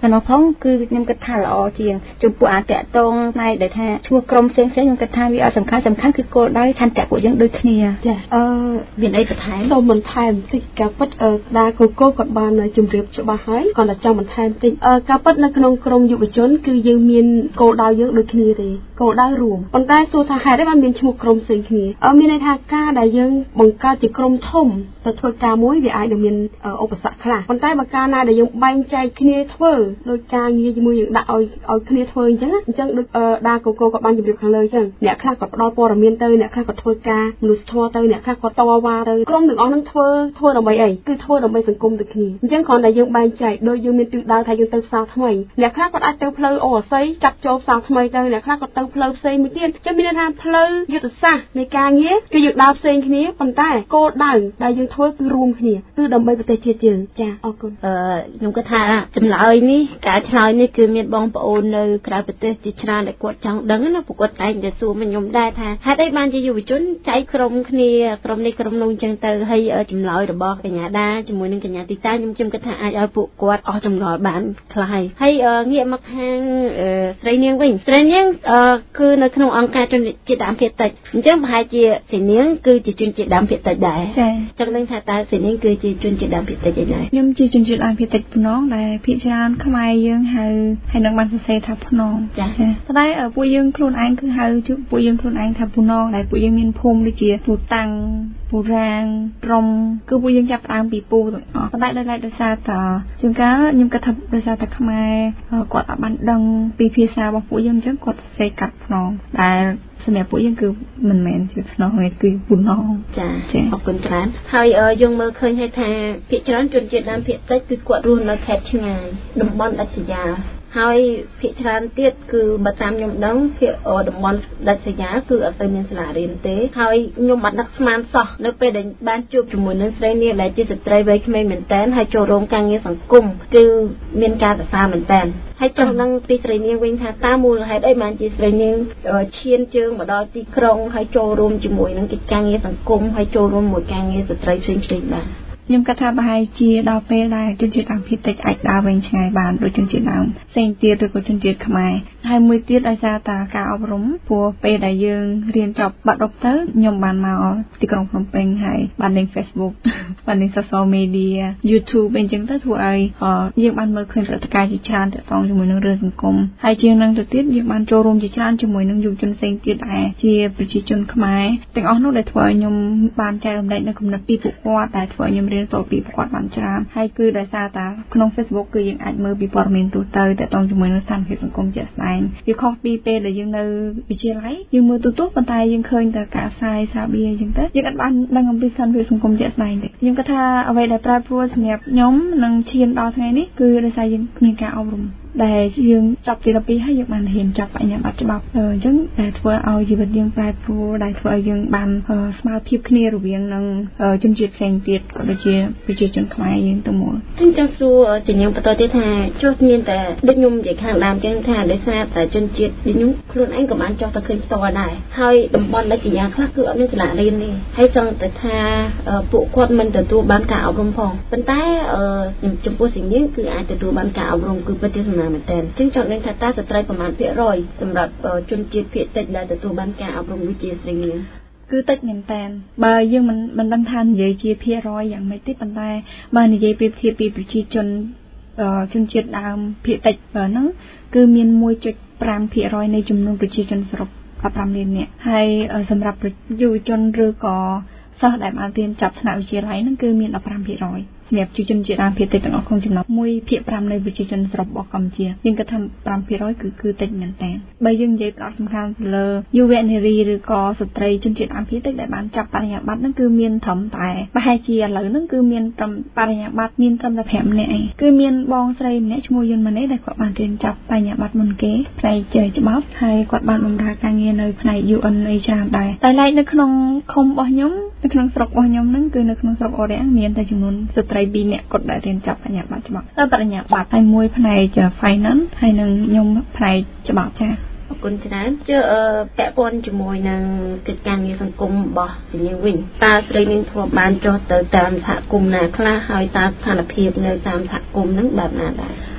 ប៉ុណ្ណោះផងគឺខ្ញុំគិតថាល្អជាងចំពោះអាតកតងផ្នែកដែលថាឈ្មោះក្រុមផ្សេងៗខ្ញុំគិតថាវាអត់សំខាន់គឺគោលដៅឆន្ទៈពួកយើងដូចគ្នាចាមានអីបន្ថែមសូមបន្ថែមបន្តិចការពិតដាកូកូគាត់បានជម្រាបច្បាស់ហើយគាត់តែចង់បន្ថែមបន្តិចការពិតនៅក្នុងក្រុមយុវជនគឺយើងមានគោលដៅយើងដូចគ្នាទេគោលដៅរួមប៉ុន្តែសួរថាហេតុអីបានមានឈ្មោះក្រុមផ្សេងគ្នាមានន័យថាការដែលយើងបង្កើតជាក្រុមធំទៅធ្វើការមួយវាអាចនឹងមានឧបសគ្គខ្លះប៉ុន្តែបើការណាដែលយើងបែងចែកគ្នាធ្វើដោយការងារជាមួយយើងដាក់ឲ្យគ្នាធ្វើអញ្ចឹងដូចដាកូកូគាត់បានជម្រាបខាងលើអញ្ចឹងអ្នកខ្លះគាត់ផ្ដល់ព័ត៌មានទៅអ្នកខ្លះគាត់ធ្វើការមនុស្សធម៌ទៅអ្នកខ្លះគាត់តវ៉ាទៅក្រុមទាំងអស់ហ្នឹងធ្វើដើម្បីអីគឺធ្វើដើម្បីសង្គមដូចគ្នាអញ្ចឹងគ្រាន់តែយើងបែងចែកដូចយើងមានទិសដៅថាយើងទៅផ្សារថ្មីអ្នកខ្លះគាត់អាចទៅផ្លូវអូអាស័យចាប់ចូលផ្សារថ្មីទៅអ្នកខ្លះគាត់ទៅផ្លូវផ្សេងមួយទៀតចឹងមានន័យថាផ្លូវយុទ្ធសាស្ត្រនៃការងារគឺយើងដើរផ្សេងគ្នាប៉ុន្តែគោលដៅដែលយើងធ្វើគឺរួមគ្នាគឺដើម្បីប្រទេសជាតិយើងចាអរគុណខ្ញុំគិតថាចម្លើយនេះការឆ្លើយនេះគឺមានបងប្អូននៅក្រៅប្រទេសជាច្រើនដែលគាត់ចង់ដឹងណាព្រោះគាត់តែងតែសួរមកខ្ញុំដែរថាហេតុអីបានជាយុវជនចែកក្រុមគ្នាក្រុមនេះក្រុមនោះអញ្ចឹងទៅហើយចម្លើយរបស់កញ្ញាដាជាមួយនឹងកញ្ញាទីតាខ្ញុំគិតថាអាចឲ្យពួកគាត់អស់ចម្ងល់បានខ្លះហើយងាកមកខាងស្រីនាងវិញស្រីនាងគឺនៅក្នុងអង្គការជនជាតិដើមភាគតិចអញ្ចឹងប្រហែលជាស្រីនាងគឺជាជនជាតិដើមភាគតិចដែរចា៎ចង់ដឹងថាតើស្រីនាងគឺជាជនជាតិដើមភាគតិចអីដែរខ្ញុំជាជនជាតិដើមភាគតិចភ្នងដែលភាគច្រើនខ្មែរយើងហៅហើយនឹងបានសរសេរថាភ្នងចា៎តែពួកយើងខ្លួនឯងគឺហៅពួកយើងខ្លួនឯងថាភ្នងដែលពួកយើងមានភូមិដូចជាពូតាំងពូរាងព្រំគឺពួកយើងចាប់ផ្ដើមពីពូទាំងអស់តែដោយសារតែជួនកាលខ្ញុំគិតថាដោយសារតែខ្មែរគាត់អត់បានដឹងពីភាសារបស់ពួកយើងអញ្ចឹងគាត់សរសេរកាត់ភ្នងដែលសម្រាប់ពួកយើងគឺមិនមែនជាភ្នងទេគឺពូណងចាអរគុណច្រើនហើយយើងមើលឃើញហើយថាភាគច្រើនជនជាតិដើមភាគតិចគឺគាត់រស់នៅខេត្តឆ្ងាយតំបន់ដាច់ស្រយាលហើយភាគច្រើនទៀតគឺបើតាមខ្ញុំដឹងភាគតំបន់ដាច់ស្រយាលគឺអត់ទៅមានសាលារៀនទេហើយខ្ញុំបានដឹកស្មានសោះនៅពេលដែលបានជួបជាមួយនឹងស្រីនាងដែលជាស្ត្រីវ័យក្មេងមែនតើហើយចូលរួមការងារសង្គមគឺមានការសរសើរមែនតើហើយចង់ដឹងពីស្រីនាងវិញថាតើមូលហេតុអីបានជាស្រីនាងឈានជើងមកដល់ទីក្រុងហើយចូលរួមជាមួយនឹងកិច្ចការងារសង្គមហើយចូលរួមមួយការងារស្ត្រីផ្សេងៗបាទខ្ញុំគិតថាប្រហែលជាដល់ពេលដែលជនជាតិដើមភាគតិចអាចដើរវិញឆ្ងាយបានដូចជនជាតិដើមផ្សេងទៀតឬក៏ជនជាតិខ្មែរហើយមួយទៀតដោយសារតែការអប់រំព្រោះពេលដែលយើងរៀនចប់បាត់ដប់ទៅខ្ញុំបានមកទីក្រុងភ្នំពេញហើយបានលេង Facebook បានលេង social media YouTube អីចឹងទៅធ្វើឲ្យយើងបានមើលឃើញព្រឹត្តិការណ៍ជាច្រើនទាក់ទងជាមួយនឹងរឿងសង្គមហើយជាងនឹងទៅទៀតយើងបានចូលរួមជាច្រើនជាមួយនឹងយុវជនផ្សេងទៀតដែរជាប្រជាជនខ្មែរទាំងអស់នោះដែលធ្វើឲ្យខ្ញុំបានចែករំលែកនៅគំនិតពីពួកគាត់ដែលធ្វើឲ្យខ្ញុំរៀនសូត្រពីគាត់បានច្រើនហើយគឺដោយសារតែក្នុង Facebook គឺយើងអាចមើលពីព័ត៌មានទូទៅទាក់ទងជាមួយនឹងស្ថានភាពសង្គមជាក់ស្ដែងវាខុសពីពេលដែលយើងនៅវិទ្យាល័យយើងមើលទូទៅប៉ុន្តែយើងឃើញតែការផ្សាយសារបៀអញ្ចឹងទៅយើងអាចបានដឹងអំពីស្ថានភាពសង្គមជាក់ស្ដែងទេខ្ញុំគិតថាអ្វីដែលប្រែប្រួលសម្រាប់ខ្ញុំនឹងឈានដល់ថ្ងៃនេះគឺដោយសារយើងមានការអប់រំដែលយើងចប់ទី12ហើយយើងបានរៀនចប់បញ្ញាបត្រច្បាប់អញ្ចឹងដែលធ្វើឲ្យជីវិតយើងប្រែប្រួលដែលធ្វើឲ្យយើងបានស្មើភាពគ្នារវាងនឹងជនជាតិផ្សេងទៀតក៏ដូចជាប្រជាជនខ្មែរយើងទៅមកខ្ញុំចង់សួរជំនាញបន្តទៀតថាចុះមានតែដូចខ្ញុំនិយាយខាងដើមចឹងថាដោយសារតែជនជាតិខ្ញុំខ្លួនឯងក៏បានចោះទៅឃើញផ្ទាល់ដែរហើយតំបន់ដាច់ស្រយាលខ្លះគឺអត់មានសាលារៀនទេហើយសឹងតែថាពួកគាត់មិនទទួលបានការអប់រំផងប៉ុន្តែចំពោះสิ่ងនេះគឺអាចទទួលបានការអប់រំគឺពិតជាសំណាងមែនតើចឹងចង់ដឹងថាតើស្ត្រីប្រមាណភាគរយសម្រាប់ជនជាតិភាគតិចដែលទទួលបានការអប់រំដូចជាស្រីនាងគឺតិចមែនតើបើយើងមិនដឹងថានិយាយជាភាគរយយ៉ាងម៉េចទេប៉ុន្តែបើនិយាយប្រៀបធៀបពីប្រជាជនជាតិដើមភាគតិចហ្នឹងគឺមាន 1.5% នៃចំនួនប្រជាជនសរុប15លាននាក់ហើយសម្រាប់យុវជនឬក៏សិស្សដែលបានរៀនចប់ថ្នាក់វិទ្យាល័យហ្នឹងគឺមាន 15%សម្រាប់ជនជាតិដើមភាគតិចទាំងអស់ក្នុងចំណោម 1/5 នៃប្រជាជនសរុបរបស់កម្ពុជាយើងគិតថា 5% គឺតិចមែនតើបើយើងនិយាយផ្ដោតសំខាន់ទៅលើយុវនារីឬក៏ស្ត្រីជនជាតិដើមភាគតិចដែលបានចាប់បរិញ្ញាបត្រហ្នឹងគឺមានត្រឹមតែប្រហែលជាឥឡូវហ្នឹងគឺមានត្រឹមបរិញ្ញាបត្រមានត្រឹមតែ 5 នាក់ឯងគឺមានបងស្រីម្នាក់ឈ្មោះយុនម៉ាណេដែលគាត់បានរៀនចប់បរិញ្ញាបត្រមុនគេផ្នែកច្បាប់ហើយគាត់បានបម្រើការងារនៅផ្នែក UN អីច្រើនដែរតែឡែកនៅក្នុងឃុំរបស់ខ្ញុំនៅក្នុងស្រុករបស់ខ្ញុំហ្នឹងគឺនៅក្នុងស្រុកអូរ៉ាំងមានតែចំនួនស្ត្រី 2 នាក់គាត់ដែលរៀនចប់បរិញ្ញាបត្រច្បាប់តែបរិញ្ញាបត្រតែមួយផ្នែក finance ហើយនឹងខ្ញុំផ្នែកច្បាប់ចា៎អរគុណច្រើនជឿពាក់ព័ន្ធជាមួយនឹងកិច្ចការងារសង្គមរបស់ស្រីនាងវិញតើស្រីនាងធ្លាប់បានចុះទៅតាមសហគមន៍ណាខ្លះហើយតើស្ថានភាពនៅតាមសហគមន៍ហ្នឹងបែបណាដែរ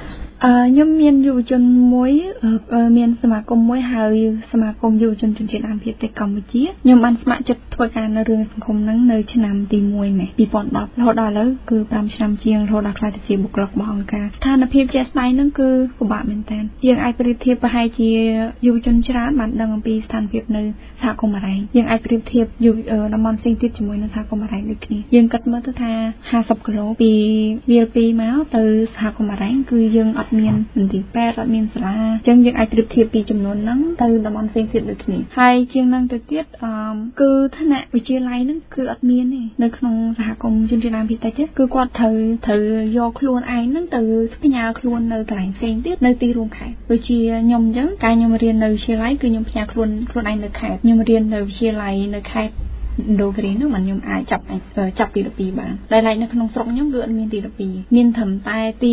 ខ្ញុំមានយុវជនមួយមានសមាគមមួយហើយសមាគមយុវជនជនជាតិដើមភាគតិចកម្ពុជាខ្ញុំបានស្ម័គ្រចិត្តធ្វើការនៅរឿងសង្គមហ្នឹងនៅឆ្នាំទី1នេះ2010រហូតដល់ឥឡូវគឺ5ឆ្នាំជាងរហូតដល់ខ្លះទៅជាបុគ្គលិករបស់អង្គការស្ថានភាពជាក់ស្ដែងហ្នឹងគឺពិបាកមែនតើយើងអាចប្រៀបធៀបប្រហែលជាយុវជនច្រើនបានដឹងអំពីស្ថានភាពនៅសហគមន៍អរ៉ែងយើងអាចប្រៀបធៀបតំបន់ផ្សេងទៀតជាមួយនឹងសហគមន៍អរ៉ែងដូចគ្នាយើងគិតមើលទៅថា50គីឡូពីវាល2មកទៅសហគមន៍អរ៉ែងគឺយើងអត់មានមន្ទីរពេទ្យអត់មានសាលាអញ្ចឹងយើងអាចប្រៀបធៀបពីចំនួនហ្នឹងទៅតំបន់ផ្សេងទៀតដូចគ្នាហើយជាងហ្នឹងទៅទៀតគឺថ្នាក់វិទ្យាល័យហ្នឹងគឺអត់មានទេនៅក្នុងសហគមន៍ជនជាតិដើមភាគតិចគឺគាត់ត្រូវយកខ្លួនឯងហ្នឹងទៅផ្ញើខ្លួននៅកន្លែងផ្សេងទៀតនៅទីរួមខេត្តដូចជាខ្ញុំអញ្ចឹងកាលខ្ញុំរៀននៅវិទ្យាល័យគឺខ្ញុំផ្ញើខ្លួនឯងនៅខេត្តខ្ញុំរៀននៅវិទ្យាល័យនៅខេត្តដូគ្រីនោះមិនខ្ញុំអាចចាប់ទី12បានដែលឡែកនៅក្នុងស្រុកខ្ញុំគឺអត់មានទី12មានត្រឹមតែទី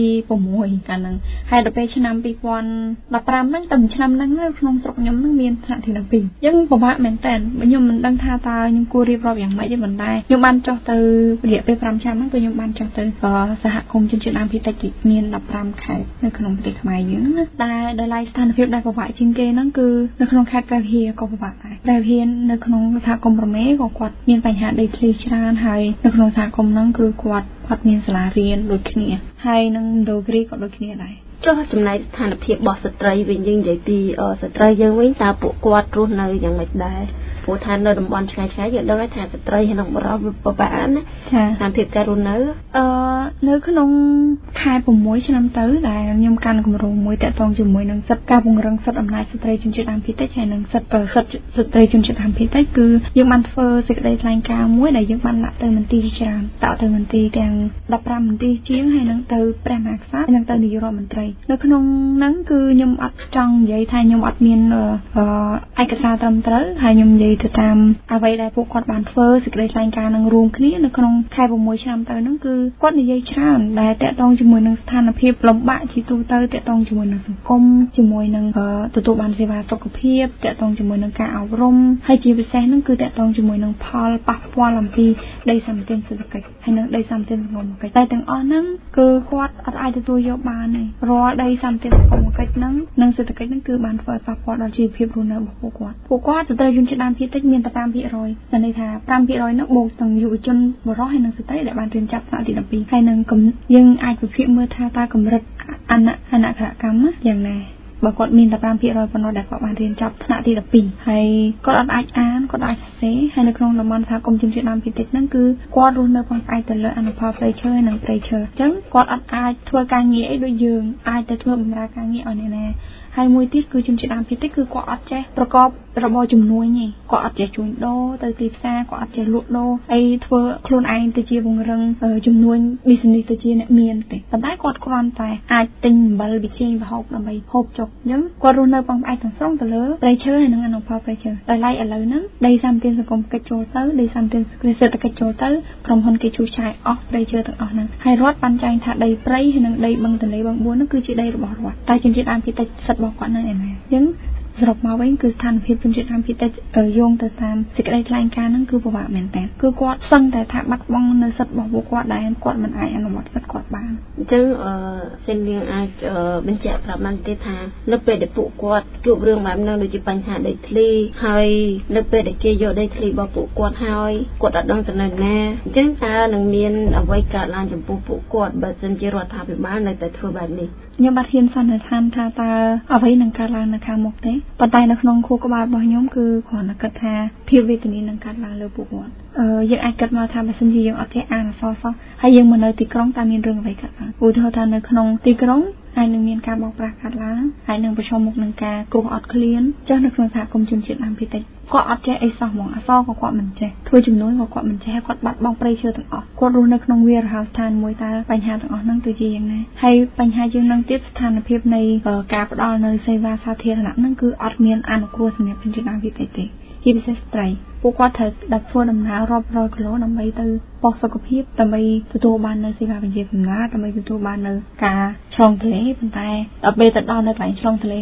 6កាលហ្នឹងហើយដល់ពេលឆ្នាំ2015ហ្នឹងទៅឆ្នាំហ្នឹងនៅក្នុងស្រុកខ្ញុំហ្នឹងមានថ្នាក់ទី12អញ្ចឹងពិបាកមែនតើខ្ញុំមិនដឹងថាតើខ្ញុំគួររៀបរាប់យ៉ាងម៉េចទេមិនដែរខ្ញុំបានចុះទៅរយៈពេល5ឆ្នាំហ្នឹងគឺខ្ញុំបានចុះទៅសហគមន៍ជនជាតិដើមភាគតិចមាន15ខេត្តនៅក្នុងប្រទេសខ្មែរយើងណាតែដល់ឡែកស្ថានភាពដែលពិបាកជាងគេហ្នឹងគឺនៅក្នុងខេត្តព្រះវិហារក៏ពិបាកដែរព្រះវិហារនៅក្នុងសហគមន៍ប្រមេក៏គាត់មានបញ្ហាដីធ្លីច្រើនហើយនៅក្នុងសហគមន៍ហ្នឹងគឺគាត់មានសាលារៀនដូចគ្នាហើយនឹងដូគ្រីក៏ដូចគ្នាដែរចុះចំណែកស្ថានភាពរបស់ស្ត្រីវិញយើងនិយាយពីស្ត្រីយើងវិញតើពួកគាត់រស់នៅយ៉ាងម៉េចដែរព្រោះថានៅតំបន់ឆ្ងាយៗយើងដឹងថាស្ត្រីហើយនឹងបរិបទពិបាកណាស្ថានភាពការរស់នៅនៅក្នុងខែ6ឆ្នាំទៅដែលខ្ញុំកាន់គម្រោងមួយតាក់ទងជាមួយនឹងសិទ្ធិការពង្រឹងសិទ្ធិអំណាចស្ត្រីជនជាតិដើមភាគតិចហើយនឹងសិទ្ធិស្ត្រីជនជាតិដើមភាគតិចគឺយើងបានធ្វើសេចក្តីថ្លែងការណ៍មួយដែលយើងបានដាក់ទៅមន្ទីរច្រើនដាក់ទៅមន្ទីរទាំង15មន្ទីរជាងហើយនឹងទៅព្រះមហាក្សត្រហើយនឹងទៅនាយករដ្ឋមន្ត្រីនៅក្នុងហ្នឹងគឺខ្ញុំអត់ចង់និយាយថាខ្ញុំអត់មានឯកសារត្រឹមត្រូវហើយខ្ញុំនិយាយទៅតាមអ្វីដែលពួកគាត់បានធ្វើសេចក្តីថ្លែងការណ៍នឹងរួមគ្នានៅក្នុងខែ6ឆ្នាំទៅហ្នឹងគឺគាត់និយាយច្រើនដែលតាក់ទងជាមួយនឹងស្ថានភាពលំបាកជាទូទៅតាក់ទងជាមួយនឹងសង្គមជាមួយនឹងទទួលបានសេវាសុខភាពតាក់ទងជាមួយនឹងការអប់រំហើយជាពិសេសហ្នឹងគឺតាក់ទងជាមួយនឹងផលប៉ះពាល់អំពីដីសម្បត្តិសេដ្ឋកិច្ចហើយនឹងដីសម្បត្តិសង្គមគិច្ចតែទាំងអស់ហ្នឹងគឺគាត់អត់អាចទទួលយកបានទេរាល់ដីសម្បត្តិសង្គមគិច្ចហ្នឹងនិងសេដ្ឋកិច្ចហ្នឹងគឺបានធ្វើឲ្យប៉ះពាល់ដល់ជីវភាពរស់នៅរបស់ពួកគាត់ស្ត្រីជនជាតិដើមភាគតិចមានតែ 5% ដែលន័យថា 5% ហ្នឹងបូកទាំងយុវជនបរិសុទ្ធហើយនិងស្ត្រីដែលបានរៀនចប់ថ្នាក់ទី12ហើយនឹងយើងអាចវិភាគមើលថាតើកម្រិតអនក្ខរកម្មយ៉ាងណាបើគាត់មានតែ 5% ប៉ុណ្ណោះដែលគាត់បានរៀនចប់ថ្នាក់ទី12ហើយគាត់អត់អាចអានគាត់អាចសរសេរហើយនៅក្នុងតំបន់សហគមន៍ជនជាតិដើមភាគតិចហ្នឹងគឺគាត់រស់នៅពឹងផ្អែកទៅលើអនុផលព្រៃឈើនិងព្រៃឈើអញ្ចឹងគាត់អត់អាចធ្វើការងារអីដូចយើងអាចទៅធ្វើបម្រើការងារឲ្យអ្នកណាហើយមួយទៀតគឺជនជាតិដើមភាគតិចគឺគាត់អត់ចេះប្រកបរបរជំនួញទេគាត់អត់ចេះជួញដូរទៅទីផ្សារគាត់អត់ចេះលក់ដូរអីធ្វើខ្លួនឯងទៅជាពង្រឹងជំនួញ business ទៅជាអ្នកមានទេប៉ុន្តែគាត់គ្រាន់តែអាចទិញអំបិលវិជែងប្រហូបដើម្បីហូបចុកអញ្ចឹងគាត់រស់នៅពឹងផ្អែកទាំងស្រុងទៅលើព្រៃឈើហើយនិងអនុផលព្រៃឈើដល់ឡែកឥឡូវហ្នឹងដីសម្បត្តិសង្គមកិច្ចចូលទៅដីសម្បត្តិសេដ្ឋកិច្ចចូលទៅក្រុមហ៊ុនគេឈូសឆាយអស់ព្រៃឈើទាំងអស់ហ្នឹងហើយរដ្ឋបានចែងថាដីព្រៃហើយនិងដីបឹងទន្លេបឹងបួនហ្នឹងគឺជាដីរបស់រដ្ឋតែជនជាតិដើមភាគតិចសិទ្ធិរបស់គាត់នៅឯណាអញ្ចឹងសរុបមកវិញគឺស្ថានភាពជនជាតិដើមភាគតិចយោងទៅតាមសេចក្តីថ្លែងការណ៍ហ្នឹងគឺពិបាកមែនតើគឺគាត់សឹងតែថាបាត់បង់នៅសិទ្ធិរបស់ពួកគាត់ដែលគាត់មិនអាចអនុវត្តសិទ្ធិគាត់បានអញ្ចឹងសិនយើងអាចបញ្ជាក់ប្រាប់បានទេថានៅពេលដែលពួកគាត់ជួបរឿងបែបហ្នឹងដូចជាបញ្ហាដីធ្លីហើយនៅពេលដែលគេយកដីធ្លីរបស់ពួកគាត់ហើយគាត់អត់ដឹងទៅនៅណាអញ្ចឹងតើនឹងមានអ្វីកើតឡើងចំពោះពួកគាត់បើសិនជារដ្ឋាភិបាលនៅតែធ្វើបែបនេះខ្ញុំបាទហ៊ានសន្និដ្ឋានថាតើអ្វីនឹងកើតឡើងនៅខាងមុខទេប៉ុន្តែនៅក្នុងខួរក្បាលរបស់ខ្ញុំគឺគ្រាន់តែគិតថាភាពវេទនានឹងកើតឡើងលើពួកគាត់យើងអាចគិតមកថាបើសិនជាយើងអត់ចេះអានអក្សរសោះហើយយើងមកនៅទីក្រុងតើមានរឿងអ្វីកើតឡើងឧទាហរណ៍ថានៅក្នុងទីក្រុងហើយនឹងមានការបោកប្រាស់កើតឡើងហើយនឹងប្រឈមមុខនឹងការគ្រោះអត់ឃ្លានចុះនៅក្នុងសហគមន៍ជនជាតិដើមភាគតិចគាត់អត់ចេះអីសោះហ្មងអក្សរក៏គាត់មិនចេះធ្វើជំនួយក៏គាត់មិនចេះគាត់បាត់បង់ព្រៃឈើទាំងអស់គាត់រស់នៅក្នុងវាលរហោស្ថានមួយតើបញ្ហាទាំងអស់ហ្នឹងទៅជាយ៉ាងណាហើយបញ្ហាយើងនឹងទៀតស្ថានភាពនៃការផ្ដល់នៅសេវាសាធារណៈហ្នឹងគឺអត់មានអនុគ្រោះសម្រាប់ជនជាតិដើមភាគតិចទេជាពិសេសស្ត្រីពួកគាត់ត្រូវដឹកធ្វើដំណើររាប់រយគីឡូដើម្បីទៅប៉ុស្តិ៍សុខភាពដើម្បីទទួលបាននៅសេវាវិជ្ជាសម្ងាត់ដើម្បីទទួលបាននៅការឆ្លងទន្លេប៉ុន្តែដល់ពេលទៅដល់នៅកន្លែងឆ្លងទន្លេហ្នឹង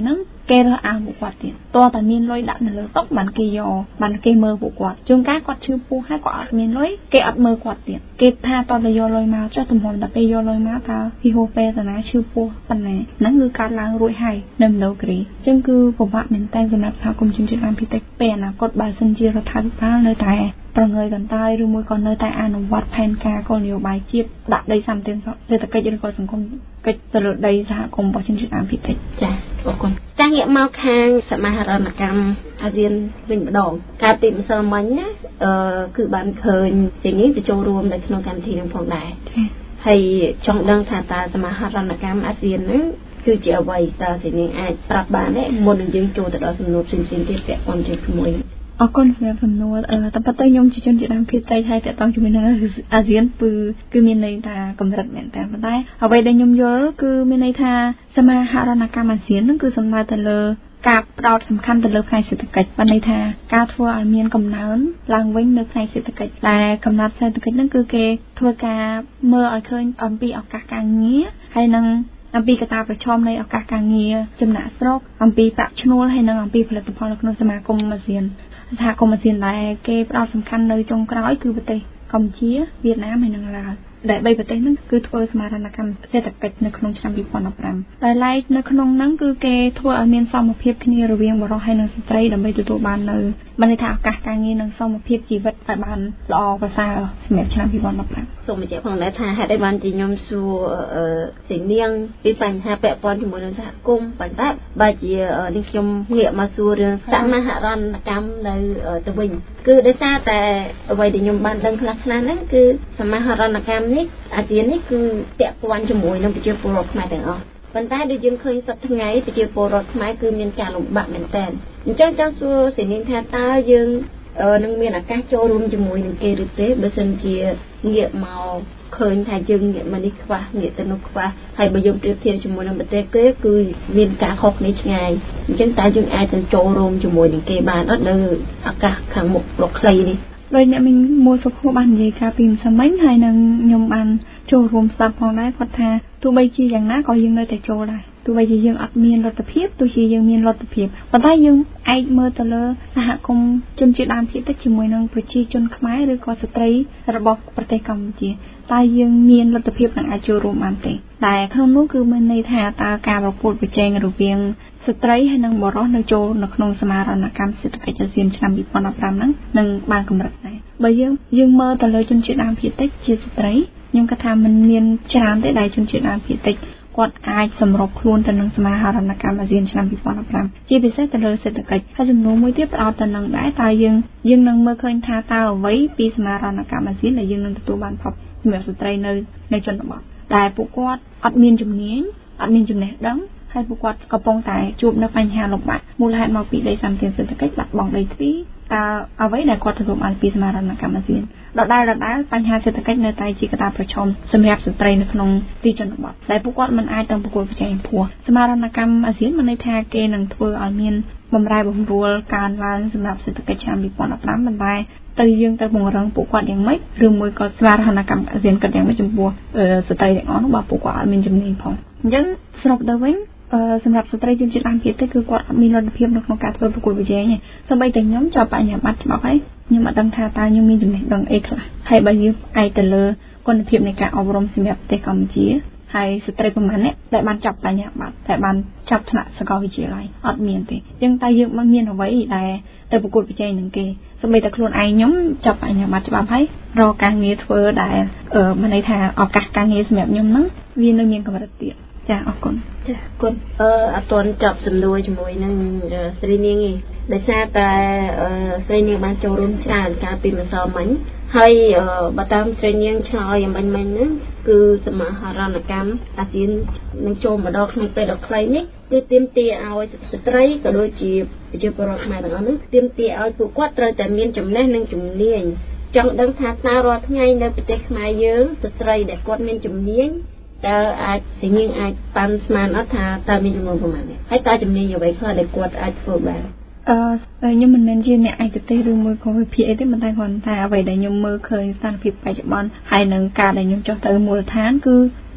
គេរើសអើងពួកគាត់ទៀតតើតែមានលុយដាក់នៅលើតុបានគេយកបានគេមើលពួកគាត់ជួនកាលគាត់ឈឺពោះហើយគាត់អត់មានលុយគេអត់មើលគាត់ទៀតគេថាតើទៅយកលុយមកចុះទំហំតែពេលយកលុយមកតើពីហូបពេលតាណាឈឺពោះប៉ុណ្ណាហ្នឹងគឺកើតឡើងរួចហើយនៅមណ្ឌលគិរីអញ្ចឹងគឺពិបាកមែនតើសម្រាប់សហគមន៍ជនជាតិដើមភាគតិចពេលអនាគតបើសិនជារដ្ឋាភិបាលនៅតែប្រងើយកន្តើយឬមួយក៏នៅតែអនុវត្តផែនការគោលនយោបាយជាតិដាក់ដីសម្បត្តិសេដ្ឋកិច្ចឬក៏សង្គមកិច្ចទៅលើដីសហគមន៍របស់ជនជាតិដើមភាគតិចចាអរគុណចាងាកមកខាងសមាហរណកម្មអាស៊ានវិញម្ដងកាលពីម្សិលមិញណាគឺបានឃើញជាងនេះទៅចូលរួមនៅក្នុងកម្មវិធីនឹងផងដែរហើយចង់ដឹងថាតើសមាហរណកម្មអាស៊ានហ្នឹងគឺជាអ្វីតើជាងអាចប្រាប់បានទេមុននឹងយើងចូលទៅដល់សំណួរផ្សេងៗទៀតពាក់ព័ន្ធជាមួយអរគុណសម្រាប់សំណួរតែប៉ុន្តែខ្ញុំជាជនជាតិដើមភាគតិចហើយតើតង់ជាមួយនឹងអាស៊ានគឺមានន័យថាកម្រិតមែនតើប៉ុន្តែអ្វីដែលខ្ញុំយល់គឺមានន័យថាសមាហរណកម្មអាស៊ានហ្នឹងគឺសំដៅទៅលើការផ្ដោតសំខាន់ទៅលើផ្នែកសេដ្ឋកិច្ចបានន័យថាការធ្វើឲ្យមានកំណើនឡើងវិញនៅផ្នែកសេដ្ឋកិច្ចដែលកំណត់សេដ្ឋកិច្ចហ្នឹងគឺគេធ្វើការមើលឲ្យឃើញអំពីឱកាសការងារហើយនឹងអំពីកត្តាប្រឈមនៃឱកាសការងារចំណាក់ស្រុកអំពីប្រាក់ឈ្នួលហើយនិងអំពីផលិតផលនៅក្នុងសមាគមអាស៊ានសហគមន៍អាស៊ានដែលគេផ្ដោតសំខាន់នៅចុងក្រោយគឺប្រទេសកម្ពុជាវៀតណាមហើយនិងឡាវដែល3ប្រទេសហ្នឹងគឺធ្វើសមាហរណកម្មសេដ្ឋកិច្ចនៅក្នុងឆ្នាំ2015ដែលឡែកនៅក្នុងហ្នឹងគឺគេធ្វើឲ្យមានសមភាពគ្នារវាងបុរសហើយនិងស្ត្រីដើម្បីទទួលបាននៅបានន័យថាឱកាសការងារនិងសមភាពជីវិតឲ្យបានល្អប្រសើរសម្រាប់ឆ្នាំ2015 សូមបញ្ជាក់ផងដែរថាហេតុអីបានជាខ្ញុំសួរសេនាងពីបញ្ហាពាក់ព័ន្ធជាមួយនឹងសហគមន៍ប៉ុន្តែបើជានេះខ្ញុំងាកមកសួររឿងសមាហរណកម្មនៅទៅវិញគឺដោយសារតែអ្វីដែលខ្ញុំបានដឹងខ្លះៗហ្នឹងគឺសមាហរណកម្មនេះអាស៊ាននេះគឺពាក់ព័ន្ធជាមួយនឹងប្រជាពលរដ្ឋខ្មែរទាំងអស់ប៉ុន្តែដូចយើងឃើញសប្តាហ៍ថ្ងៃប្រជាពលរដ្ឋខ្មែរគឺមានការលំបាកមែនតើអញ្ចឹងចង់សួរសេនាងថាតើយើងនឹងមានឱកាសចូលរួមជាមួយនឹងគេឬទេបើសិនជាងាកមកឃើញថាយើងងាកមកនេះខ្វះងាកទៅនោះខ្វះហើយបើយើងប្រៀបធៀបជាមួយនឹងប្រទេសគេគឺមានការខុសគ្នាឆ្ងាយអញ្ចឹងតើយើងអាចទៅចូលរួមជាមួយនឹងគេបានអត់នៅឱកាសខាងមុខរកខ្លីនេះដោយអ្នកមីងមួយសុខួរបាននិយាយការពីម្សិលមិញហើយនឹងខ្ញុំបានចូលរួមស្ដាប់ផងដែរគាត់ថាទោះបីជាយ៉ាងណាក៏យើងនៅតែចូលដែរទោះបីជាយើងអត់មានលទ្ធភាពទោះជាយើងមានលទ្ធភាពប៉ុន្តែយើងឯកមើលទៅលើសហគមន៍ជនជាតិដើមភាគតិចជាមួយនឹងប្រជាជនខ្មែរឬក៏ស្ត្រីរបស់ប្រទេសកម្ពុជាតើយើងមានលទ្ធភាពនឹងអាចចូលរួមបានទេតែក្នុងនោះគឺមានន័យថាតើការប្រកួតប្រជែងរវាងស្ត្រីហើយនិងបុរសនៅចូលនៅក្នុងសមាហរណកម្មសេដ្ឋកិច្ចអាស៊ានឆ្នាំ2015ហ្នឹងនឹងបានកម្រិតដែរបើយើងមើលទៅលើជនជាតិដើមភាគតិចជាស្ត្រីខ្ញុំគិតថាมันមានច្រើនទេដែលជនជាតិដើមភាគតិចគាត់អាចសម្របខ្លួនទៅនឹងសមាហរណកម្មអាស៊ានឆ្នាំ2015ជាពិសេសទៅលើសេដ្ឋកិច្ចហើយចំនួនមួយទៀតផ្ដោតទៅនឹងដែរតើយើងនឹងមើលឃើញថាតើអ្វីពីសមាហរណកម្មអាស៊ានដែលយើងនឹងទទួលបានផលសម្រាប់ស្ត្រីនៅជនបទដែលពួកគាត់អត់មានជំនាញអត់មានចំណេះដឹងហើយពួកគាត់កំពុងតែជួបនៅបញ្ហាលំបាកមូលហេតុមកពីដីសម្បត្តិសេដ្ឋកិច្ចបាត់បង់ដីធ្លីតើអ្វីដែលគាត់ទទួលបានពីសមាហរណកម្មអាស៊ានដដែលបញ្ហាសេដ្ឋកិច្ចនៅតែជាកត្តាប្រឈមសម្រាប់ស្ត្រីនៅក្នុងទីជនបទដែលពួកគាត់មិនអាចទៅប្រកួតប្រជែងព្រោះសមាហរណកម្មអាស៊ានមានន័យថាគេនឹងធ្វើឲ្យមានបំរែបំរួលកើនឡើងសម្រាប់សេដ្ឋកិច្ចឆ្នាំ2015ប៉ុន្តែទៅយើងទៅបង្រឹងពួកគាត់យ៉ាងម៉េចឬមួយក៏សមាហរណកម្មអាស៊ានគាត់យ៉ាងម៉េចចំពោះស្ត្រីទាំងអស់នោះបើពួកគាត់អត់មានជំនាញផងអញ្ចឹងសរុបទៅវិញសម្រាប់ស្ត្រីជនជាតិដើមភាគតិចគឺគាត់អត់មានលទ្ធភាពនៅក្នុងការធ្វើប្រកួតប្រជែងទេសូម្បីតែខ្ញុំជាប់បញ្ញាបត្រច្បាប់ហើយខ្ញុំអត់ដឹងថាតើខ្ញុំមានចំណេះដឹងអីខ្លះហើយបើយើងឯកទៅលើគុណភាពនៃការអប់រំសម្រាប់ប្រទេសកម្ពុជាហើយស្ត្រីប្រមាណអ្នកដែលបានចាប់បញ្ញាបត្រតែបានចាប់ថ្នាក់សាកលវិទ្យាល័យអត់មានទេអញ្ចឹងតើយើងមិនមានអ្វីដែលទៅប្រកួតប្រជែងនឹងគេសូម្បីតែខ្លួនឯងខ្ញុំចាប់បញ្ញាបត្រច្បាប់ហើយរកការងារធ្វើដែលមានន័យថាឱកាសការងារសម្រាប់ខ្ញុំហ្នឹងវានៅមានកម្រិតទៀតចាអរគុណចាអរគុណអត់ទាន់ចប់សំណួរជាមួយនឹងស្រីនាងទេដោយសារតែស្រីនាងបានចូលរួមច្រើនកាលពីម្សិលមិញហើយបើតាមស្រីនាងឆ្លើយអំបញ្ញមិញហ្នឹងគឺសមាហរណកម្មអាស៊ាននឹងចូលមកដល់ក្នុងពេលដ៏ខ្លីនេះគឺទាមទារឲ្យស្ត្រីក៏ដូចជាប្រជាពលរដ្ឋខ្មែរទាំងអស់ហ្នឹងទាមទារឲ្យពួកគាត់ត្រូវតែមានចំណេះនិងជំនាញចង់ដឹងថាតើរាល់ថ្ងៃនៅប្រទេសខ្មែរយើងស្ត្រីដែលគាត់មានជំនាញតើអាចសេនាងអាចប៉ាន់ស្មានអត់ថាតើមានចំនួនប្រមាណនេះហើយតើជំនាញអ្វីខ្លះដែលគាត់អាចធ្វើបានខ្ញុំមិនមែនជាអ្នកឯកទេសឬមួយក៏វិភាគអីទេប៉ុន្តែគ្រាន់តែអ្វីដែលខ្ញុំមើលឃើញស្ថានភាពបច្ចុប្បន្នហើយនឹងការដែលខ្ញុំចុះទៅមូលដ្ឋានគឺ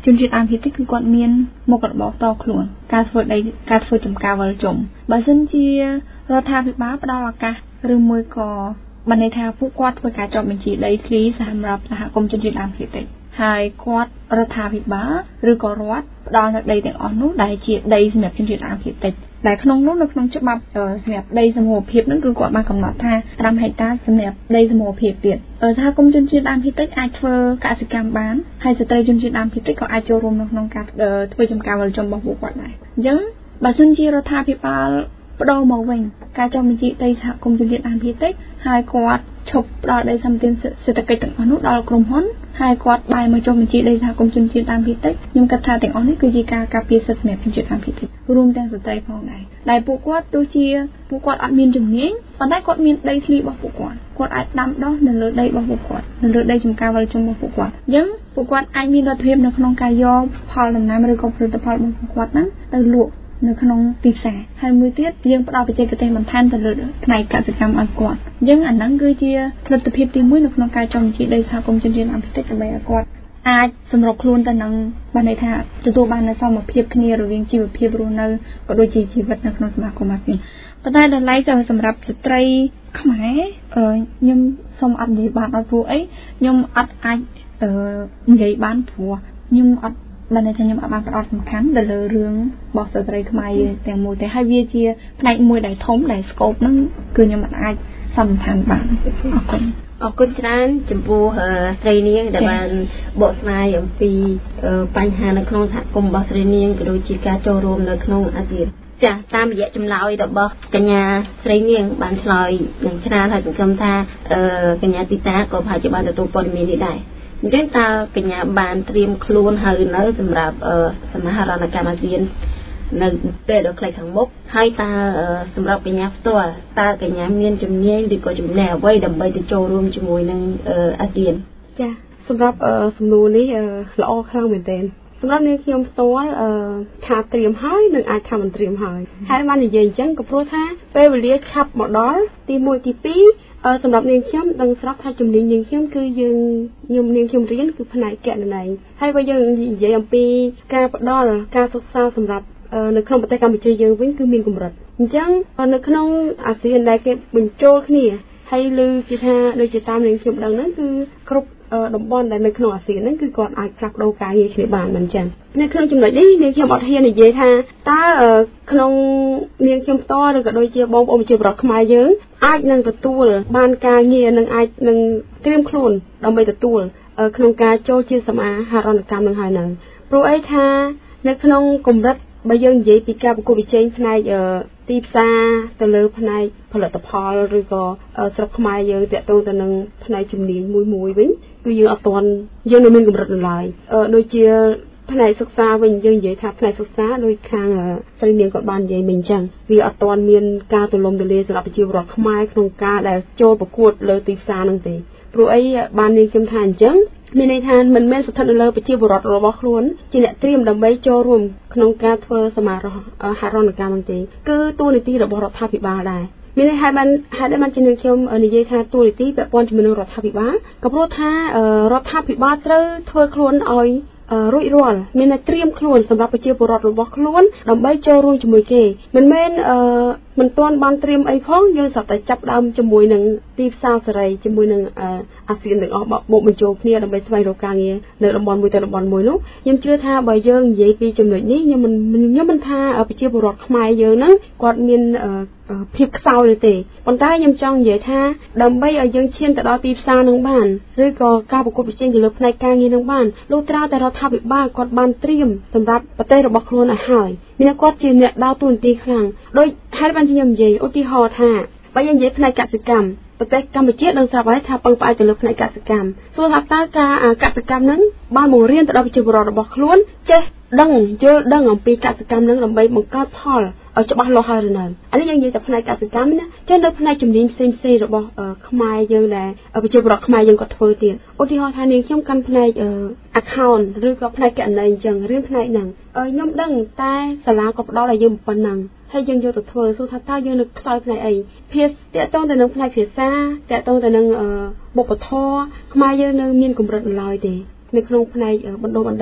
ជនជាតិដើមភាគតិចគឺគាត់មានមុខរបរតខ្លួនការធ្វើចំការវិលជុំបើសិនជារដ្ឋាភិបាលផ្ដល់ឱកាសឬមួយក៏បានន័យថាពួកគាត់ធ្វើការចុះបញ្ជីដីធ្លីសម្រាប់សហគមន៍ជនជាតិដើមភាគតិចហើយគាត់រដ្ឋាភិបាលឬក៏រដ្ឋផ្ដល់នៅដីទាំងអស់នោះដែលជាដីសម្រាប់ជនជាតិដើមភាគតិចដែលក្នុងនោះនៅក្នុងច្បាប់សម្រាប់ដីសមូហភាពហ្នឹងគឺគាត់បានកំណត់ថា5ហិកតាសម្រាប់ដីសមូហភាពទៀតសហគមន៍ជនជាតិដើមភាគតិចអាចធ្វើកសិកម្មបានហើយស្ត្រីជនជាតិដើមភាគតិចក៏អាចចូលរួមនៅក្នុងការធ្វើចំការវិលជុំរបស់ពួកគាត់ដែរអញ្ចឹងបើសិនជារដ្ឋាភិបាលបដូរមកវិញការចុះបញ្ជីដីសហគមន៍ជនជាតិដើមភាគតិចហើយគាត់ឈប់ផ្ដល់ដីសម្បត្តិសេដ្ឋកិច្ចទាំងអស់នោះដល់ក្រុមហ៊ុនហើយគាត់បែរមកចុះបញ្ជីដីសហគមន៍ជនជាតិដើមភាគតិចខ្ញុំគិតថាទាំងអស់នេះគឺជាការការពារសិទ្ធិសម្រាប់ជនជាតិដើមភាគតិចរួមទាំងស្ត្រីផងដែរដែលពួកគាត់ទោះជាពួកគាត់អត់មានជំនាញប៉ុន្តែគាត់មានដីធ្លីរបស់ពួកគាត់អាចដាំដុះនៅលើដីរបស់ពួកគាត់នៅលើដីចំការវិលជុំរបស់ពួកគាត់អញ្ចឹងពួកគាត់អាចមានលទ្ធភាពនៅក្នុងការយកផលដំណាំឬក៏ផលិតផលរបស់ពួកគាត់ហ្នឹងទៅលក់នៅក្នុងទីផ្សារហើយមួយទៀតយើងផ្ដល់បច្ចេកទេសបន្ថែមទៅលើផ្នែកកសិកម្មឲ្យគាត់អញ្ចឹងអាហ្នឹងគឺជាផលិតភាពទី1នៅក្នុងការចុះបញ្ជីដីសហគមន៍ជនជាតិដើមភាគតិចដើម្បីឲ្យគាត់អាចសម្របខ្លួនទៅនឹងបានន័យថាទទួលបាននូវសមភាពគ្នារវាងជីវភាពរស់នៅក៏ដូចជាជីវិតនៅក្នុងសមាគមអាស៊ានប៉ុន្តែដល់ឡែកសម្រាប់ស្ត្រីខ្មែរខ្ញុំសូមអត់និយាយបានអត់ព្រោះអីខ្ញុំអត់អាចនិយាយបានព្រោះខ្ញុំអត់បានន័យថាខ្ញុំអត់បានផ្ដោតសំខាន់ទៅលើរឿងរបស់ស្ត្រីខ្មែរទាំងមូលទេហើយវាជាផ្នែកមួយដែលធំដែល scope ហ្នឹងគឺខ្ញុំអាចសំខាន់បានអរគុណច្រើនចំពោះស្រីនាងដែលបានបកស្រាយអំពីបញ្ហានៅក្នុងសហគមន៍របស់ស្រីនាងក៏ដូចជាការចូលរួមនៅក្នុងអាស៊ានចាតាមរយៈចម្លើយរបស់កញ្ញាស្រីនាងបានឆ្លើយយ៉ាងច្រើនហើយសង្ឃឹមថាកញ្ញាទីតាក៏ប្រហែលជាបានទទួលព័ត៌មាននេះដែរអញ្ចឹងតើកញ្ញាបានត្រៀមខ្លួនហើយនៅសម្រាប់សមាហរណកម្មអាស៊ាននៅពេលដ៏ខ្លីខាងមុខហើយតើសម្រាប់កញ្ញាផ្ទាល់តើកញ្ញាមានជំនាញឬក៏ចំណេះអ្វីដើម្បីទៅចូលរួមជាមួយនឹងអាស៊ានចាសម្រាប់សំណួរនេះល្អខ្លាំងមែនទែនសម្រាប់នាងខ្ញុំផ្ទាល់ថាត្រៀមហើយនិងអាចថាមិនត្រៀមហើយហើយបាននិយាយអញ្ចឹងក៏ព្រោះថាពេលវេលាឆាប់មកដល់ទី1ទី2សម្រាប់នាងខ្ញុំដឹងស្រាប់ថាជំនាញនាងខ្ញុំគឺនាងខ្ញុំរៀនគឺផ្នែកគណនេយ្យហើយបើយើងនិយាយអំពីការផ្ដល់ការសិក្សាសម្រាប់នៅក្នុងប្រទេសកម្ពុជាយើងវិញគឺមានកម្រិតអញ្ចឹងនៅក្នុងអាស៊ានដែលគេបញ្ចូលគ្នាហើយឮគេថាដូចជាតាមនាងខ្ញុំដឹងហ្នឹងគឺគ្រប់តំបន់ដែលនៅក្នុងអាស៊ានហ្នឹងគឺគាត់អាចផ្លាស់ប្ដូរការងារគ្នាបានមិនចឹងនៅក្នុងចំណុចនេះនាងខ្ញុំអត់ហ៊ាននិយាយថាតើក្នុងនាងខ្ញុំផ្ទាល់ឬក៏ដូចជាបងប្អូនប្រជាពលរដ្ឋខ្មែរយើងអាចនឹងទទួលបានការងារនិងអាចនឹងត្រៀមខ្លួនដើម្បីទទួលក្នុងការចូលជាសមាហរណកម្មនឹងហើយនៅព្រោះអីថានៅក្នុងកម្រិតបើយើងនិយាយពីការប្រកួតប្រជែងផ្នែកទីផ្សារទៅលើផ្នែកផលិតផលឬក៏ស្រុកខ្មែរយើងតាក់ទងទៅនឹងផ្នែកជំនាញមួយវិញគឺយើងអត់ទាន់យើងនៅមានកម្រិតនៅឡើយដូចជាផ្នែកសិក្សាវិញយើងនិយាយថាផ្នែកសិក្សាដោយខាងស្រីនាងគាត់បាននិយាយមិញអញ្ចឹងវាអត់ទាន់មានការទូលំទូលាយសម្រាប់ប្រជាពលរដ្ឋខ្មែរក្នុងការដែលចូលប្រកួតលើទីផ្សារហ្នឹងទេព្រោះអីបាននាងខ្ញុំថាអញ្ចឹងមានន័យថាមិនមែនស្ថិតនៅលើប្រជាពលរដ្ឋរបស់ខ្លួនជាអ្នកត្រៀមដើម្បីចូលរួមក្នុងការធ្វើសមាហរណកម្មហ្នឹងទេគឺតួនាទីរបស់រដ្ឋាភិបាលដែរមានន័យហេតុបានជានាងខ្ញុំនិយាយថាតួនាទីពាក់ព័ន្ធជាមួយនឹងរដ្ឋាភិបាលក៏ព្រោះថារដ្ឋាភិបាលត្រូវធ្វើខ្លួនឲ្យរួចរាល់មានតែត្រៀមខ្លួនសម្រាប់ប្រជាពលរដ្ឋរបស់ខ្លួនដើម្បីចូលរួមជាមួយគេមិនមែនមិនទាន់បានត្រៀមអីផងយើងស្រាប់តែចាប់ដើមជាមួយនឹងទីផ្សារសេរីជាមួយនឹងអាស៊ានទាំងអស់មកបញ្ចូលគ្នាដើម្បីស្វែងរកការងារនៅតំបន់មួយទៅតំបន់មួយនោះខ្ញុំជឿថាបើយើងនិយាយពីចំណុចនេះខ្ញុំមិនថាប្រជាពលរដ្ឋខ្មែរយើងហ្នឹងគាត់មានភាពខ្សោយទេប៉ុន្តែខ្ញុំចង់និយាយថាដើម្បីឲ្យយើងឈានទៅដល់ទីផ្សារនឹងបានឬក៏ការប្រកួតប្រជែងទៅលើផ្នែកការងារនឹងបានលុះត្រាតែរដ្ឋាភិបាលគាត់បានត្រៀមសម្រាប់ប្រទេសរបស់ខ្លួនឲ្យហើយមានគាត់ជាអ្នកដើរតួនាទីខ្លាំងដោយហេតុបានខ្ញុំនិយាយឧទាហរណ៍ថាបើយើងនិយាយផ្នែកកសិកម្មប្រទេសកម្ពុជាដឹងស្រាប់ហើយថាពឹងផ្អែកទៅលើផ្នែកកសិកម្មសួរថាតើការកសិកម្មនឹងបានបង្រៀនទៅដល់ប្រជាពលរដ្ឋរបស់ខ្លួនចេះដឹងយល់ដឹងអំពីកសិកម្មនឹងដើម្បីបង្កើតផលឲ្យច្បាស់លាស់ហើយឬនៅអានេះយើងនិយាយតែផ្នែកកសិកម្មណាចេះនៅផ្នែកជំនាញផ្សេងៗរបស់ខ្មែរយើងដែលប្រជាពលរដ្ឋខ្មែរយើងគាត់ធ្វើទៀតឧទាហរណ៍ថានាងខ្ញុំកាន់ផ្នែកaccount ឬក៏ផ្នែកគណនេយ្យអញ្ចឹងរៀនផ្នែកហ្នឹងខ្ញុំដឹងតែសាលាក៏ផ្ដល់ឲ្យយើងប៉ុណ្ណឹងហើយយើងយកទៅធ្វើសួរថាតើយើងនៅខ្សោយផ្នែកអីភាសាតកតងទៅនឹងផ្នែកភាសាតកតងទៅនឹងបុព្វធម៌ខ្មែរយើងនៅមានកម្រិតនៅឡើយទេនៅក្នុងផ្នែកបណ្ដុះបណ្ដាល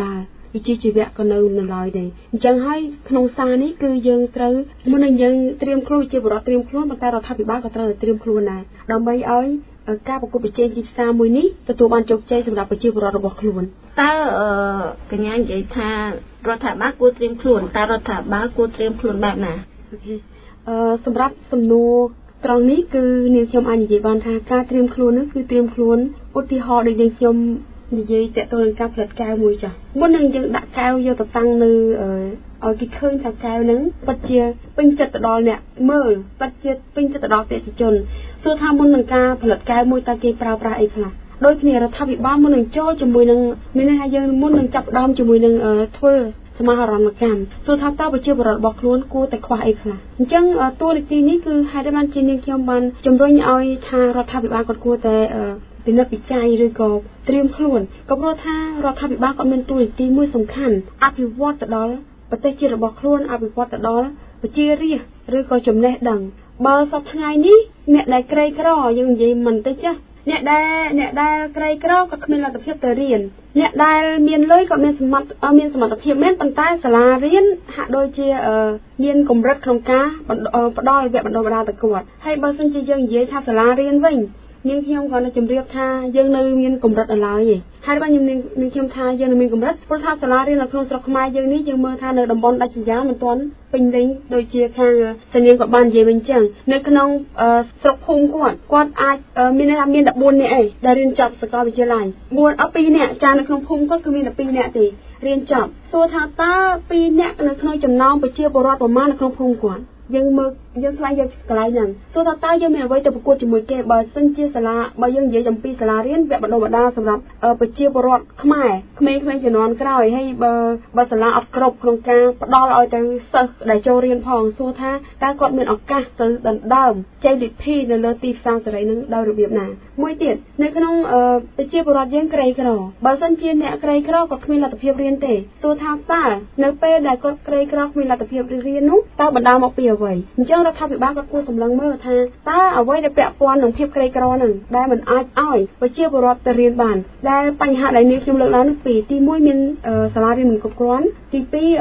វិជ្ជាជីវៈក៏នៅឡើយដែរអញ្ចឹងហើយក្នុងសារនេះគឺយើងត្រូវមុននឹងយើងត្រៀមខ្លួនជាបរិបទត្រៀមខ្លួនប៉ុន្តែរដ្ឋាភិបាលក៏ត្រូវត្រៀមខ្លួនដែរដើម្បីឲ្យការប្រកួតប្រជែងទីផ្សារមួយនេះទទួលបានជោគជ័យសម្រាប់ប្រជាពលរដ្ឋរបស់ខ្លួនតើកញ្ញានិយាយថារដ្ឋាភិបាលគួរត្រៀមខ្លួនតើរដ្ឋាភិបាលគួរត្រៀមខ្លួនបែបណាសម្រាប់សំណួរត្រង់នេះគឺនាងខ្ញុំអាចនិយាយបានថាការត្រៀមខ្លួននោះគឺត្រៀមខ្លួនឧទាហរណ៍ដូចនាងខ្ញុំនិយាយតទៅនឹងការផលិតកែវមួយចាស់មុននឹងយើងដាក់កែវយកទៅតាំងនៅឲ្យគេឃើញថាកែវហ្នឹងពិតជាពេញចិត្តទៅដល់អ្នកមើលពិតជាពេញចិត្តទៅដល់អតិថិជនសួរថាមុននឹងការផលិតកែវមួយតើគេប្រើប្រាស់អីខ្លះដូចគ្នារដ្ឋាភិបាលមុននឹងចូលជាមួយនឹងមានន័យថាយើងមុននឹងចាប់ផ្ដើមជាមួយនឹងធ្វើសមាហរណកម្មសួរថាតើប្រជាពលរដ្ឋរបស់ខ្លួនគួរតែខ្វះអីខ្លះអញ្ចឹងតួនាទីនេះគឺហេតុតែបានជានាងខ្ញុំបានជំរុញឲ្យថារដ្ឋាភិបាលគាត់គួរតែពិនិត្យវិจัยឬក៏ត្រៀមខ្លួនក៏ព្រោះថារដ្ឋាភិបាលគាត់មានតួនាទីមួយសំខាន់អភិវឌ្ឍទៅដល់ប្រទេសជាតិរបស់ខ្លួនអភិវឌ្ឍទៅដល់ប្រជារាស្ត្រឬក៏ចំណេះដឹងបើសប្តាហ៍ថ្ងៃនេះអ្នកដែលក្រីក្រយើងនិយាយមិនតិចចាអ្នកដែលក្រីក្រក៏គ្មានលទ្ធភាពទៅរៀនអ្នកដែលមានលុយក៏មានសមត្ថភាពមែនប៉ុន្តែសាលារៀនហាក់ដូចជាមានកម្រិតក្នុងការផ្ដល់វគ្គបណ្ដុះបណ្ដាលទៅគាត់ហើយបើសិនជាយើងនិយាយថាសាលារៀនវិញនាងខ្ញុំក៏នៅជម្រាបថាយើងនៅមានកម្រិតដល់ឡើយឯងហើយបើនាងខ្ញុំថាយើងនៅមានកម្រិតព្រោះថាសាលារៀននៅក្នុងស្រុកខ្មែរយើងនេះយើងមើលថានៅតំបន់ដាច់ស្រយាលមិនទាន់ពេញលេញដូចជាខាងសញ្ញាគាត់បាននិយាយវិញអញ្ចឹងនៅក្នុងស្រុកភូមិគាត់អាចមានន័យថាមាន14នាក់ឯងដែលរៀនចប់សាកលវិទ្យាល័យ2នាក់ចានៅក្នុងភូមិគាត់គឺមាន12នាក់ទេរៀនចប់សួរថាតើ2នាក់នៅក្នុងចំណោមប្រជាពលរដ្ឋប្រមាណនៅក្នុងភូមិគាត់យើងមើលយើងស្វែងយកកន្លែងហ្នឹងទោះថាតើយើងមានអ្វីទៅប្រកួតជាមួយគេបើសិនជាសាលាបើយើងនិយាយអំពីសាលារៀនវគ្គបណ្ដុះបណ្ដាលសម្រាប់ប្រជាពលរដ្ឋខ្មែរក្មេងៗជំនាន់ក្រោយហើយបើសាលាអត់គ្រប់ក្នុងការផ្ដល់ឲ្យទៅសិស្សដែលចូលរៀនផងសួរថាតើគាត់មានឱកាសទៅដណ្ដើមជ័យលាភីនៅលើទីផ្សារសេរីនឹងដោយរបៀបណាមួយទៀតនៅក្នុងប្រជាពលរដ្ឋយើងក្រីក្របើសិនជាអ្នកក្រីក្រគាត់គ្មានលទ្ធភាពរៀនទេសួរថាតើនៅពេលដែលគាត់ក្រីក្រគ្មានលទ្ធភាពរៀននោះតើបណ្ដាលមកពីអ្វីអញ្ចឹងរដ្ឋាភិបាលក៏គួរសម្លឹងមើលថាតើអ្វីដែលពាក់ព័ន្ធនឹងភាពក្រីក្រហ្នឹងដែលមិនអាចឲ្យប្រជាពលរដ្ឋទៅរៀនបានដែលបញ្ហាដែលនាងខ្ញុំលើកឡើងនោះពីទី1មានសាលារៀនមិនគ្រប់គ្រាន់ទី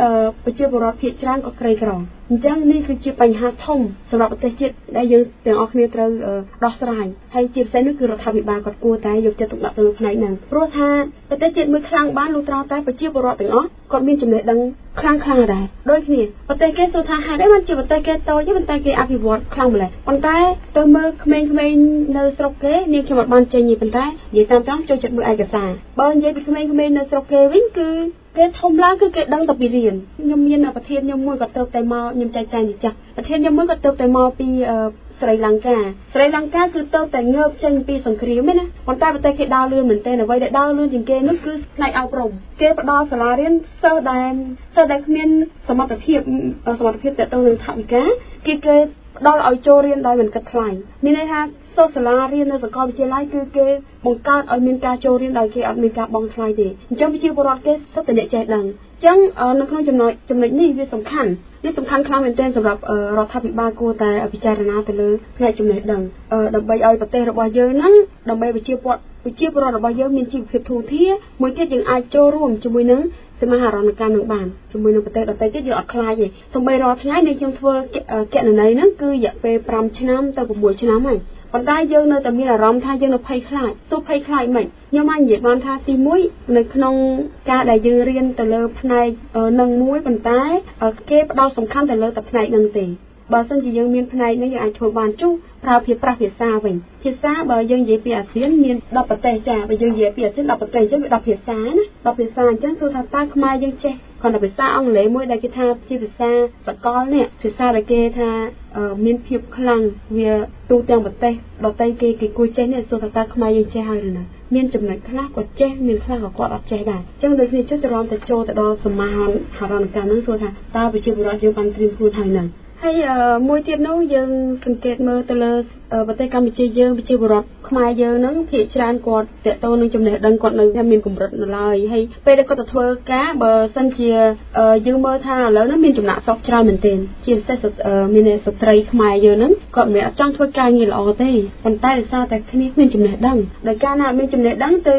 2ប្រជាពលរដ្ឋភាគច្រើនក៏ក្រីក្រអញ្ចឹងនេះគឺជាបញ្ហាធំសម្រាប់ប្រទេសជាតិដែលយើងទាំងអស់គ្នាត្រូវដោះស្រាយហើយជាពិសេសនោះគឺរដ្ឋាភិបាលក៏គួរតែយកចិត្តទុកដាក់ទៅលើផ្នែកហ្នឹងព្រោះថាប្រទេសជាតិមួយខ្លាំងបានលុះត្រាតែប្រជាពលរដ្ឋទាំងអស់គាត់មានចំណេះដឹងខ្លាំងដែរដូចគ្នាប្រទេសគេសួរថាហេតុអីបានជាប្រទេសគេតូចប៉ុន្តែគេអភិវឌ្ឍខ្លាំងម្ល៉េះប៉ុន្តែទៅមើលក្មេងៗនៅស្រុកគេនាងខ្ញុំអត់បានចេញទេប៉ុន្តែនិយាយតាមត្រង់ចូលចិត្តមើលឯកសារបើនិយាយពីក្មេងៗនៅស្រុកគេវិញគឺគេធំឡើងគឺគេដឹងតែពីរៀនខ្ញុំមានប្រធានខ្ញុំមួយគាត់ទៅតែមកខ្ញុំចែកចាយចាស់ប្រធានខ្ញុំមួយគាត់ទៅតែមកពីស្រីលង្កាគឺទៅតែងើបចេញពីសង្គ្រាមឯណាប៉ុន្តែប្រទេសគេដើរលឿនមែនទែនអ្វីដែលដើរលឿនជាងគេនោះគឺផ្នែកអប់រំគេផ្ដល់សាលារៀនសិស្សដែលគ្មានសមត្ថភាពទាក់ទងនឹងថវិកាគេផ្ដល់ឲ្យចូលរៀនដោយមិនគិតថ្លៃមានន័យថាសិស្សសាលារៀននៅសាកលវិទ្យាល័យគឺគេបង្កើតឲ្យមានការចូលរៀនដោយគេអត់មានការបង់ថ្លៃទេអញ្ចឹងប្រជាពលរដ្ឋគេសុទ្ធតែអ្នកចេះដឹងអញ្ចឹងនៅក្នុងចំណុចនេះវាសំខាន់ខ្លាំងមែនទែនសម្រាប់រដ្ឋាភិបាលគួរតែពិចារណាទៅលើផ្នែកចំណេះដឹងដើម្បីឲ្យប្រទេសរបស់យើងហ្នឹងដើម្បីប្រជាពលរដ្ឋរបស់យើងមានជីវភាពធូរធារមួយទៀតយើងអាចចូលរួមជាមួយនឹងសមាហរណកម្មនឹងបានជាមួយនឹងប្រទេសដទៃទៀតយើងអត់ខ្លាចទេសូម្បីរាល់ថ្ងៃនេះខ្ញុំធ្វើគណនេយ្យហ្នឹងគឺរយៈពេល5ឆ្នាំទៅ6ឆ្នាំហើយប៉ុន្តែយើងនៅតែមានអារម្មណ៍ថាយើងនៅភ័យខ្លាចទោះភ័យខ្លាចមិនខ្ញុំអាចនិយាយបានថាទី1នៅក្នុងការដែលយើងរៀនទៅលើផ្នែកនឹងមួយប៉ុន្តែគេផ្ដោតសំខាន់ទៅលើតែផ្នែកនឹងទេបើសិនជាយើងមានផ្នែកនេះយើងអាចធ្វើបានចុះប្រើភាសាវិញភាសាបើយើងនិយាយពីអាស៊ានមាន10ប្រទេសចាបើយើងនិយាយពីអាស៊ាន10ប្រទេសអញ្ចឹងវា10ភាសាណា10ភាសាអញ្ចឹងគឺថាតើខ្មែរយើងចេះគ្រាន់តែភាសាអង់គ្លេសមួយដែលគេថាជាភាសាសកលនេះភាសាដែលគេថាមានភាពខ្លាំងវាទូទាំងប្រទេសដទៃគេគួរចេះនេះសួរថាតើខ្មែរយើងចេះហើយឬនៅមានចំណុចខ្លះគាត់ចេះមានខ្លះក៏គាត់អត់ចេះដែរអញ្ចឹងដូចគ្នាចុះច្រឡំទៅចូលទៅដល់សមាហរណកម្មហ្នឹងសួរថាតើប្រជាពលរដ្ឋយើងបានត្រៀមខ្លួនហើយនៅហើយមួយទៀតនោះយើងសង្កេតមើលទៅលើប្រទេសកម្ពុជាយើងប្រជាពលរដ្ឋខ្មែរយើងហ្នឹងភាគច្រើនគាត់តេតតនឹងចំណេះដឹងគាត់នៅតែមានកម្រិតនៅឡើយហើយពេលដែលគាត់ទៅធ្វើការបើសិនជាយើងមើលថាឥឡូវហ្នឹងមានចំណាក់ស្រុកច្រើនមែនទែនជាពិសេសមានស្ត្រីខ្មែរយើងហ្នឹងគាត់មិនអត់ចង់ធ្វើការងារល្អទេប៉ុន្តែដោយសារតែគ្នាគ្មានចំណេះដឹងដោយការណាអត់មានចំណេះដឹងទៅ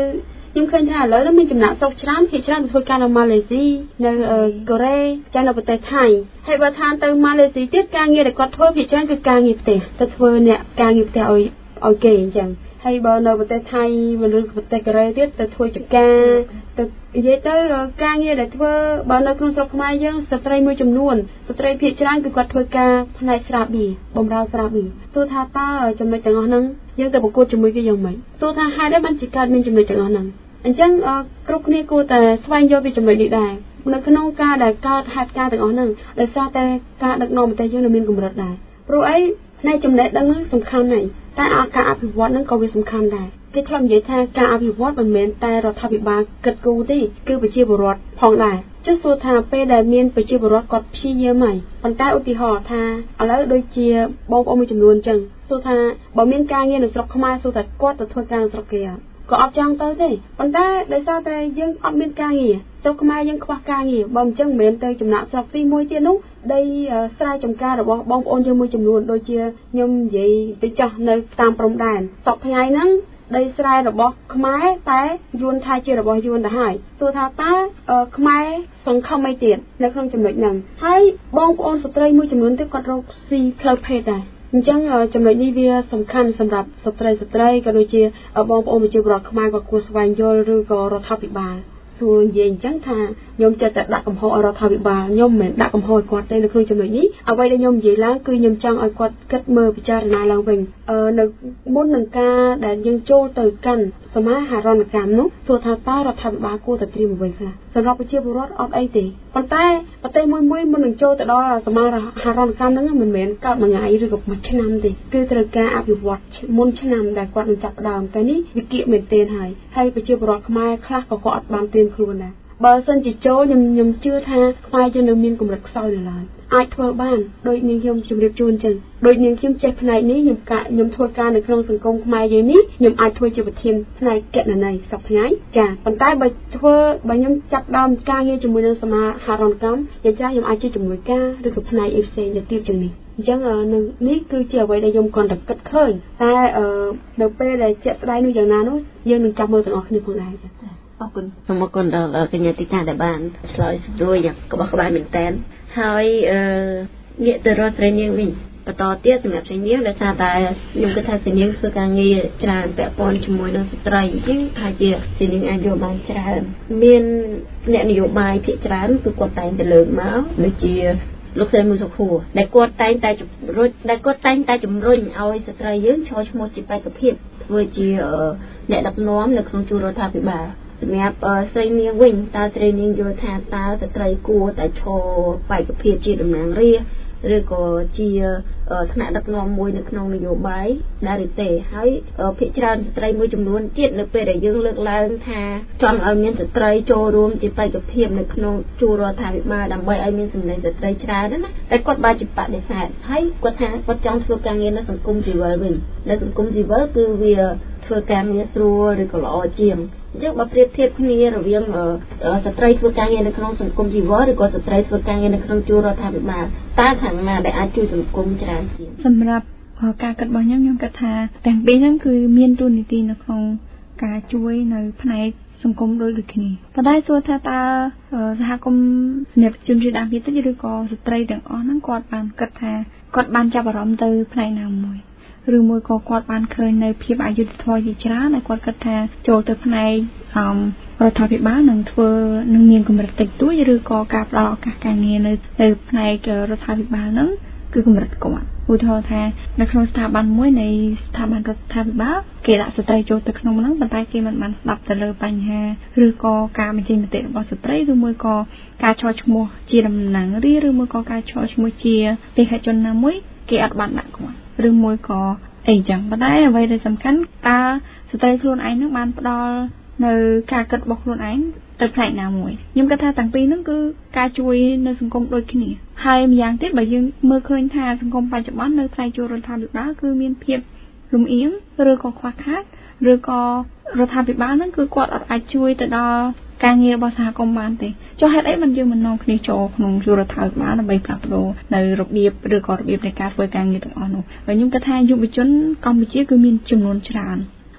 ខ្ញុំឃើញថាឥឡូវនេះមានចំណាក់ស្រុកច្រើនគេច្រើនទៅធ្វើការនៅម៉ាឡេស៊ីនៅកូរ៉េចានៅប្រទេសថៃហើយបើថាទៅម៉ាឡេស៊ីទៀតការងារដែលគាត់ធ្វើភាគច្រើនគឺការងារផ្ទះទៅធ្វើអ្នកការងារផ្ទះឲ្យគេអញ្ចឹងហើយបើនៅប្រទេសថៃឬប្រទេសកូរ៉េទៀតទៅធ្វើចការទៅនិយាយទៅការងារដែលធ្វើបើនៅក្នុងស្រុកខ្មែរយើងស្ត្រីមួយចំនួនស្ត្រីភាគច្រើនគឺគាត់ធ្វើការផ្នែកស្រាបៀរបម្រើស្រាបៀរទោះថាតើចំណុចទាំងអស់ហ្នឹងយើងទៅប្រកួតជាមួយគេយ៉ាងម៉េចទោះថាហេតុអីបានជាកើតមានចំណុចទាំងអស់ហ្នឹងអញ្ចឹងគ្រប់គ្នាគួរតែស្វែងយល់ពីចំណុចនេះដែរនៅក្នុងការដែលកើតហេតុការណ៍ទាំងអស់ហ្នឹងដោយសារតែការដឹកនាំប្រទេសយើងនៅមានកម្រិតដែរព្រោះអីផ្នែកចំណេះដឹងហ្នឹងសំខាន់ណាស់តែការអភិវឌ្ឍហ្នឹងក៏វាសំខាន់ដែរគេធ្លាប់និយាយថាការអភិវឌ្ឍមិនមែនតែរដ្ឋាភិបាលគិតគូរទេគឺប្រជាពលរដ្ឋផងដែរចុះសួរថាពេលដែលមានប្រជាពលរដ្ឋគាត់ព្យាយាមហើយប៉ុន្តែឧទាហរណ៍ថាឥឡូវដូចជាបងប្អូនមួយចំនួនអញ្ចឹងសួរថាបើមានការងារនៅស្រុកខ្មែរសួរថាគាត់ទៅធ្វើការនៅស្រុកគេក៏អត់ចង់ទៅទេប៉ុន្តែដោយសារតែយើងអត់មានការងារស្រុកខ្មែរយើងខ្វះការងារបើមិនចឹងមិនមែនទៅចំណាក់ស្រុកទីមួយទៀតនោះដីស្រែចម្ការរបស់បងប្អូនយើងមួយចំនួនដូចជាខ្ញុំនិយាយទៅចោះនៅតាមព្រំដែនសប្តាហ៍ថ្ងៃហ្នឹងដីស្រែរបស់ខ្មែរតែយួនថាជារបស់យួនទៅហើយទោះថាតើខ្មែរសង្ឃឹមអីទៀតនៅក្នុងចំណុចហ្នឹងហើយបងប្អូនស្ត្រីមួយចំនួនទៀតគាត់រកស៊ីផ្លូវភេទដែរអញ្ចឹងចំណុចនេះវាសំខាន់សម្រាប់ស្ត្រីក៏ដូចជាបងប្អូនប្រជាពលរដ្ឋខ្មែរក៏គួរស្វែងយល់ឬក៏រដ្ឋាភិបាលសួរនិយាយអញ្ចឹងថាខ្ញុំចិត្តតែដាក់កំហុសឲ្យរដ្ឋាភិបាលខ្ញុំមិនមែនដាក់កំហុសឲ្យគាត់ទេនៅក្នុងចំណុចនេះអ្វីដែលខ្ញុំនិយាយឡើងគឺខ្ញុំចង់ឲ្យគាត់គិតមើលពិចារណាឡើងវិញនៅមុននឹងការដែលយើងចូលទៅកាន់សមាហរណកម្មនោះសួរថាតើរដ្ឋាភិបាលគួរតែត្រៀមអ្វីខ្លះសម្រាប់ប្រជាពលរដ្ឋអត់អីទេប៉ុន្តែប្រទេសមួយមុននឹងចូលទៅដល់សមាហរណកម្មហ្នឹងមិនមែនកើតមួយថ្ងៃឬក៏មួយឆ្នាំទេគឺត្រូវការអភិវឌ្ឍមុនឆ្នាំដែលគាត់នឹងចាប់ផ្ដើមតែនេះវិគៀកមែនទែនហើយប្រជាពលរដ្ឋខ្មែរខ្លះក៏គាត់អត់បានត្រៀមខ្លួនដែរបើសិនជាចូលខ្ញុំជឿថាខ្មែរយើងនៅមានកម្រិតខ្សោយនៅឡើយអាចធ្វើបានដោយនាងខ្ញុំជម្រាបជូនអញ្ចឹងដោយនាងខ្ញុំចេះផ្នែកនេះខ្ញុំធ្វើការនៅក្នុងសង្គមខ្មែរយើងនេះខ្ញុំអាចធ្វើជាប្រធានផ្នែកកណន័យសប្តាហ៍ចាប៉ុន្តែបើខ្ញុំចាប់ដើមការងារជាមួយនឹងសមាហរណកម្មខ្ញុំអាចជាជំនួយការឬក៏ផ្នែកអីផ្សេងទៅទៀតជាងនេះអញ្ចឹងនេះគឺជាអ្វីដែលខ្ញុំគាត់តែគិតឃើញតែនៅពេលដែលជាក់ស្ដែងនោះយ៉ាងណានោះយើងនឹងចាប់មើលទាំងអស់គ្នាផងដែរចាអរគុណសូមអរគុណដល់កញ្ញាទីតាដែលបានឆ្លើយសំណួរយ៉ាងក្បោះក្បាយមែនតើហើយងាកទៅរកស្រីនាងវិញបន្តទៀតសម្រាប់ស្រីនាងដែលថាតែខ្ញុំគិតថាស្រីនាងធ្វើការងារច្រើនពាក់ព័ន្ធជាមួយនឹងស្ត្រីយើងថាជាស្រីនាងអាចយកបានច្រើនមានអ្នកនយោបាយភាគច្រើនគឺគាត់តែងតែលើកមកដូចជាលោកស្រីមួយសុខួរដែលគាត់តែងតែជំរុញឲ្យស្ត្រីយើងឈរឈ្មោះជាបេក្ខភាពធ្វើជាអ្នកដឹកនាំនៅក្នុងជួររដ្ឋាភិបាលសម្រាប់ស្រីនាងវិញតើស្រីនាងយល់ថាតើស្ត្រីគួរតែឈរបេក្ខភាពជាតំណាងរាស្ត្រឬក៏ជាថ្នាក់ដឹកនាំមួយនៅក្នុងនយោបាយដែរឬទេហើយភាគច្រើនស្ត្រីមួយចំនួនទៀតនៅពេលដែលយើងលើកឡើងថាចង់ឲ្យមានស្ត្រីចូលរួមជាបេក្ខភាពនៅក្នុងជួររដ្ឋាភិបាលដើម្បីឲ្យមានសម្លេងស្ត្រីច្រើនណាតែគាត់បានជាបដិសេធហើយគាត់ថាគាត់ចង់ធ្វើការងារនៅសង្គមស៊ីវិលវិញនៅសង្គមស៊ីវិលគឺវាធ្វើការងារស្រួលឬក៏ល្អជាងអញ្ចឹងបើប្រៀបធៀបគ្នារវាងស្ត្រីធ្វើការងារនៅក្នុងសង្គមស៊ីវិលឬក៏ស្ត្រីធ្វើការងារនៅក្នុងជួររដ្ឋាភិបាលតើខាងណាដែលអាចជួយសង្គមច្រើនជាងសម្រាប់ការគិតរបស់ខ្ញុំគិតថាទាំងពីរហ្នឹងគឺមានតួនាទីនៅក្នុងការជួយនៅផ្នែកសង្គមដូចគ្នាប៉ុន្តែសួរថាតើសហគមន៍សម្រាប់ជនជាតិដើមភាគតិចឬក៏ស្ត្រីទាំងអស់ហ្នឹងគាត់បានគិតថាគាត់បានចាប់អារម្មណ៍ទៅផ្នែកណាមួយឬមួយក៏គាត់បានឃើញនៅភាពអយុត្តិធម៌ជាច្រើនហើយគាត់គិតថាចូលទៅផ្នែករដ្ឋាភិបាលនឹងមានកម្រិតតិចតួចឬក៏ការផ្ដល់ឱកាសការងារនៅផ្នែករដ្ឋាភិបាលហ្នឹងគឺកម្រិតគាត់ឧទាហរណ៍ថានៅក្នុងស្ថាប័នមួយនៃស្ថាប័នរដ្ឋាភិបាលគេដាក់ស្ត្រីចូលទៅក្នុងហ្នឹងប៉ុន្តែគេមិនបានស្ដាប់ទៅលើបញ្ហាឬក៏ការបញ្ចេញមតិរបស់ស្ត្រីឬមួយក៏ការឈរឈ្មោះជាតំណាងរាស្ត្រឬមួយក៏ការឈរឈ្មោះជាទេសជនណាមួយគេអត់បានដាក់គាត់ឬមួយក៏អីចឹងប៉ុន្តែអ្វីដែលសំខាន់តើស្ត្រីខ្លួនឯងនឹងបានផ្ដល់នៅការគិតរបស់ខ្លួនឯងទៅផ្នែកណាមួយខ្ញុំគិតថាទាំងពីរហ្នឹងគឺការជួយនៅសង្គមដូចគ្នាហើយម្យ៉ាងទៀតបើយើងមើលឃើញថាសង្គមបច្ចុប្បន្ននៅផ្នែកជួររដ្ឋាភិបាលគឺមានភាពលំអៀងឬក៏ខ្វះខាតឬក៏រដ្ឋាភិបាលហ្នឹងគឺគាត់អត់អាចជួយទៅដល់ការងាររបស់សហគមន៍បានទេចុះហេតុអីបានយើងមិននាំគ្នាចូលក្នុងជួររដ្ឋាភិបាលដើម្បីផ្លាស់ប្ដូរនៅរបៀបឬក៏របៀបនៃការធ្វើការងារទាំងអស់នោះហើយខ្ញុំគិតថាយុវជនកម្ពុជាគឺមានចំនួនច្រើន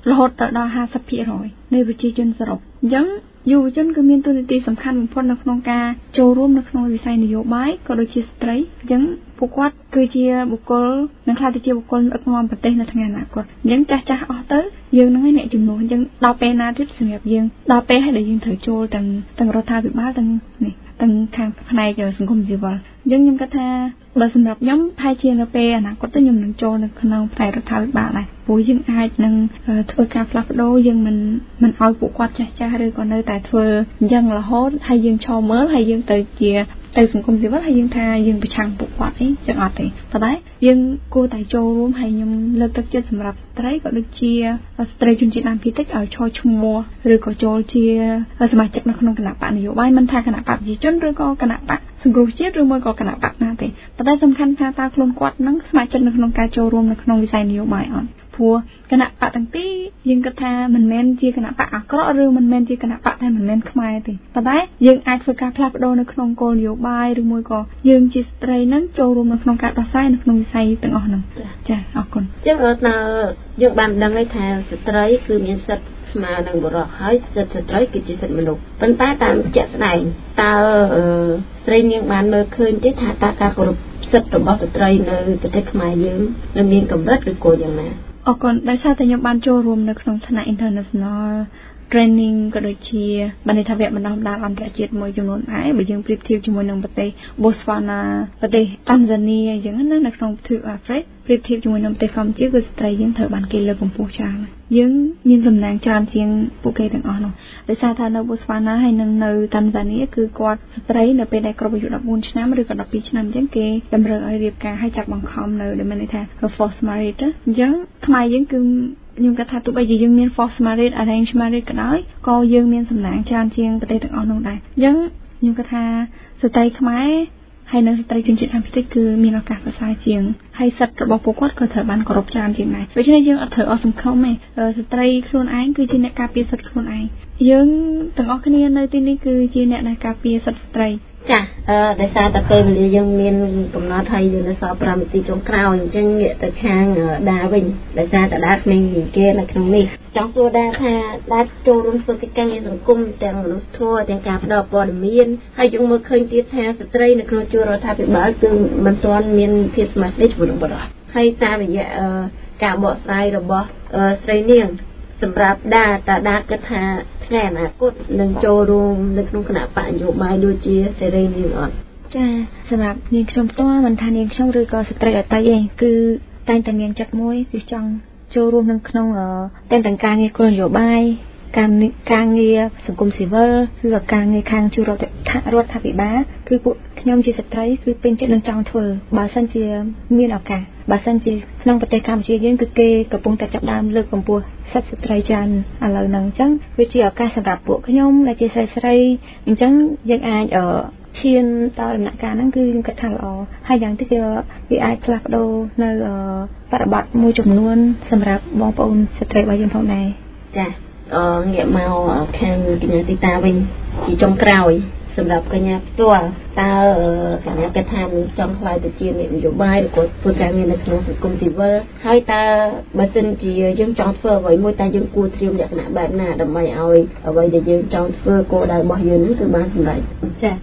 រហូតដល់ 50% នៃប្រជាជនសរុបអញ្ចឹងយុវជនគឺមានតួនាទីសំខាន់បំផុតនៅក្នុងការចូលរួមនៅក្នុងវិស័យនយោបាយក៏ដូចជាស្ត្រីអញ្ចឹងពួកគាត់គឺជាបុគ្គលនឹងខ្លះទៅជាបុគ្គលដឹកនាំប្រទេសនៅថ្ងៃអនាគតអញ្ចឹងចាស់អស់ទៅយើងនឹងឯអ្នកជំនួសអញ្ចឹងដល់ពេលណាទៀតសម្រាប់យើងដល់ពេលហើយដែលយើងត្រូវចូលទាំងរដ្ឋាភិបាលទាំងនេះទាំងខាងផ្នែកសង្គមស៊ីវិលអញ្ចឹងខ្ញុំគិតថាបើសម្រាប់ខ្ញុំប្រហែលជានៅពេលអនាគតទៅខ្ញុំនឹងចូលនៅក្នុងផ្នែករដ្ឋាភិបាលដែរព្រោះយើងអាចនឹងធ្វើការផ្លាស់ប្ដូរយើងមិនឲ្យពួកគាត់ចាស់ឬក៏នៅតែធ្វើអញ្ចឹងរហូតហើយយើងឈរមើលហើយយើងទៅសង្គមស៊ីវិលហើយយើងថាយើងប្រឆាំងពួកគាត់អីចឹងអត់ទេប៉ុន្តែយើងគួរតែចូលរួមហើយខ្ញុំលើកទឹកចិត្តសម្រាប់ស្ត្រីក៏ដូចជាស្ត្រីជនជាតិដើមភាគតិចឲ្យឈរឈ្មោះឬក៏ចូលជាសមាជិកនៅក្នុងគណៈបកនយោបាយមិនថាគណៈបកប្រជាជនឬក៏គណៈបកសង្គ្រោះជាតិឬមួយក៏គណៈបកណាទេប៉ុន្តែសំខាន់ថាតើខ្លួនគាត់នឹងស្ម័គ្រចិត្តនៅក្នុងការចូលរួមនៅក្នុងវិស័យនយោបាយអត់ព្រោះគណៈបកទាំងពីរយើងគិតថាមិនមែនជាគណៈបកអាក្រក់ឬមិនមែនជាគណៈបកតែមិនមែនខ្មែរទេប៉ុន្តែយើងអាចធ្វើការផ្លាស់ប្ដូរនៅក្នុងគោលនយោបាយឬមួយក៏យើងជាស្ត្រីនឹងចូលរួមនៅក្នុងការដោះស្រាយនៅក្នុងវិស័យទាំងអស់ហ្នឹងចាអរគុណចឹងតើយើងបានដឹងហើយថាស្ត្រីគឺមានសិទ្ធិស្មើនឹងបុរសហើយសិទ្ធិស្ត្រីគឺជាសិទ្ធិមនុស្សប៉ុន្តែតាមជាក់ស្ដែងតើស្រីនាងបានមើលឃើញទេថាតើការគោរពសិទ្ធិរបស់ស្ត្រីនៅប្រទេសខ្មែរយើងនឹងមានកម្រិតឬក៏យ៉ាងណាអរគុណដោយសារតែខ្ញុំបានចូលរួមនៅក្នុងថ្នាក់ International training ក៏ដូចជាបណ្ឌិតវគ្គបណ្ដុះបណ្ដាលអន្តរជាតិមួយចំនួនដែរបើយើងប្រៀបធៀបជាមួយនឹងប្រទេស Botswana ប្រទេស Tanzania អញ្ចឹងណានៅក្នុងទ្វីបអាហ្វ្រិកប្រៀបធៀបជាមួយនឹងប្រទេសកម្ពុជាគឺស្ត្រីយើងត្រូវបានគេលើកកម្ពស់ច្រើនយើងមានតំណែងច្រើនជាងពួកគេទាំងអស់នោះដោយសារថានៅ Botswana ហើយនិងនៅ Tanzania គឺគាត់ស្ត្រីនៅពេលដែលគ្រប់អាយុ14ឆ្នាំឬក៏12ឆ្នាំអញ្ចឹងគេតម្រូវឲ្យរៀបការឲ្យចាត់បង្ខំនៅដែលមានន័យថា forced marriage អញ្ចឹងខ្មែរយើងគឺខ្ញុំគិតថាទោះបីជាយើងមាន forced marriage arranged marriage ក៏ដោយក៏យើងមានសំណាងច្រើនជាងប្រទេសទាំងអស់នោះដែរអញ្ចឹងខ្ញុំគិតថាស្ត្រីខ្មែរហើយនៅស្ត្រីជនជាតិដើមភាគតិចគឺមានឱកាសប្រសើរជាងហើយសិទ្ធិរបស់ពួកគាត់ក៏ត្រូវបានគោរពច្រើនជាងដែរដូច្នេះយើងអត់ត្រូវអស់សង្ឃឹមទេស្ត្រីខ្លួនឯងគឺជាអ្នកការពារសិទ្ធិខ្លួនឯងយើងទាំងអស់គ្នានៅទីនេះគឺជាអ្នកដែលការពារសិទ្ធិស្ត្រីចាដោយសារតែពេលវេលាយើងមានកំណត់ហើយយើងនៅសល់5នាទីចុងក្រោយអញ្ចឹងងាកទៅខាងដាវិញដោយសារតែដាក្មេងគេនៅក្នុងនេះចង់សួរដាថាដាចូលរួមធ្វើកិច្ចការងារសង្គមទាំងមនុស្សធម៌ទាំងការផ្តល់ព័ត៌មានហើយយើងមើលឃើញទៀតថាស្ត្រីនៅក្នុងជួររដ្ឋាភិបាលគឺមិនទាន់មានភាពស្មារតីជាមួយនឹងបុរសហើយតាមរយៈការបកស្រាយរបស់ស្រីនាងសម្រាប់ដាគិតថាថ្ងៃអនាគតនឹងចូលរួមនៅក្នុងគណៈបកនយោបាយដូចជាសេរីនាងអត់ចាសម្រាប់នាងខ្ញុំផ្ទាល់មិនថានាងខ្ញុំឬក៏ស្ត្រីអតីតឯងគឺតែងតែមានចិត្តមួយគឺចង់ចូលរួមនៅក្នុងទាំងការងារគោលនយោបាយការងារសង្គមស៊ីវិលឬក៏ការងារខាងជួររដ្ឋាភិបាលគឺពួកខ្ញុំជាស្ត្រីគឺពេញចិត្តនឹងចង់ធ្វើបើសិនជាមានឱកាសបើសិនជាក្នុងប្រទេសកម្ពុជាយើងគឺគេកំពុងតែចាប់ដើមលើកកម្ពស់សិទ្ធិស្ត្រីច្រើនឥឡូវហ្នឹងអញ្ចឹងវាជាឱកាសសម្រាប់ពួកខ្ញុំដែលជាស្រីអញ្ចឹងយើងអាចឈានដល់ដំណាក់កាលហ្នឹងគឺខ្ញុំគិតថាល្អហើយយ៉ាងទៀតវាអាចផ្លាស់ប្ដូរនៅបរិបទមួយចំនួនសម្រាប់បងប្អូនស្ត្រីរបស់យើងផងដែរចាងាកមកខាងកញ្ញាទីតាវិញជាចុងក្រោយសម្រាប់កញ្ញាផ្ទាល់តើកញ្ញាគិតថានឹងចង់ខ្លាយទៅជាអ្នកនយោបាយឬក៏ធ្វើការងារនៅក្នុងសង្គមស៊ីវិលហើយតើបើសិនជាយើងចង់ធ្វើអ្វីមួយតើយើងគួរត្រៀមលក្ខណៈបែបណាដើម្បីឲ្យអ្វីដែលយើងចង់ធ្វើគោលដៅរបស់យើងនឹងគឺបានសម្រេចចា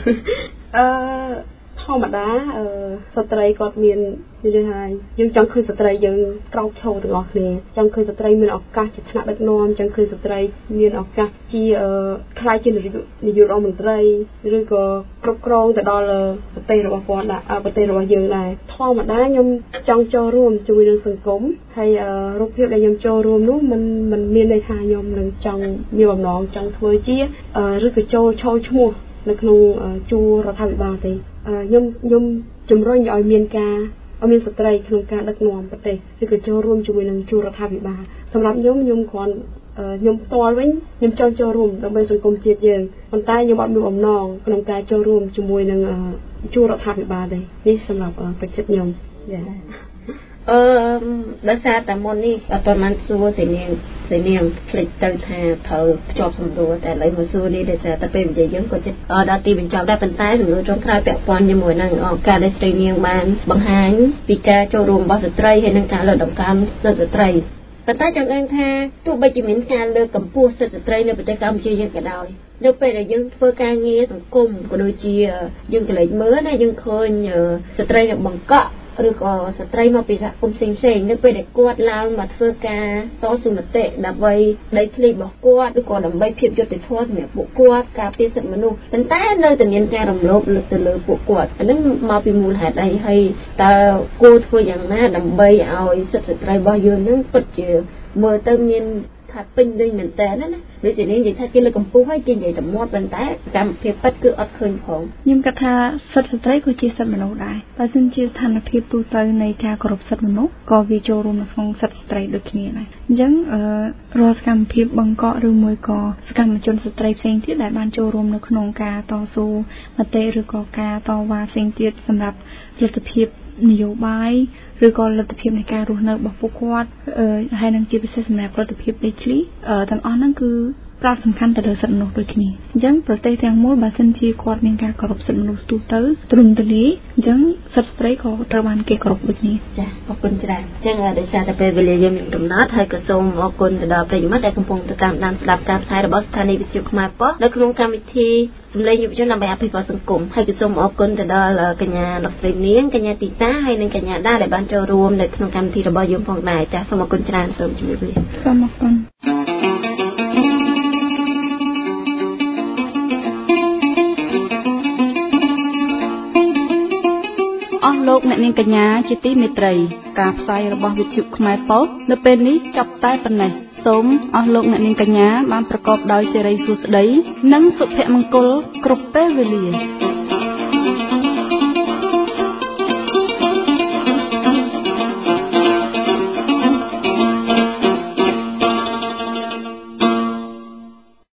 ធម្មតាស្ត្រីគាត់មាននិយាយថាយើងចង់ឃើញស្ត្រីយើងក្រោកឈរទាំងអស់គ្នាចង់ឃើញស្ត្រីមានឱកាសជាថ្នាក់ដឹកនាំចង់ឃើញស្ត្រីមានឱកាសជាខ្លាយជានាយករដ្ឋមន្ត្រីឬក៏គ្រប់គ្រងទៅដល់ប្រទេសរបស់គាត់ប្រទេសរបស់យើងដែរធម្មតាខ្ញុំចង់ចូលរួមជាមួយនឹងសង្គមហើយរូបភាពដែលខ្ញុំចូលរួមនោះมันមានន័យថាខ្ញុំនឹងចង់មានបំណងចង់ធ្វើជាឬក៏ចូលឈរឈ្មោះនៅក្នុងជួររដ្ឋាភិបាលទេខ្ញុំជំរុញឲ្យមានស្ត្រីក្នុងការដឹកនាំប្រទេសឬក៏ចូលរួមជាមួយនឹងជួររដ្ឋាភិបាលសម្រាប់ខ្ញុំគ្រាន់ខ្ញុំផ្ទាល់វិញខ្ញុំចង់ចូលរួមដើម្បីសង្គមជាតិយើងប៉ុន្តែខ្ញុំអត់មានបំណងក្នុងការចូលរួមជាមួយនឹងជួររដ្ឋាភិបាលទេនេះសម្រាប់ទឹកចិត្តខ្ញុំដោយសារតែមុននេះអត់បានសួរសេនាងភ្លេចទៅថាត្រូវភ្ជាប់សំណួរតែឥឡូវមកសួរនេះដោយសារតែពេលនិយាយយើងក៏ចិត្តដល់ទីបញ្ចប់ដែរប៉ុន្តែសំណួរចុងក្រោយពាក់ព័ន្ធជាមួយនឹងការដែលស្រីនាងបានបង្ហាញពីការចូលរួមរបស់ស្ត្រីហើយនិងការលើកតម្កើងសិទ្ធិស្ត្រីប៉ុន្តែចង់ដឹងថាទោះបីជាមានការលើកកម្ពស់សិទ្ធិស្ត្រីនៅប្រទេសកម្ពុជាយើងក៏ដោយនៅពេលដែលយើងធ្វើការងារសង្គមក៏ដូចជាយើងក៏លេចមើលណាយើងឃើញស្ត្រីនៅបង្កក់ឬក៏ស្ត្រីមកពីសហគមន៍ផ្សេងៗនៅពេលដែលគាត់ឡើងមកធ្វើការតស៊ូមតិដើម្បីដីធ្លីរបស់គាត់ឬក៏ដើម្បីភាពយុត្តិធម៌សម្រាប់ពួកគាត់ការពារសិទ្ធិមនុស្សប៉ុន្តែនៅតែមានការរំលោភទៅលើពួកគាត់អានឹងមកពីមូលហេតុអីហើយតើគួរធ្វើយ៉ាងណាដើម្បីឲ្យសិទ្ធិស្ត្រីរបស់យើងនឹងពិតជាមើលទៅមានថាពេញលេញមែនតើណាដូចជានេះនិយាយថាគេលើកកម្ពស់ហើយគេនិយាយតែមាត់ប៉ុន្តែកម្មវិធីពិតគឺអត់ឃើញផងខ្ញុំគិតថាសិទ្ធិស្ត្រីក៏ជាសិទ្ធិមនុស្សដែរបើមិនជាស្ថានភាពទូទៅនៃការគោរពសិទ្ធិមនុស្សក៏វាចូលរួមនៅក្នុងសិទ្ធិស្ត្រីដូចគ្នាដែរអញ្ចឹងរាល់សកម្មភាពបង្កក់ឬមួយក៏សកម្មជនស្ត្រីផ្សេងទៀតដែលបានចូលរួមនៅក្នុងការតស៊ូមតិឬក៏ការតវ៉ាផ្សេងទៀតសម្រាប់លទ្ធភាពនយោបាយឬក៏លទ្ធភាពនៃការរស់នៅរបស់ពួកគាត់ហើយនឹងជាពិសេសសម្រាប់លទ្ធភាពដីធ្លីទាំងអស់ហ្នឹងគឺផ្ដោតសំខាន់ទៅលើសិទ្ធិមនុស្សដូចគ្នាអញ្ចឹងប្រទេសទាំងមូលបើសិនជាគាត់មានការគោរពសិទ្ធិមនុស្សទូទៅទ្រង់ទ្រាយអញ្ចឹងសិទ្ធិស្ត្រីក៏ត្រូវបានគេគោរពដូចគ្នាចាអរគុណច្រើនអញ្ចឹងដោយសារតែពេលវេលាយើងមានកំណត់ហើយក៏សូមអរគុណទៅដល់ប្រិយមិត្តដែលកំពុងតាមដានស្ដាប់ការផ្សាយរបស់ស្ថានីយ៍វិទ្យុខ្មែរប៉ុស្តិ៍នៅក្នុងកម្មវិធីសម្លេងយុវជនដើម្បីអភិវឌ្ឍសង្គមហើយក៏សូមអរគុណទៅដល់កញ្ញាលោកស្រីនាងកញ្ញាទីតាហើយនិងកញ្ញាដាដែលបានចូលរួមនៅក្នុងកម្មវិធីរបស់យើងផងដែរចាសូមអរគុណច្រើនសូមជម្រាបលាសូមអរគុណអស់លោកអ្នកនាងកញ្ញាជាទីមេត្រីការផ្សាយរបស់វិទ្យុខ្មែរប៉ុស្តិ៍នៅពេលនេះចប់តែប៉ុណ្ណេះសូមអស់លោកអ្នកនាងកញ្ញាបានប្រកបដោយសិរីសួស្តីនិងសុភមង្គលគ្រប់ពេលវេលា